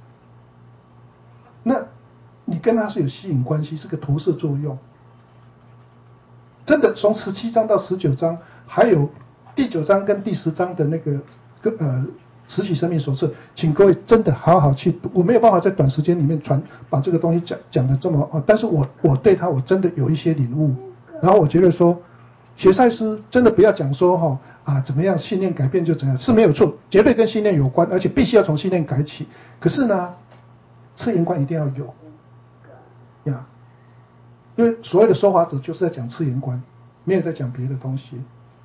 那你跟它是有吸引关系，是个投射作用。真的，从十七章到十九章，还有第九章跟第十章的那个呃实体生命手册，请各位真的好好去读。我没有办法在短时间里面传把这个东西讲讲的这么啊，但是我我对它我真的有一些领悟。然后我觉得说，学赛斯真的不要讲说哈啊怎么样信念改变就怎样，是没有错，绝对跟信念有关，而且必须要从信念改起。可是呢，次元观一定要有呀，因为所谓的说法者就是在讲次元观，没有在讲别的东西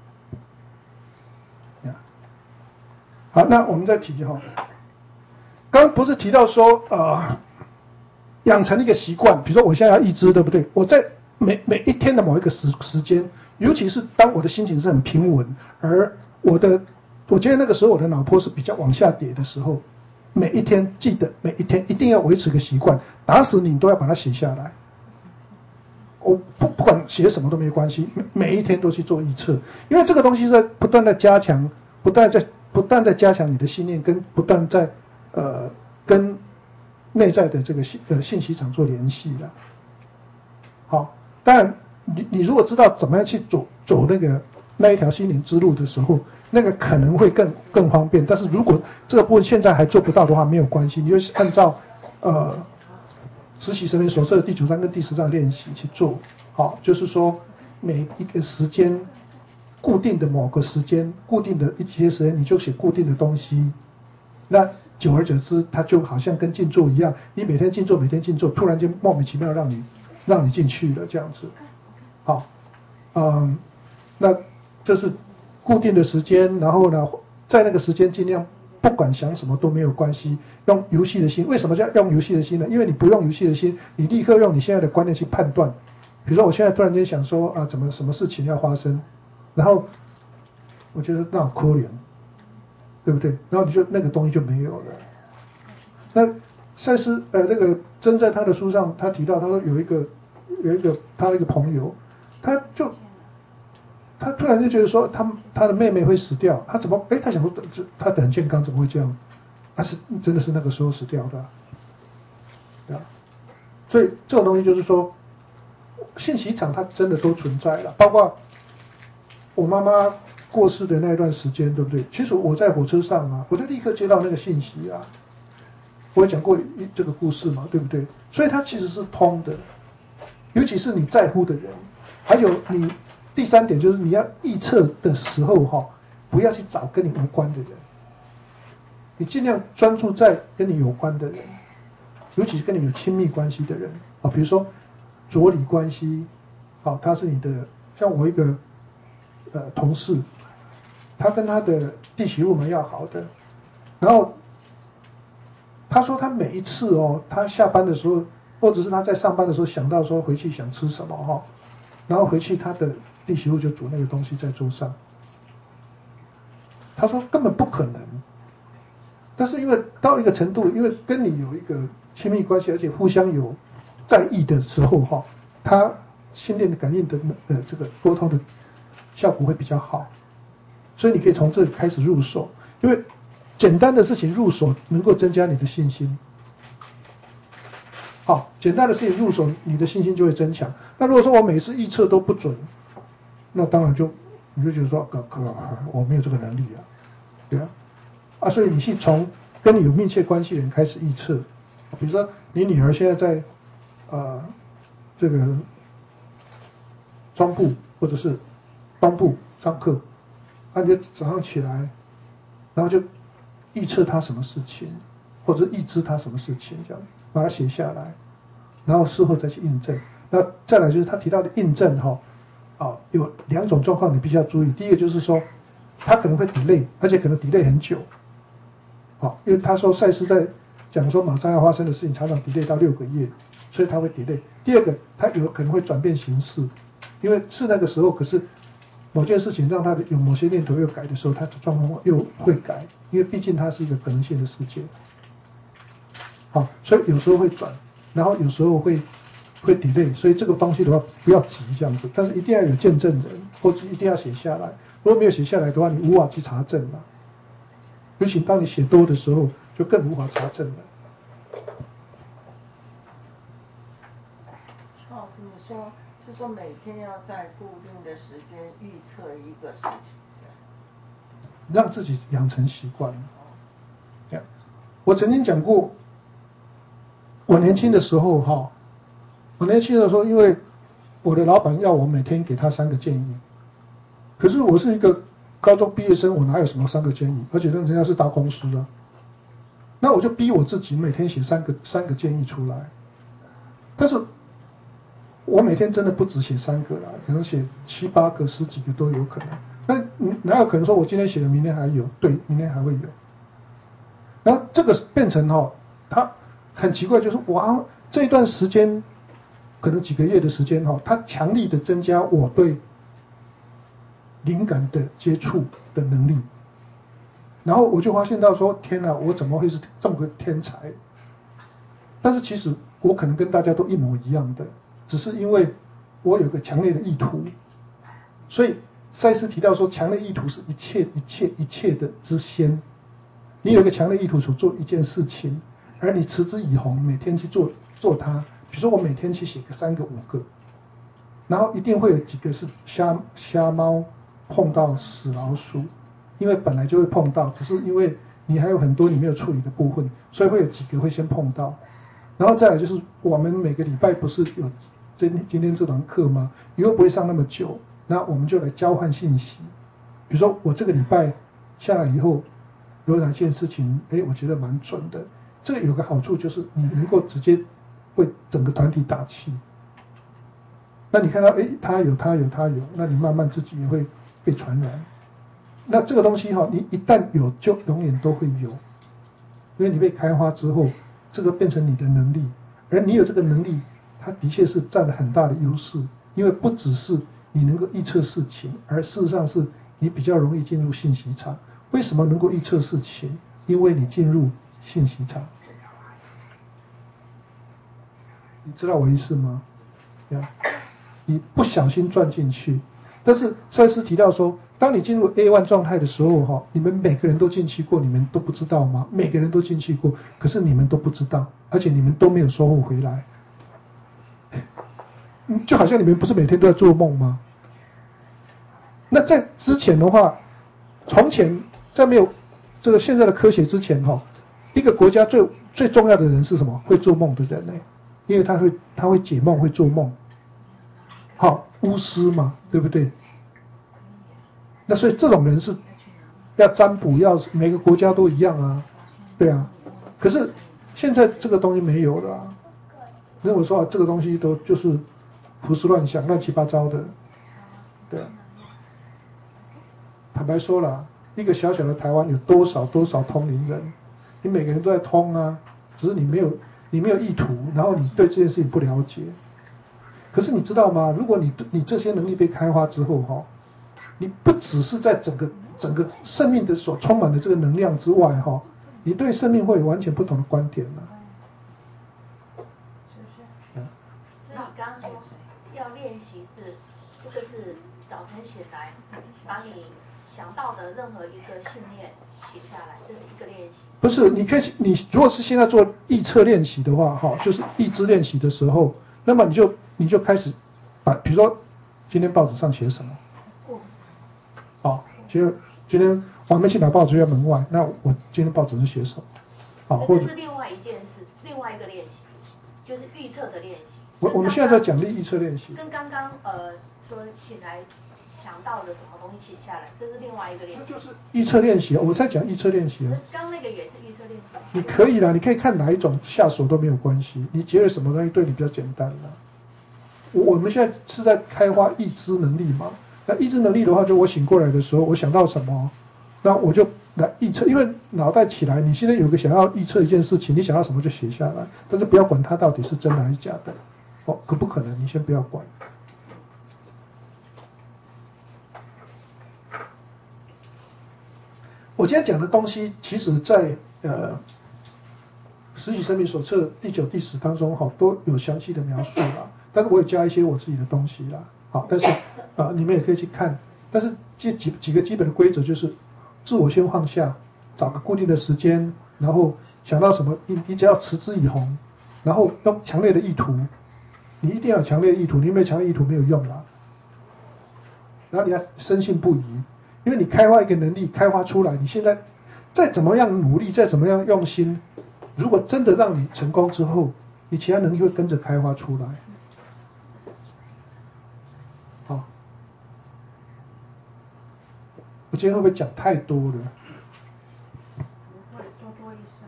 呀。好，那我们再提哈，刚刚不是提到说呃，养成一个习惯，比如说我现在要意志，对不对？我在每每一天的某一个时时间，尤其是当我的心情是很平稳，而我的我觉得那个时候我的脑波是比较往下跌的时候。每一天记得，每一天一定要维持个习惯，打死你都要把它写下来。我不不管写什么都没关系，每每一天都去做预测，因为这个东西在不断的加强，不断在不断在加强你的信念，跟不断在呃跟内在的这个信呃信息场做联系了。好，当然你你如果知道怎么样去走走那个那一条心灵之路的时候，那个可能会更更方便。但是如果这个部分现在还做不到的话，没有关系，你就按照呃实习神明所设的第九章跟第十章练习去做。好，就是说每一个时间固定的某个时间，固定的一些时间，你就写固定的东西。那久而久之，它就好像跟静坐一样，你每天静坐，每天静坐，突然间莫名其妙让你让你进去了这样子。好，嗯，那这是固定的时间，然后呢，在那个时间尽量不管想什么都没有关系，用游戏的心。为什么叫用游戏的心呢？因为你不用游戏的心，你立刻用你现在的观念去判断。比如说，我现在突然间想说啊，怎么什么事情要发生，然后我觉得那好可怜，对不对？然后你就那个东西就没有了。那赛斯呃那个真在他的书上，他提到他说有一个有一个他的一个朋友，他就他突然就觉得说他他的妹妹会死掉，他怎么哎他想说这他很健康怎么会这样？他是真的是那个时候死掉的，对啊。所以这种东西就是说，信息场它真的都存在了，包括我妈妈过世的那一段时间，对不对？其实我在火车上啊，我就立刻接到那个信息啊。我也讲过这个故事嘛，对不对？所以它其实是通的，尤其是你在乎的人，还有你第三点就是你要预测的时候哈，不要去找跟你无关的人，你尽量专注在跟你有关的人，尤其是跟你有亲密关系的人啊，比如说着理关系，好，他是你的，像我一个呃同事，他跟他的弟媳妇蛮要好的，然后。他说他每一次哦，他下班的时候，或者是他在上班的时候想到说回去想吃什么哈、哦，然后回去他的弟媳妇就煮那个东西在桌上。他说根本不可能，但是因为到一个程度，因为跟你有一个亲密关系，而且互相有在意的时候哈、哦，他心电的感应的呃这个沟通的效果会比较好，所以你可以从这里开始入手，因为。简单的事情入手能够增加你的信心，好，简单的事情入手，你的信心就会增强。那如果说我每次预测都不准，那当然就你就觉得说，可可我没有这个能力啊，对啊，啊，所以你是从跟你有密切关系的人开始预测，比如说你女儿现在在呃这个中部或者是东部上课，那你就早上起来，然后就。预测他什么事情，或者预知他什么事情，这样把它写下来，然后事后再去印证。那再来就是他提到的印证哈，啊，有两种状况你必须要注意。第一个就是说，他可能会 delay， 而且可能 delay 很久，好，因为他说赛斯在讲说马上要发生的事情，常常 delay 到六个月，所以他会 delay。第二个，他有可能会转变形式，因为是那个时候，可是。某件事情让他的有某些念头又改的时候，他的状况又会改，因为毕竟它是一个可能性的世界。好，所以有时候会转，然后有时候会会 delay， 所以这个东西的话不要急这样子，但是一定要有见证人，或者一定要写下来。如果没有写下来的话，你无法去查证了。尤其当你写多的时候，就更无法查证了。 邱老师，你说。就说每天要在固定的时间预测一个事情， 让自己养成习惯。这样，我曾经讲过，我年轻的时候哈，我年轻的时候，因为我的老板要我每天给他三个建议，可是我是一个高中毕业生，我哪有什么三个建议？而且人家是大公司啊，那我就逼我自己每天写三个三个建议出来，但是。我每天真的不只写三个啦，可能写七八个、十几个都有可能。那哪有可能说我今天写的，明天还有？对，明天还会有。然后这个变成哈、哦，它很奇怪，就是哇，这一段时间，可能几个月的时间哈、哦，它强力的增加我对灵感的接触的能力。然后我就发现到说，天哪，我怎么会是这么个天才？但是其实我可能跟大家都一模一样的。只是因为我有个强烈的意图，所以赛斯提到说，强烈意图是一切一切一切的之先。你有一个强烈意图所做一件事情，而你持之以恒，每天去做做它。比如说我每天去写个三个五个，然后一定会有几个是瞎瞎猫碰到死老鼠，因为本来就会碰到，只是因为你还有很多你没有处理的部分，所以会有几个会先碰到。然后再来就是我们每个礼拜不是有今今天这堂课吗？以后不会上那么久，那我们就来交换信息。比如说我这个礼拜下来以后，有哪件事情，哎，我觉得蛮准的。这个有个好处就是你能够直接为整个团体打气。那你看到，哎，他有他有他有，那你慢慢自己也会被传染。那这个东西哈，你一旦有，就永远都会有，因为你被开发之后，这个变成你的能力，而你有这个能力，它的确是占了很大的优势，因为不只是你能够预测事情，而事实上是你比较容易进入信息场。为什么能够预测事情？因为你进入信息场。你知道我意思吗？呀，你不小心钻进去。但是赛斯提到说，当你进入 A 一 状态的时候，哈，你们每个人都进去过，你们都不知道吗？每个人都进去过，可是你们都不知道，而且你们都没有收获回来。就好像你们不是每天都在做梦吗？那在之前的话，从前在没有这个现在的科学之前，哈，一个国家最最重要的人是什么？会做梦的人呢？因为他会他会解梦，会做梦。好，巫师嘛，对不对？那所以这种人是要占卜，要每个国家都一样啊，对啊。可是现在这个东西没有了啊，认为说啊，这个东西都就是胡思乱想、乱七八糟的，对啊。坦白说了，一个小小的台湾有多少多少通灵人？你每个人都在通啊，只是你没有你没有意图，然后你对这件事情不了解。可是你知道吗？如果你你这些能力被开发之后，哈，你不只是在整个整个生命的所充满的这个能量之外，哈，你对生命会有完全不同的观点了。 是不是？嗯。所以你刚刚说要练习是，这个是早晨醒来，把你想到的任何一个信念写下来，这是一个练习。 不是，你可以，你如果是现在做预测练习的话，哈，就是预知练习的时候，那么你就你就开始把，比如说今天报纸上写什么，好，今天今天我还没去拿报纸在门外，那我今天报纸是写什么？好，或者这是另外一件事，另外一个练习，就是预测的练习。 我我们现在在讲预测练习， 跟刚刚呃说醒来想到的什么东西写下来，这是另外一个练习。 那就是预测练习，我在讲预测练习啊。 刚那个也是预测练习。 你可以啦，你可以看哪一种下手都没有关系，你觉得什么东西对你比较简单啦？我我们现在是在开发预知能力嘛？那预知能力的话，就我醒过来的时候，我想到什么，那我就来预测。因为脑袋起来，你现在有个想要预测一件事情，你想到什么就写下来，但是不要管它到底是真的还是假的。哦，可不可能？你先不要管。我今天讲的东西，其实在呃《实体生命手册》第九、第十当中，好都有详细的描述啦。但是我也加一些我自己的东西啦。好，但是呃你们也可以去看。但是这几几个基本的规则就是：自我先放下，找个固定的时间，然后想到什么，你你只要持之以恒，然后用强烈的意图。你一定要有强烈的意图，你没有强烈意图没有用啦。然后你要深信不疑。因为你开发一个能力，开发出来，你现在再怎么样努力，再怎么样用心，如果真的让你成功之后，你其他能力会跟着开发出来。好，我今天会不会讲太多了？ 不会，多多益善。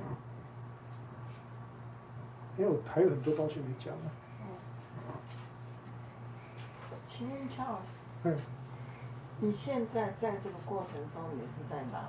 因为我还有很多东西没讲呢。 请问 Charles， 嗯， 你现在在这个过程中，你是在哪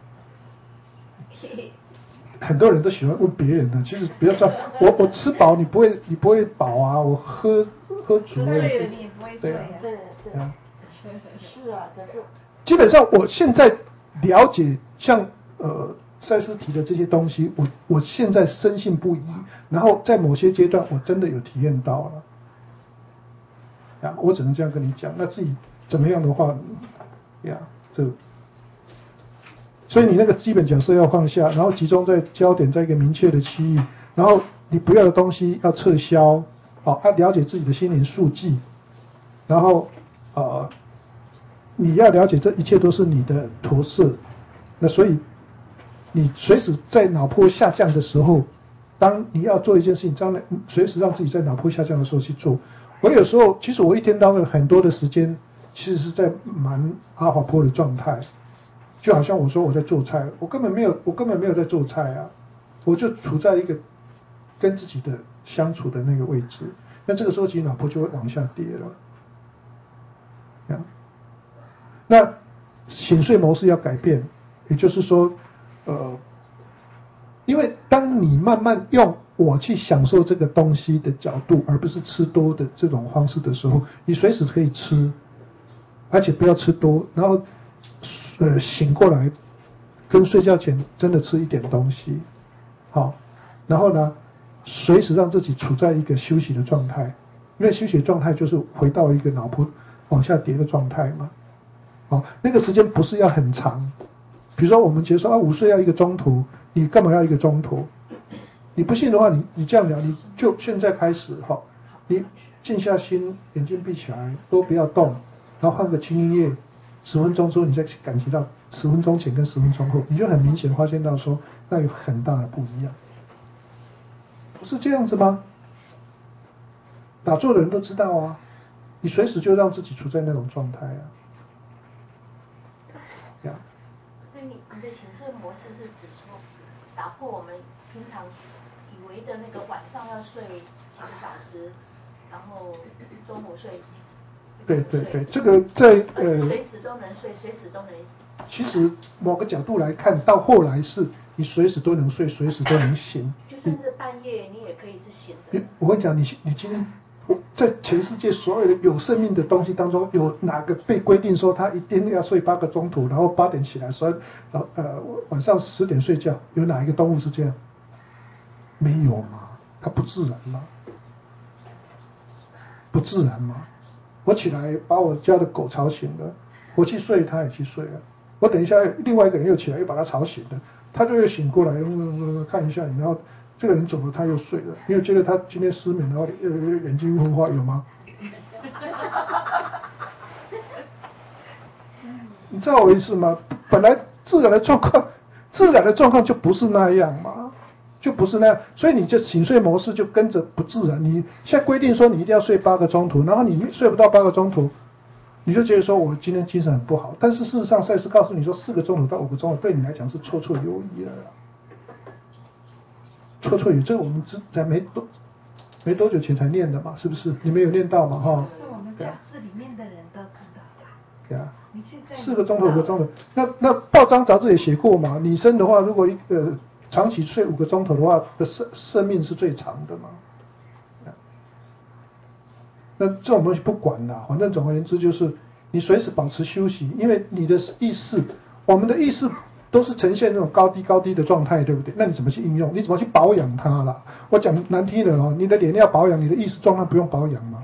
里？ 很多人都喜欢问别人的，其实不要这样。我我吃饱，你不会你不会饱啊。我喝喝足了， 醉了你也不会醉啊。 对对， 啊是啊，可是基本上我现在了解像呃赛斯提的这些东西，我我现在深信不疑。然后在某些阶段，我真的有体验到了。啊，我只能这样跟你讲。那自己怎么样的话，呀，这。所以你那个基本假设要放下，然后集中在焦点，在一个明确的区域，然后你不要的东西要撤销，好，要了解自己的心灵速记，然后呃， 你要了解这一切都是你的投射，那所以你随时在脑波下降的时候，当你要做一件事情，将来随时让自己在脑波下降的时候去做。我有时候其实我一天当中很多的时间，其实是在蛮阿法波的状态，就好像我说我在做菜，我根本没有我根本没有在做菜啊，我就处在一个跟自己的相处的那个位置，那这个时候其实脑波就会往下跌了。那醒睡模式要改变，也就是说，呃，因为当你慢慢用我去享受这个东西的角度，而不是吃多的这种方式的时候，你随时可以吃，而且不要吃多，然后呃醒过来，跟睡觉前真的吃一点东西，好，然后呢，随时让自己处在一个休息的状态，因为休息的状态就是回到一个脑波往下跌的状态嘛。哦，那个时间不是要很长，比如说我们觉得说啊，午睡要一个钟头，你干嘛要一个钟头？你不信的话，你你这样讲，你就现在开始哈，你静下心，眼睛闭起来，都不要动，然后换个轻音乐，十分钟之后，你再感觉到十分钟前跟十分钟后，你就很明显发现到说，那有很大的不一样，不是这样子吗？打坐的人都知道啊，你随时就让自己处在那种状态啊。 那你你的醒睡模式是指说，打破我们平常以为的那个晚上要睡几个小时，然后中午睡。 对对对，这个在呃， 随时都能睡，随时都能。 其实某个角度来看，到后来是你随时都能睡，随时都能醒。 就算是半夜，你也可以是醒的。 我跟你讲，你你今天。在全世界所有的有生命的东西当中，有哪个被规定说他一定要睡八个钟头，然后八点起来，十二呃晚上十点睡觉？有哪一个动物是这样？没有嘛，它不自然嘛，不自然嘛。我起来把我家的狗吵醒了，我去睡，它也去睡了。我等一下另外一个人又起来又把它吵醒了，他就又醒过来，嗯嗯、看一下你，然后。这个人走了，他又睡了。你有觉得他今天失眠，然后呃眼睛昏花有吗？你知道我意思吗？本来自然的状况，自然的状况就不是那样嘛，就不是那样。所以你这醒睡模式就跟着不自然。你现在规定说你一定要睡八个钟头，然后你睡不到八个钟头，你就觉得说我今天精神很不好。但是事实上，赛斯告诉你说，四个钟头到五个钟头对你来讲是绰绰有余了啦。绰绰有余，这个我们只才没多没多久前才念的嘛，是不是？你们有念到嘛？哈。 是我们教室里面的人都知道的。 对啊。 你现在四个钟头，五个钟头。那那报章杂志也写过嘛？女生的话，如果一个长期睡五个钟头的话，的生生命是最长的嘛。那这种东西不管啦，反正总而言之就是，你随时保持休息，因为你的意识，我们的意识。都是呈现那种高低高低的状态，对不对？那你怎么去应用？你怎么去保养它啦？我讲难听的哦，你的脸要保养，你的意识状态不用保养吗？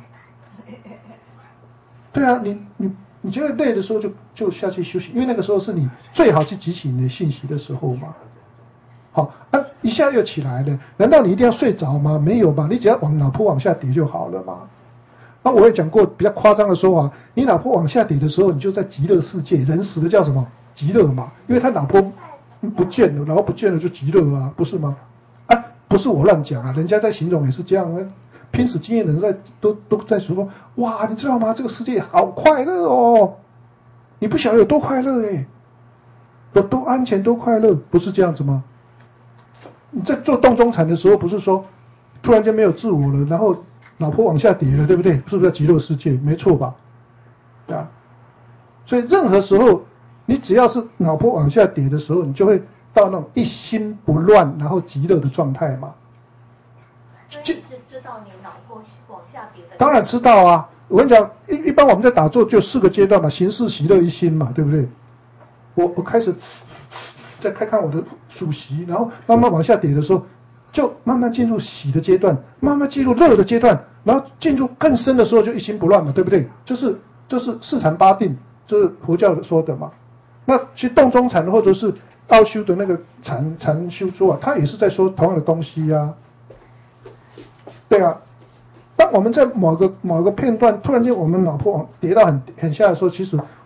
对啊，你你你觉得累的时候就就下去休息，因为那个时候是你最好去汲取你的信息的时候嘛。好啊，一下又起来了，难道你一定要睡着吗？没有吧，你只要往脑波往下跌就好了嘛。那我也讲过比较夸张的说法，你脑波往下跌的时候，你就在极乐世界，人死的叫什么？极乐嘛，因为他脑波不见了，然后不见了就极乐啊，不是吗？啊，不是我乱讲啊，人家在形容也是这样啊。拼死经验的人在都都在说，哇，你知道吗？这个世界好快乐哦，你不晓得有多快乐哎，有多安全多快乐，不是这样子吗？你在做动中禅的时候，不是说突然间没有自我了，然后脑波往下跌了，对不对？是不是在极乐世界？没错吧？对啊，所以任何时候。你只要是脑波往下跌的时候，你就会到那种一心不乱，然后极乐的状态嘛。 所以你是知道你脑波往下跌的？ 当然知道啊！我跟你讲，一一般我们在打坐就四个阶段嘛，形式、喜乐、一心嘛，对不对？我我开始再看看我的数息，然后慢慢往下跌的时候，就慢慢进入喜的阶段，慢慢进入乐的阶段，然后进入更深的时候就一心不乱嘛，对不对？就是就是四禅八定，这是佛教说的嘛。那其实洞中禅或者是奥修的那个禅禅修说啊，他也是在说同样的东西啊。对啊，当我们在某个某个片段突然间我们脑波跌到很很下的时候，其实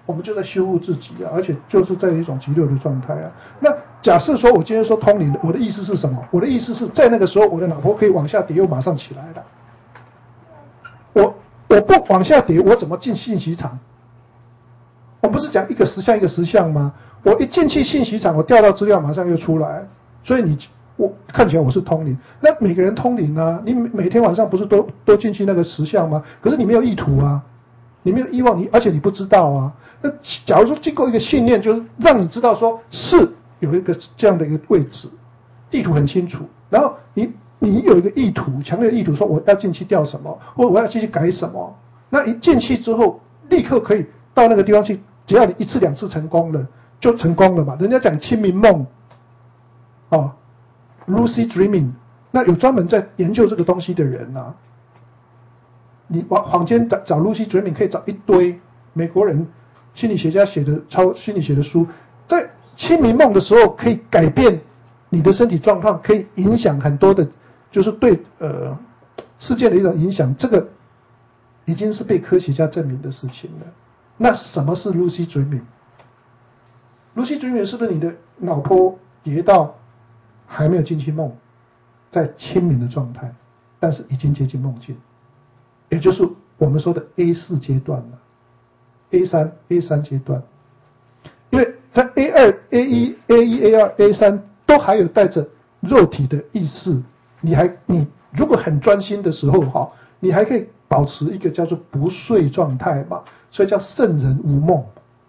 我们就在修复自己啊，而且就是在一种极乐的状态啊。那假设说我今天说通灵，我的意思是什么？我的意思是在那个时候，我的脑波可以往下跌，又马上起来了。我我不往下跌，我怎么进信息场？我不是讲一个实相一个实相吗？我一进去信息场，我调到资料马上又出来，所以你我看起来我是通灵。那每个人通灵啊，你每天晚上不是都都进去那个实相吗？可是你没有意图啊，你没有欲望，你而且你不知道啊。那假如说经过一个训练，就是让你知道说是有一个这样的一个位置，意图很清楚，然后你你有一个意图，强烈的意图，说我要进去调什么，或者我要进去改什么。那一进去之后，立刻可以到那个地方去，只要你一次两次成功了，就成功了嘛。人家讲清明梦，哦 ，lucid dreaming， 那有专门在研究这个东西的人啊。你往坊间找找 lucid dreaming 可以找一堆美国人心理学家写的超心理学的书，在清明梦的时候可以改变你的身体状况，可以影响很多的，就是对呃事件的一种影响，这个已经是被科学家证明的事情了。那什么是 lucid dreaming？lucid dreaming 是不是你的脑波跌到还没有进去梦，在清明的状态，但是已经接近梦境，也就是我们说的 A 四 阶段了 ，A 三 A 三 阶段。因为在 A 二 A 一 A 一 A 二 A 三 都还有带着肉体的意识，你还你如果很专心的时候哈，你还可以保持一个叫做不睡状态嘛，所以叫圣人无梦。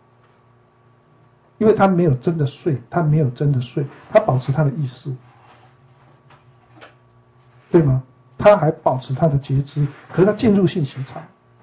因为他没有真的睡，他没有真的睡，他保持他的意识，对吗？他还保持他的觉知，可是他进入信息场，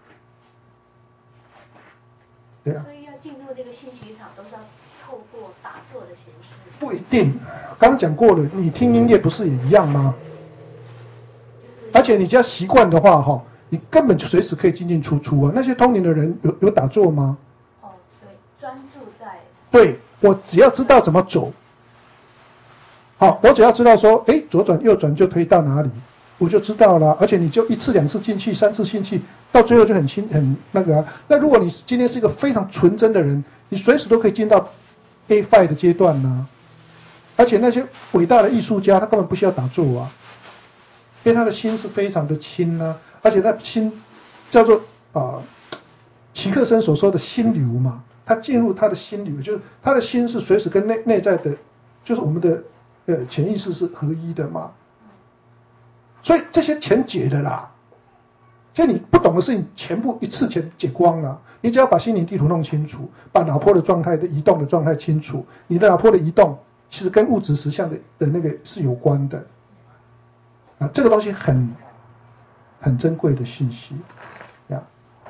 对啊。 所以要进入这个信息场，都是要透过打坐的形式。 不一定，刚刚讲过了，你听音乐不是也一样吗？而且你只要习惯的话，哈，你根本就随时可以进进出出啊。那些通灵的人有有打坐吗？ 哦，对，专注在。 对，我只要知道怎么走，好，我只要知道说，哎，左转右转就可以到哪里，我就知道了。而且你就一次两次进去，三次进去，到最后就很清很那个啊。那如果你今天是一个非常纯真的人，你随时都可以进到 A 五 的阶段呢、啊。而且那些伟大的艺术家，他根本不需要打坐啊，因为他的心是非常的清啊，而且那心叫做啊，齐克森所说的心流嘛。他进入他的心里，就是他的心是随时跟内内在的，就是我们的呃潜意识是合一的嘛。所以这些全解的啦，所以你不懂的事情全部一次全解光了。你只要把心灵地图弄清楚，把脑波的状态的移动的状态清楚，你的脑波的移动其实跟物质实相的的那个是有关的啊，这个东西很很珍贵的信息呀。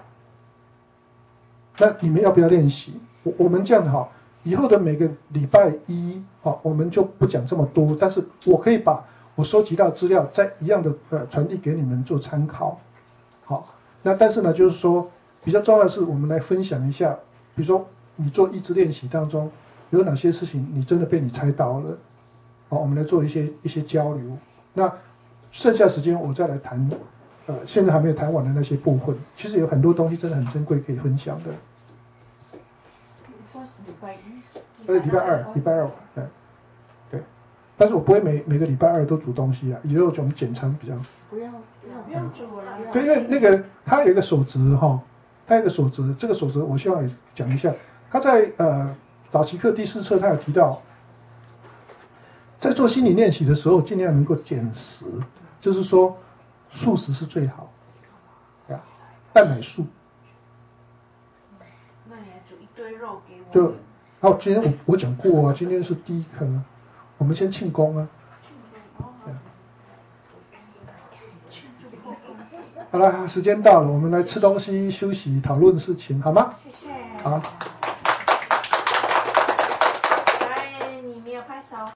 那你们要不要练习？我我们这样好，以后的每个礼拜一，好，我们就不讲这么多，但是我可以把我收集到资料再一样的呃传递给你们做参考。好，那但是呢，就是说比较重要的是，我们来分享一下，比如说你做意志练习当中有哪些事情你真的被你猜到了，好，我们来做一些一些交流。那剩下时间我再来谈。呃，现在还没有谈完的那些部分，其实有很多东西真的很珍贵，可以分享的。 你说是礼拜一？ 呃，礼拜二，礼拜二，对，对。但是我不会每每个礼拜二都煮东西啊，以后我们简餐比较。 不要，不要，不要煮了。 对，因为那个它有一个守则哈，它有一个守则，这个守则我希望也讲一下。他在呃早期课第四册他有提到，在做心理练习的时候，尽量能够减食，就是说。素食是最好，呀，蛋奶素。 那你还煮一堆肉给我？ 就，好，今天我我讲过啊，今天是第一课，我们先庆功啊。好了，时间到了，我们来吃东西、休息、讨论事情，好吗？ 谢谢。 好。